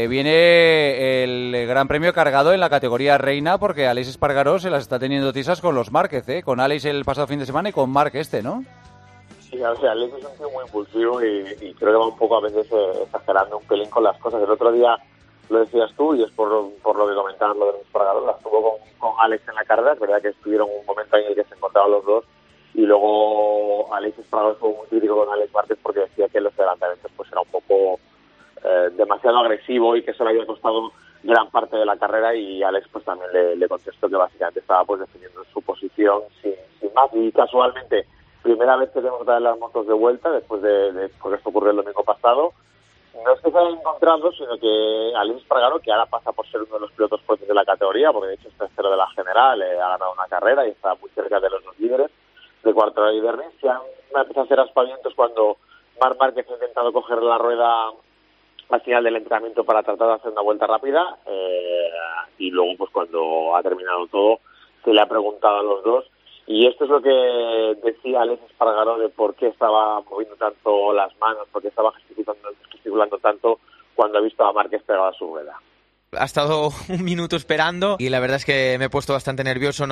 Viene el Gran Premio cargado en la categoría reina porque Aleix Espargaró se las está teniendo tisas con los Márquez, ¿eh? Con Aleix el pasado fin de semana y con Marc ¿no? Sí, o sea, Aleix es un tío muy impulsivo y creo que va un poco a veces exagerando un pelín con las cosas. El otro día lo decías tú y es por lo que comentaban lo de los Espargaró, las tuvo con Alex en la carrera. Es verdad que estuvieron un momento en el que se encontraban los dos y luego Aleix Espargaró estuvo muy crítico con Alex Márquez porque decía que los adelantamientos pues era un poco demasiado agresivo y que eso le había costado gran parte de la carrera, y Alex pues también le contestó que básicamente estaba pues defendiendo su posición sin más. Y casualmente, primera vez que tenemos que traer las motos de vuelta después de porque esto ocurrió el domingo pasado. No es que se hayan encontrado, sino que Aleix Espargaró, que ahora pasa por ser uno de los pilotos fuertes de la categoría, porque de hecho es tercero de la general, ha ganado una carrera y está muy cerca de los dos líderes de Quartararo y Berni, se han empezado a hacer aspavientos cuando Marc Márquez ha intentado coger la rueda al final del entrenamiento para tratar de hacer una vuelta rápida, y luego pues cuando ha terminado todo se le ha preguntado a los dos, y esto es lo que decía Aleix Espargaró de por qué estaba moviendo tanto las manos, por qué estaba gesticulando tanto cuando ha visto a Márquez pegado a su rueda. Ha estado un minuto esperando y la verdad es que me he puesto bastante nervioso.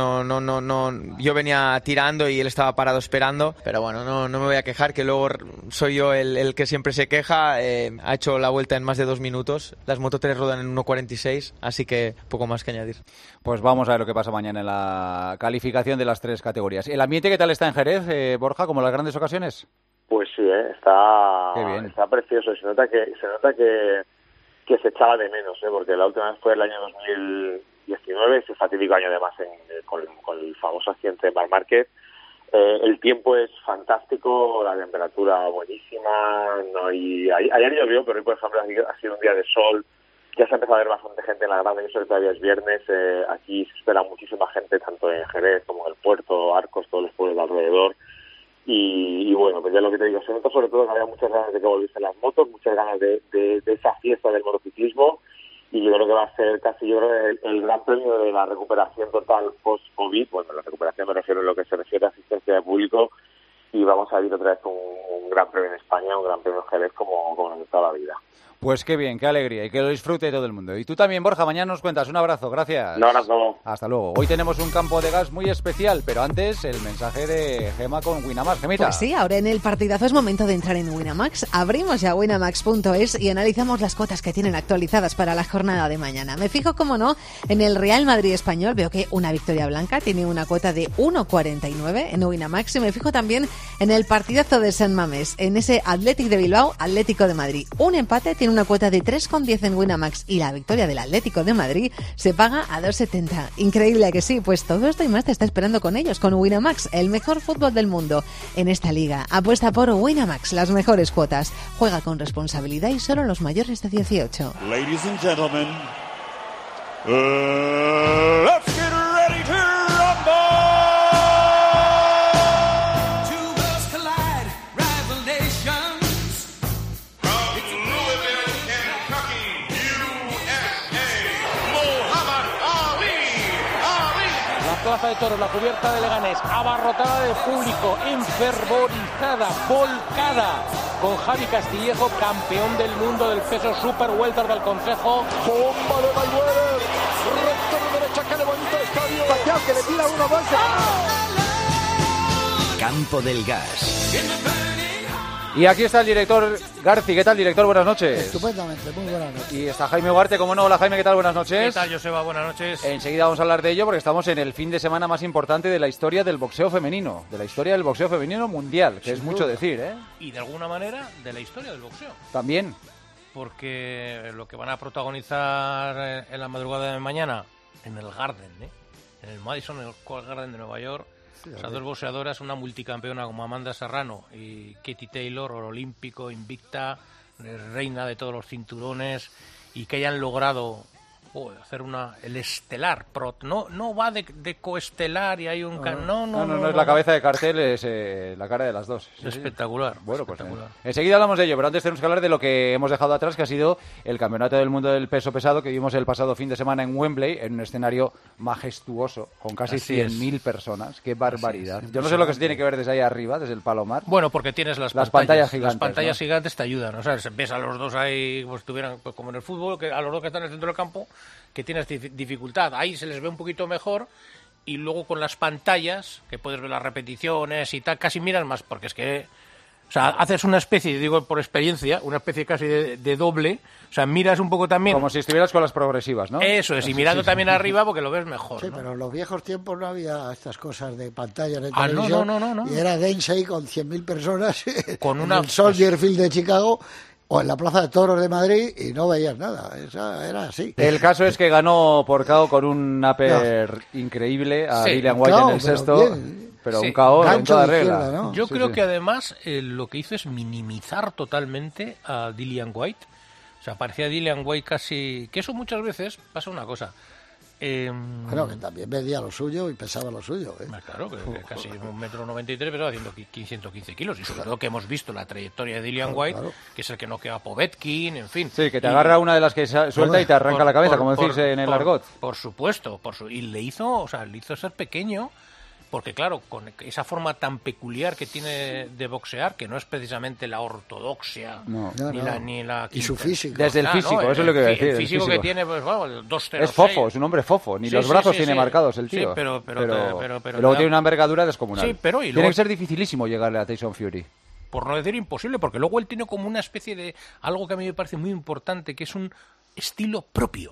Yo venía tirando y él estaba parado esperando, pero bueno, no me voy a quejar, que luego soy yo el que siempre se queja. Ha hecho la vuelta en más de 2 minutos, las Moto 3 rodan en 1.46, así que poco más que añadir. Pues vamos a ver lo que pasa mañana en la calificación de las 3 categorías. ¿El ambiente qué tal está en Jerez, Borja, como en las grandes ocasiones? Pues sí, está precioso. Y se nota que se echaba de menos, porque la última vez fue el año 2019, ese fatídico año además con el famoso accidente de Marc Márquez. El tiempo es fantástico, la temperatura buenísima, ayer llovió, pero hoy por ejemplo ha sido un día de sol, ya se ha empezado a ver bastante gente en la grada, y eso que todavía es viernes, aquí se espera muchísima gente, tanto en Jerez como en el Puerto, Arcos, todos los pueblos de alrededor, y bueno, pues ya lo que te digo, se nota sobre todo que había muchas ganas de que volviesen las motos, muchas ganas de esa fiesta del motociclismo, y yo creo que va a ser casi el gran premio de la recuperación total post-COVID. Bueno, la recuperación me refiero en lo que se refiere a asistencia de público, y vamos a vivir otra vez un gran premio en España, un gran premio en Jerez como en toda la vida. Pues qué bien, qué alegría y que lo disfrute todo el mundo. Y tú también, Borja, mañana nos cuentas. Un abrazo, gracias. Un abrazo. Hasta luego. Hoy tenemos un campo de gas muy especial, pero antes el mensaje de Gema con Winamax. Gemita. Pues sí, ahora en el partidazo es momento de entrar en Winamax. Abrimos ya winamax.es y analizamos las cuotas que tienen actualizadas para la jornada de mañana. Me fijo, como no, en el Real Madrid español. Veo que una victoria blanca tiene una cuota de 1,49 en Winamax. Y me fijo también en el partidazo de San Mamés, en ese Athletic de Bilbao, Atlético de Madrid. Un empate tiene una cuota de 3,10 en Winamax y la victoria del Atlético de Madrid se paga a 2,70. Increíble que sí, pues todo esto y más te está esperando con ellos, con Winamax, el mejor fútbol del mundo en esta liga. Apuesta por Winamax, las mejores cuotas. Juega con responsabilidad y solo los mayores de 18. Ladies and gentlemen, let's get ready to rumble! Plaza de Toros, la cubierta de Leganés, abarrotada de público, enfervorizada, volcada, con Javi Castillejo, campeón del mundo del peso super welter del Consejo. ¡Bomba de Mayweather! ¡Recto de derecha que levanta el estadio! ¡Pacquiao que le tira uno más! Campo del Gas. Y aquí está el director Garci. ¿Qué tal, director? Buenas noches. Estupendamente, muy buenas noches. Y está Jaime Ugarte, como no. Hola, Jaime, ¿qué tal? Buenas noches. ¿Qué tal, Joseba? Buenas noches. Enseguida vamos a hablar de ello porque estamos en el fin de semana más importante de la historia del boxeo femenino, de la historia del boxeo femenino mundial, que es mucho decir, ¿eh? Y de alguna manera de la historia del boxeo. También. Porque lo que van a protagonizar en la madrugada de mañana en el Garden, en el Madison Square Garden de Nueva York, o sea, dos boxeadoras, una multicampeona como Amanda Serrano y Katie Taylor, oro olímpico, invicta, reina de todos los cinturones, y que hayan logrado hacer el estelar, no va de coestelar y hay un... No, es la cabeza de cartel, es la cara de las dos. Sí, espectacular. Bueno, espectacular. Pues enseguida hablamos de ello, pero antes tenemos que hablar de lo que hemos dejado atrás, que ha sido el Campeonato del Mundo del Peso Pesado que vimos el pasado fin de semana en Wembley, en un escenario majestuoso, con casi 100.000 personas. ¡Qué barbaridad! Yo no sé lo que se tiene que ver desde ahí arriba, desde el Palomar. Bueno, porque tienes las pantallas gigantes. Las pantallas gigantes te ayudan, o sea, ves a los dos ahí, pues estuvieran como en el fútbol, que a los dos que están en el centro del campo, que tienes dificultad, ahí se les ve un poquito mejor, y luego con las pantallas, que puedes ver las repeticiones y tal, casi miras más, porque es que, o sea, haces una especie, digo por experiencia, una especie casi de doble, o sea, miras un poco también... Como si estuvieras con las progresivas, ¿no? Eso es, y mirando también arriba porque lo ves mejor. Sí, ¿no? pero en los viejos tiempos no había estas cosas de pantallas de televisión. No. Y era Densei con 100.000 personas con en el Soldier Field de Chicago, o en la Plaza de Toros de Madrid, y no veías nada. Esa era así. El caso es que ganó por KO con un upper increíble a Dillian White en el sexto, pero un KO en toda regla. ¿No? Yo creo que además lo que hizo es minimizar totalmente a Dillian White. O sea, parecía Dillian White casi... Que eso muchas veces pasa una cosa. Bueno, que también medía lo suyo y pesaba lo suyo. Claro, que casi 1,93 m, pero haciendo 115 kilos. Y sobre todo que hemos visto la trayectoria de Dillian White, que es el que noquea a Povetkin, en fin. Sí, que te agarra una de las que suelta y te arranca la cabeza, como decís en el argot. Por supuesto. Y le hizo ser pequeño, porque claro, con esa forma tan peculiar que tiene de boxear, que no es precisamente la ortodoxia, ni la y su físico. Desde el físico, eso es lo que voy a decir. El físico que tiene, pues bueno, 2,06. Es fofo, es un hombre fofo, ni los brazos tiene marcados el tío. Sí, pero luego tiene una envergadura descomunal. Sí, pero tiene que ser dificilísimo llegarle a Tyson Fury. Por no decir imposible, porque luego él tiene como una especie de algo que a mí me parece muy importante, que es un estilo propio. O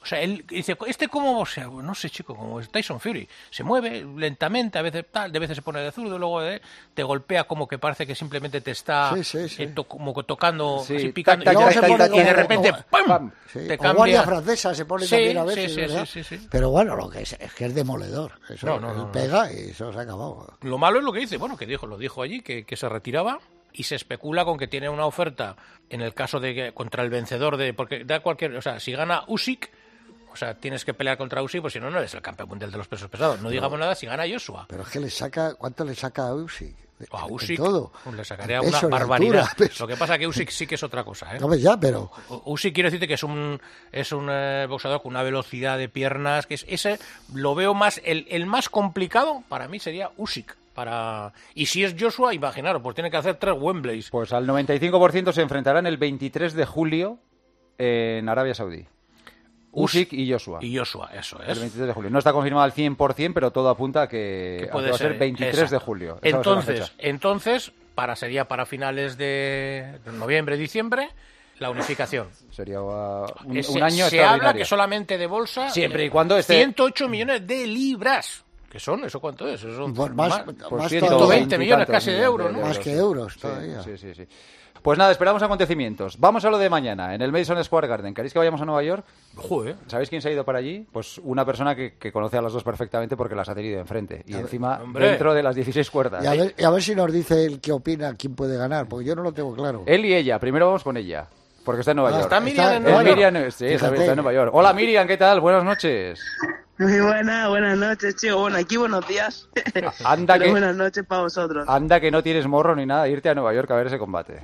O sea, él dice, ¿cómo boxea? Pues no sé, chico, como es Tyson Fury. Se mueve lentamente, a veces tal, de veces se pone de zurdo, luego te golpea como que parece que simplemente te está como tocando, así, picando, y de repente ¡pum! Te cambia. O guardia francesa se pone también a veces, ¿verdad? Sí. Pero bueno, lo que es que es demoledor. Eso, él pega y eso se ha acabado. Lo malo es lo que dice, bueno, lo dijo allí, que se retiraba. Y se especula con que tiene una oferta en el caso de que contra el vencedor porque da cualquier, o sea, si gana Usyk, o sea, tienes que pelear contra Usyk, pues si no eres el campeón mundial de los pesos pesados. No digamos nada si gana Joshua. Pero es que ¿cuánto le saca a Usyk? A Usyk todo. Pues le sacaría una barbaridad. Lo que pasa es que Usyk sí que es otra cosa, ¿eh? No, ya, pero Usyk quiero decirte que es un boxeador con una velocidad de piernas, que ese lo veo más, el más complicado para mí sería Usyk. Y si es Joshua, imaginaros, pues tiene que hacer 3 Wembleys. Pues al 95% se enfrentarán el 23 de julio en Arabia Saudí. Usyk y Joshua. Y Joshua, eso es. El 23 de julio. No está confirmado al 100%, pero todo apunta a que va a ser 23 de julio. Entonces, sería para finales de noviembre, diciembre, la unificación. Sería un año se habla que solamente de bolsa, siempre y cuando 108 millones de libras. ¿Qué son? ¿Eso cuánto es? Eso son más 120 millones casi de euros, ¿no? Más que euros todavía. Sí. Pues nada, esperamos acontecimientos. Vamos a lo de mañana, en el Madison Square Garden. ¿Queréis que vayamos a Nueva York? Joder. ¿Sabéis quién se ha ido para allí? Pues una persona que conoce a las dos perfectamente porque las ha tenido enfrente. Y encima, dentro de las 16 cuerdas. Y a ver si nos dice él qué opina, quién puede ganar, porque yo no lo tengo claro. Él y ella. Primero vamos con ella, porque está en Nueva York. ¿Está Miriam en Nueva York? Miriam, sí, está en Nueva York. Hola Miriam, ¿qué tal? Buenas noches. Muy buenas noches, chicos. Bueno, aquí buenos días. Buenas noches para vosotros. Anda que no tienes morro ni nada, irte a Nueva York a ver ese combate.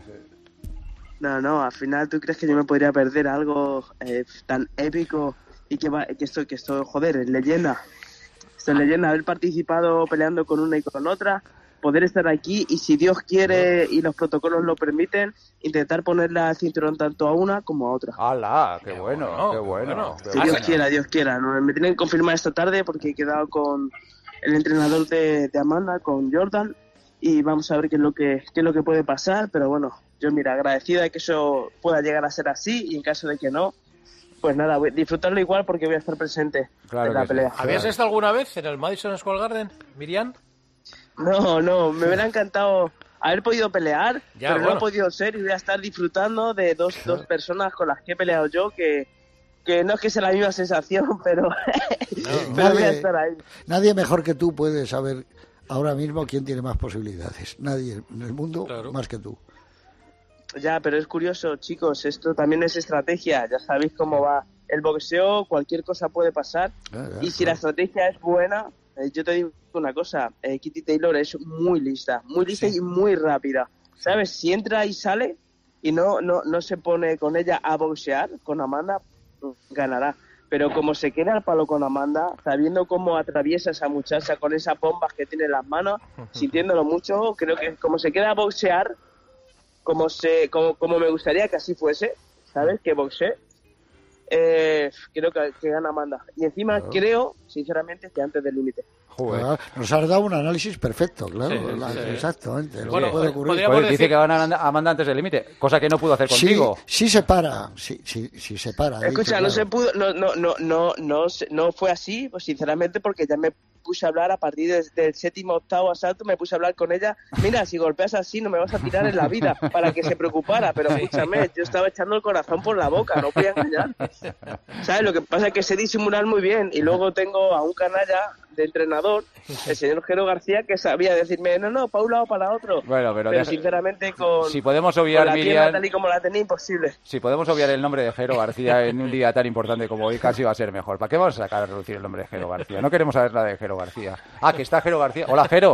No, al final tú crees que yo me podría perder algo tan épico y que esto, joder, es leyenda. Esto es leyenda, haber participado peleando con una y con otra, poder estar aquí y si Dios quiere y los protocolos lo permiten, intentar ponerle al cinturón tanto a una como a otra. ¡Hala! ¡Qué bueno! Si Dios quiera. No, me tienen que confirmar esta tarde porque he quedado con el entrenador de Amanda, con Jordan, y vamos a ver qué es lo que puede pasar, pero bueno, yo mira, agradecida de que eso pueda llegar a ser así y en caso de que no, pues nada, voy a disfrutarlo igual porque voy a estar presente en la pelea. ¿Habías estado alguna vez en el Madison Square Garden, Miriam? No, me hubiera encantado haber podido pelear, pero no he podido ser y voy a estar disfrutando de dos personas con las que he peleado yo, que no es que sea la misma sensación, pero voy a estar ahí. Nadie mejor que tú puede saber ahora mismo quién tiene más posibilidades. Nadie en el mundo más que tú. Ya, pero es curioso, chicos, esto también es estrategia, ya sabéis cómo va el boxeo, cualquier cosa puede pasar, y si la estrategia es buena, yo te digo una cosa, Kitty Taylor es muy lista y muy rápida, ¿sabes? Si entra y sale y no se pone con ella a boxear, con Amanda, ganará. Pero como se queda al palo con Amanda, sabiendo cómo atraviesa a esa muchacha con esas bombas que tiene en las manos, sintiéndolo mucho, creo que como se queda a boxear, como me gustaría que así fuese, ¿sabes? Que boxee, creo que gana Amanda. Y encima creo, sinceramente, que antes del límite. Nos has dado un análisis perfecto, claro. Exactamente. Bueno, puede ocurrir. Pues dice que gana Amanda antes del límite, cosa que no pudo hacer contigo. Sí se para. Sí se para. Escucha, dicho, no se pudo, no fue así, pues sinceramente, porque ya me puse a hablar a partir del 7º, 8º asalto, me puse a hablar con ella. Mira, si golpeas así no me vas a tirar en la vida, para que se preocupara. Pero escúchame, yo estaba echando el corazón por la boca, no voy a engañar. ¿Sabes? Lo que pasa es que sé disimular muy bien y luego tengo a un canalla de entrenador, el señor Jero García, que sabía decirme, no, para un lado, para otro. Bueno, pero sinceramente si podemos obviar, con la Miriam, tal y como la tenía, imposible. Si podemos obviar el nombre de Jero García en un día tan importante como hoy, casi va a ser mejor. ¿Para qué vamos a sacar a reducir el nombre de Jero García? No queremos saber la de Jero García. Ah, que está Jero García. Hola, Jero.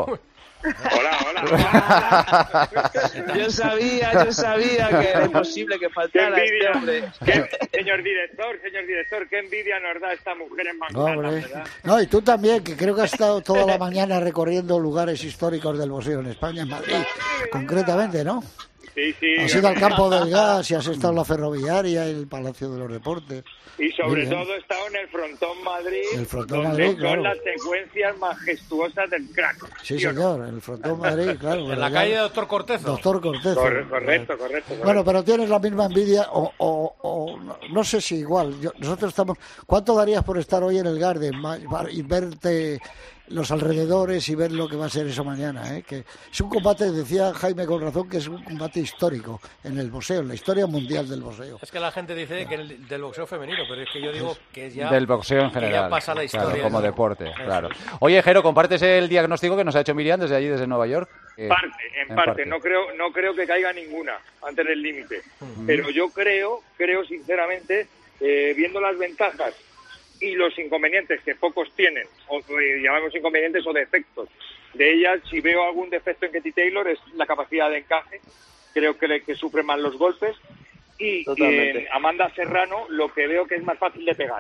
Hola. Yo sabía que era imposible que faltara este hombre. Señor director, qué envidia nos da esta mujer en Manhattan, ¿verdad? No, y tú también, que creo que has estado toda la mañana recorriendo lugares históricos del boxeo en España, en Madrid, concretamente, ¿no? Sí. Has ido al campo del gas y has estado en la ferroviaria y el Palacio de los Deportes. Y sobre todo he estado en el Frontón Madrid, Frontón donde Madrid, son claro. las secuencias majestuosas del crack. Sí, señor, el Frontón Madrid, claro. En la calle de Doctor Cortezo. Doctor Cortezo. Correcto. Bueno, pero tienes la misma envidia o no sé si igual. Nosotros estamos... ¿Cuánto darías por estar hoy en el Garden y verte los alrededores y ver lo que va a ser eso mañana? Que es un combate, decía Jaime con razón, que es un combate histórico en el boxeo, en la historia mundial del boxeo. Es que la gente dice que del boxeo femenino, pero es que yo digo que ya... Del boxeo en general. Ya pasa la historia. Claro, como deporte, claro. Oye, Jero, ¿compartes el diagnóstico que nos ha hecho Miriam desde allí, desde Nueva York? En parte. No creo que caiga ninguna antes del límite. Pero yo creo sinceramente, viendo las ventajas y los inconvenientes que pocos tienen, o llamamos inconvenientes o defectos de ellas, si veo algún defecto en Katie Taylor es la capacidad de encaje. Creo que sufre más los golpes. Y en Amanda Serrano lo que veo que es más fácil de pegar.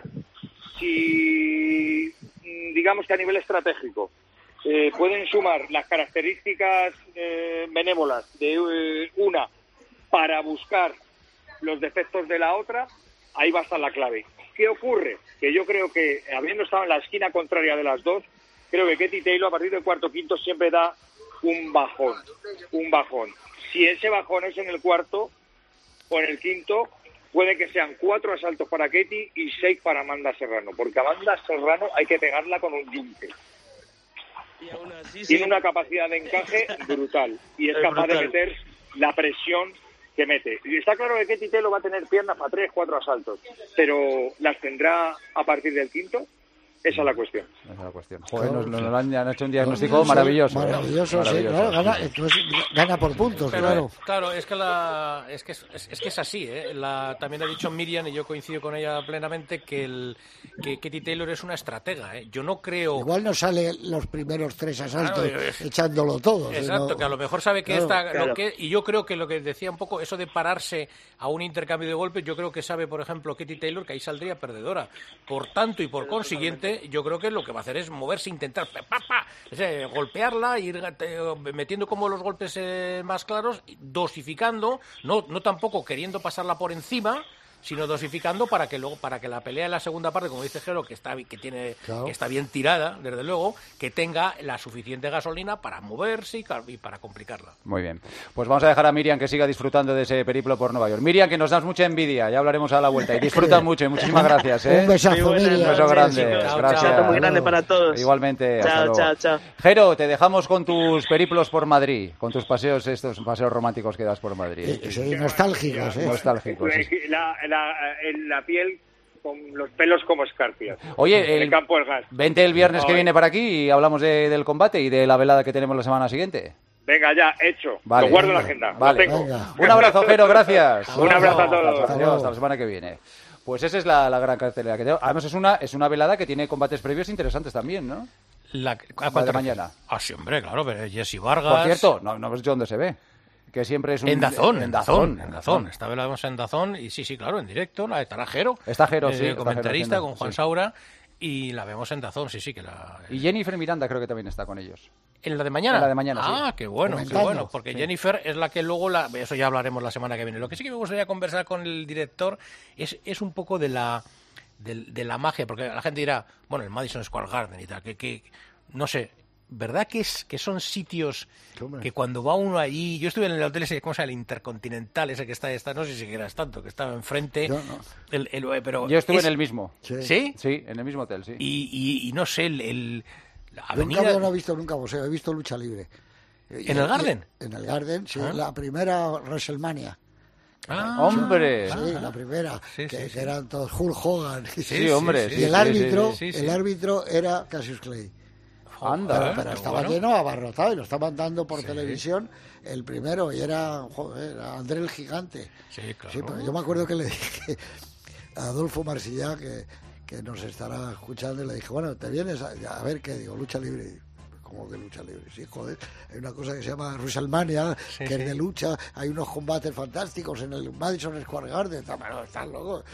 Si digamos que a nivel estratégico pueden sumar las características benévolas de una para buscar los defectos de la otra, ahí va a estar la clave. ¿Qué ocurre? Que yo creo que, habiendo estado en la esquina contraria de las dos, creo que Katie Taylor a partir del cuarto quinto siempre da un bajón. Si ese bajón es en el cuarto o en el quinto, puede que sean 4 asaltos para Katie y 6 para Amanda Serrano, porque Amanda Serrano hay que pegarla con un yunque. Tiene una capacidad de encaje brutal y es capaz de meter la presión que mete. Y está claro que Katie Taylor va a tener piernas para 3, 4 asaltos, pero ¿las tendrá a partir del quinto? Esa es la cuestión. Joder, nos han hecho un diagnóstico maravilloso. Maravilloso, sí. Claro, gana por puntos, pero, claro. Es que es así, ¿eh? También ha dicho Miriam, y yo coincido con ella plenamente, que Katie Taylor es una estratega, ¿eh? Yo no creo... Igual no sale los primeros 3 asaltos echándolo todo. Exacto, que a lo mejor sabe que y yo creo que lo que decía un poco, eso de pararse a un intercambio de golpes, yo creo que sabe, por ejemplo, Katie Taylor, que ahí saldría perdedora. Por tanto y por consiguiente, yo creo que lo que va a hacer es moverse, intentar golpearla, ir metiendo como los golpes más claros, dosificando, no tampoco queriendo pasarla por encima, sino dosificando para que la pelea en la segunda parte, como dice Jero, que está bien tirada, desde luego, que tenga la suficiente gasolina para moverse y para complicarla. Muy bien. Pues vamos a dejar a Miriam que siga disfrutando de ese periplo por Nueva York. Miriam, que nos das mucha envidia, ya hablaremos a la vuelta. Y disfrutan mucho y muchísimas gracias. Un besazo, Miriam. Un beso grande. Gracias. Muy grande para todos. Igualmente. Chao. Jero, te dejamos con tus periplos por Madrid, con tus paseos románticos que das por Madrid. Sí, nostálgicos. Nostálgicos. La piel con los pelos como escarpias. Oye, en el campo del gas. Vente el viernes que viene para aquí y hablamos del combate y de la velada que tenemos la semana siguiente. Venga, ya, hecho. Vale, lo guardo en la agenda. Vale. Lo tengo. Un abrazo, Jero, gracias. Un abrazo a todos. Adiós, hasta la semana que viene. Pues esa es la gran cartelera que tengo. Además es una velada que tiene combates previos interesantes también, ¿no? ¿A de mañana? Ah, sí, hombre, claro, pero Jesse Vargas... Por cierto, no ves dónde se ve. Que siempre es un... En Dazón. Esta vez la vemos en Dazón y sí, claro, en directo. Estará Jero. Está Jero, sí. Comentarista con Juan Saura y la vemos en Dazón, sí. Y Jennifer Miranda creo que también está con ellos. ¿En la de mañana? En la de mañana, sí. Ah, qué bueno, porque sí. Jennifer es la que luego... Eso ya hablaremos la semana que viene. Lo que sí que me gustaría conversar con el director es un poco de la magia, porque la gente dirá, bueno, el Madison Square Garden y tal, que no sé... ¿Verdad que son sitios que cuando va uno allí... Yo estuve en el hotel ese, ¿cómo se llama? El Intercontinental, ese que está no sé si eras tanto, que estaba enfrente. Pero yo estuve en el mismo. ¿Sí? Sí, en el mismo hotel, sí. Y no sé, la avenida... Nunca no he visto boxeo, he visto lucha libre. ¿En el Garden? En el Garden, sí. La primera WrestleMania. ¡Hombre! Sí, la primera, que eran todos Hulk Hogan. Sí, hombre. Y el árbitro era Cassius Clay. Anda, pero estaba lleno, abarrotado, y lo estaban dando por televisión el primero, y era André el Gigante. Sí, claro. Sí, pero yo me acuerdo que le dije a Adolfo Marsillá, que nos estará escuchando, y le dije, bueno, ¿te vienes a ver qué? Digo, lucha libre. ¿Cómo que lucha libre? Sí, joder, hay una cosa que se llama WrestleMania, que es de lucha, hay unos combates fantásticos en el Madison Square Garden, pero estás loco.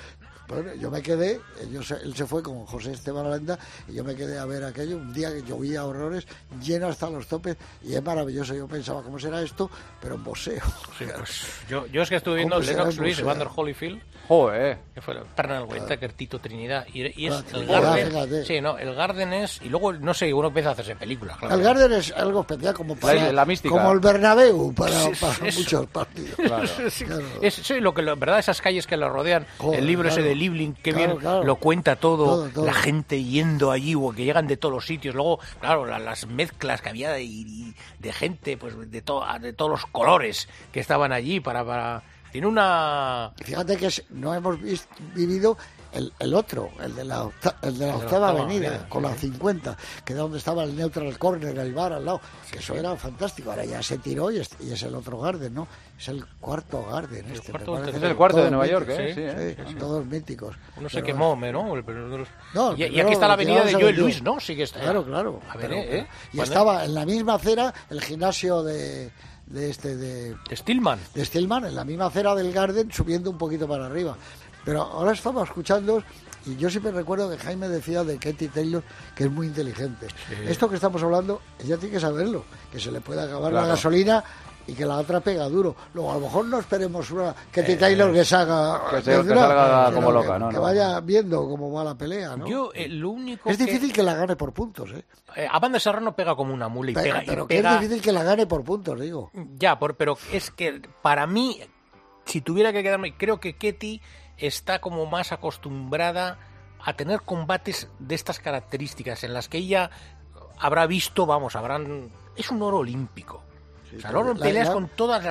Bueno, yo me quedé, él se fue con José Esteban Aranda y yo me quedé a ver aquello, un día que llovía horrores, lleno hasta los topes, y es maravilloso. Yo pensaba, ¿cómo será esto? Pero en boxeo. Sí, pues, yo es que estuve viendo el Lennox Lewis, Evander Holyfield, que fue el Pernal Whitaker, Tito Trinidad, y es el Garden. Sí, no, el Garden es, y luego, no sé, uno empieza a hacerse películas. Claro. El Garden es algo especial, como para la mística. Como el Bernabéu para muchos partidos. Claro. Sí, lo que verdad, esas calles que lo rodean, el libro ese de Liebling, que bien lo cuenta todo, la gente yendo allí, o que llegan de todos los sitios, luego, claro, las mezclas que había de gente, pues de todos los colores que estaban allí para tiene una... Fíjate que no hemos vivido el otro, el de la octava avenida, con la 50, que era donde estaba el Neutral Corner, el bar al lado, que eso era fantástico. Ahora ya se tiró y es el otro Garden, ¿no? Es el cuarto Garden es el cuarto de Nueva York, Sí, todos míticos. Uno se quemó, ¿no? Y aquí está la avenida de Joel Luis, ¿no? Sí que está. Claro. A ver, y estaba en la misma acera el gimnasio de Stillman. De Stillman, en la misma acera del Garden, subiendo un poquito para arriba. Pero ahora estamos escuchando, y yo siempre recuerdo que Jaime decía de Katie Taylor que es muy inteligente. Sí. Esto que estamos hablando, ella tiene que saberlo, que se le puede acabar la gasolina y que la otra pega duro. Luego, a lo mejor no esperemos una Katie Taylor que salga como loca, ¿no? Que vaya viendo cómo va la pelea, ¿no? Yo, lo único es difícil que la gane por puntos, Amanda Serrano pega como una mula y pega. Pero que es difícil que la gane por puntos, digo. Ya, pero es que para mí, si tuviera que quedarme, creo que Katie está como más acostumbrada a tener combates de estas características, en las que ella habrá visto, es un oro olímpico. Sí, o sea, el oro en peleas con todas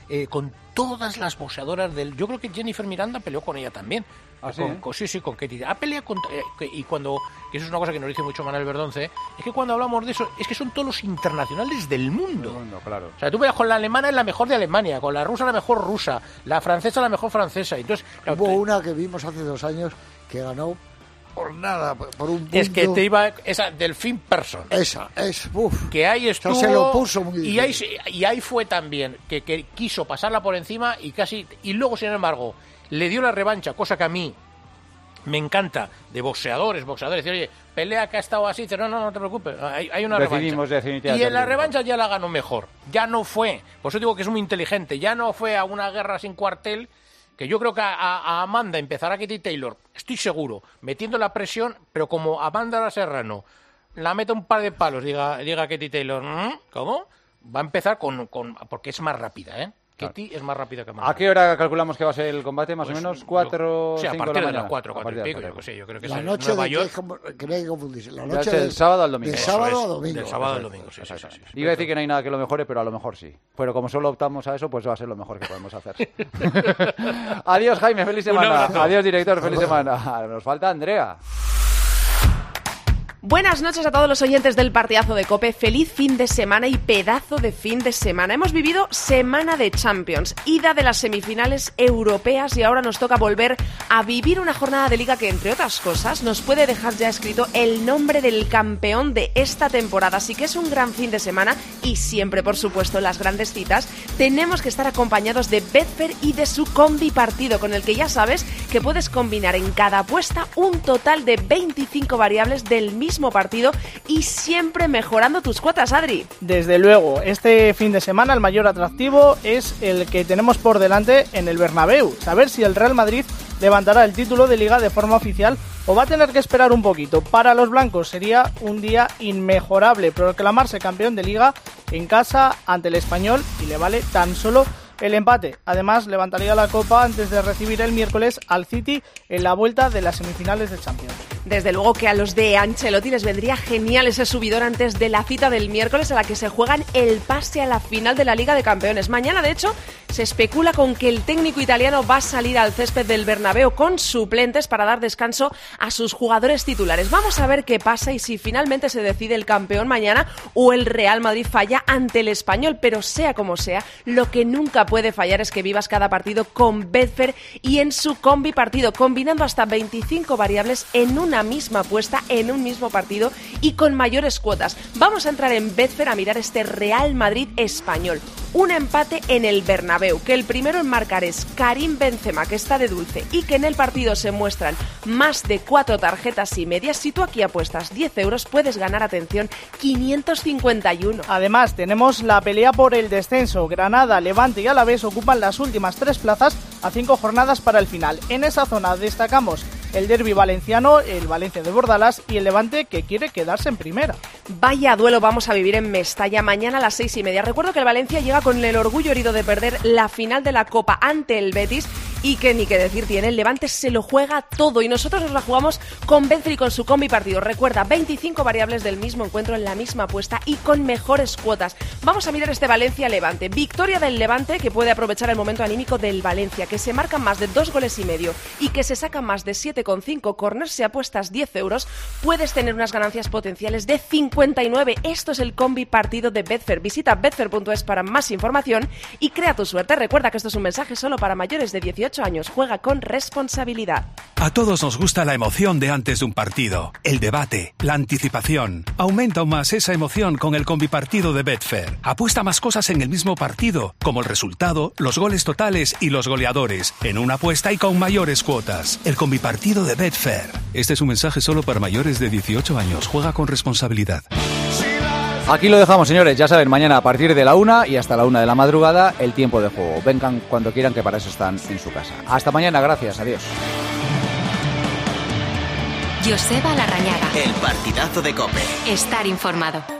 las boxeadoras del... Yo creo que Jennifer Miranda peleó con ella también. Con Katie. Ha peleado y cuando... Que eso es una cosa que nos dice mucho Manuel Verdonce, es que cuando hablamos de eso, es que son todos los internacionales del mundo. Claro. O sea, tú veas, con la alemana es la mejor de Alemania, con la rusa la mejor rusa, la francesa la mejor francesa. Entonces, hubo una que vimos hace 2 años que ganó por nada, por un punto. Es que esa Delphine Person. Esa, que ahí estuvo. Se lo puso muy difícil. Y ahí fue también, que quiso pasarla por encima y luego, sin embargo, le dio la revancha, cosa que a mí me encanta, de boxeadores, decir, oye, pelea que ha estado así, dice, no te preocupes, hay una revancha. Y en la revancha ya la ganó mejor, ya no fue, por eso digo que es muy inteligente, ya no fue a una guerra sin cuartel, que yo creo que a Amanda empezará Katie Taylor, estoy seguro, metiendo la presión, pero como Amanda Serrano la mete un par de palos, diga Katie Taylor, ¿cómo? Va a empezar porque es más rápida, Katie es más rápida que Amanda. ¿A qué hora calculamos que va a ser el combate? Más o menos 4 o 5 a partir de las 4 y pico, yo creo que la es noche Nueva York. Que no hay que confundirse. La noche del sábado al domingo. Del sábado al domingo. Del sábado al domingo, sí. Iba a decir que no hay nada que lo mejore, pero a lo mejor sí. Pero como solo optamos a eso, pues va a ser lo mejor que podemos hacer. Adiós, Jaime, feliz semana. Adiós, director, feliz semana. Nos falta Andrea. Buenas noches a todos los oyentes del partidazo de COPE. Feliz fin de semana y pedazo de fin de semana. Hemos vivido semana de Champions, ida de las semifinales europeas y ahora nos toca volver a vivir una jornada de liga que, entre otras cosas, nos puede dejar ya escrito el nombre del campeón de esta temporada. Así que es un gran fin de semana y siempre, por supuesto, las grandes citas tenemos que estar acompañados de Betfair y de su combi partido, con el que ya sabes que puedes combinar en cada apuesta un total de 25 variables del mismo partido y siempre mejorando tus cuotas, Adri. Desde luego, este fin de semana el mayor atractivo es el que tenemos por delante en el Bernabéu, saber si el Real Madrid levantará el título de Liga de forma oficial o va a tener que esperar un poquito. Para los blancos sería un día inmejorable proclamarse campeón de Liga en casa ante el Español y le vale tan solo el empate. Además, levantaría la copa antes de recibir el miércoles al City en la vuelta de las semifinales de Champions. Desde luego que a los de Ancelotti les vendría genial ese subidón antes de la cita del miércoles, a la que se juegan el pase a la final de la Liga de Campeones. Mañana, de hecho, se especula con que el técnico italiano va a salir al césped del Bernabéu con suplentes para dar descanso a sus jugadores titulares. Vamos a ver qué pasa y si finalmente se decide el campeón mañana o el Real Madrid falla ante el Español. Pero sea como sea, lo que nunca puede fallar es que vivas cada partido con Betfair y en su combi partido, combinando hasta 25 variables en una una misma apuesta en un mismo partido y con mayores cuotas. Vamos a entrar en Betfair a mirar este Real Madrid español. Un empate en el Bernabéu, que el primero en marcar es Karim Benzema, que está de dulce, y que en el partido se muestran más de 4 tarjetas y medias. Si tú aquí apuestas 10 euros, puedes ganar, atención, 551. Además, tenemos la pelea por el descenso. Granada, Levante y Alavés ocupan las últimas 3 plazas a 5 jornadas para el final. En esa zona destacamos el derbi valenciano, el Valencia de Bordalás y el Levante, que quiere quedarse en primera. Vaya duelo vamos a vivir en Mestalla mañana a las 6:30. Recuerdo que el Valencia llega con el orgullo herido de perder la final de la Copa ante el Betis y que ni que decir tiene, el Levante se lo juega todo y nosotros nos la jugamos con Betfair y con su combi partido. Recuerda, 25 variables del mismo encuentro en la misma apuesta y con mejores cuotas. Vamos a mirar este Valencia-Levante. Victoria del Levante, que puede aprovechar el momento anímico del Valencia, que se marcan más de 2 goles y medio y que se sacan más de 7,5 corners. Si apuestas 10 euros, puedes tener unas ganancias potenciales de 59. Esto es el combi partido de Betfair. Visita betfair.es para más información y crea tu suerte. Recuerda que esto es un mensaje solo para mayores de 18 años. Juega con responsabilidad. A todos nos gusta la emoción de antes de un partido, el debate, la anticipación. Aumenta aún más esa emoción con el combipartido de Betfair. Apuesta más cosas en el mismo partido, como el resultado, los goles totales y los goleadores, en una apuesta y con mayores cuotas. El combipartido de Betfair. Este es un mensaje solo para mayores de 18 años. Juega con responsabilidad. Aquí lo dejamos, señores. Ya saben, mañana a partir de la 1 y hasta la 1 de la madrugada, el tiempo de juego. Vengan cuando quieran, que para eso están en su casa. Hasta mañana, gracias, adiós. Joseba Larrañaga. El partidazo de COPE. Estar informado.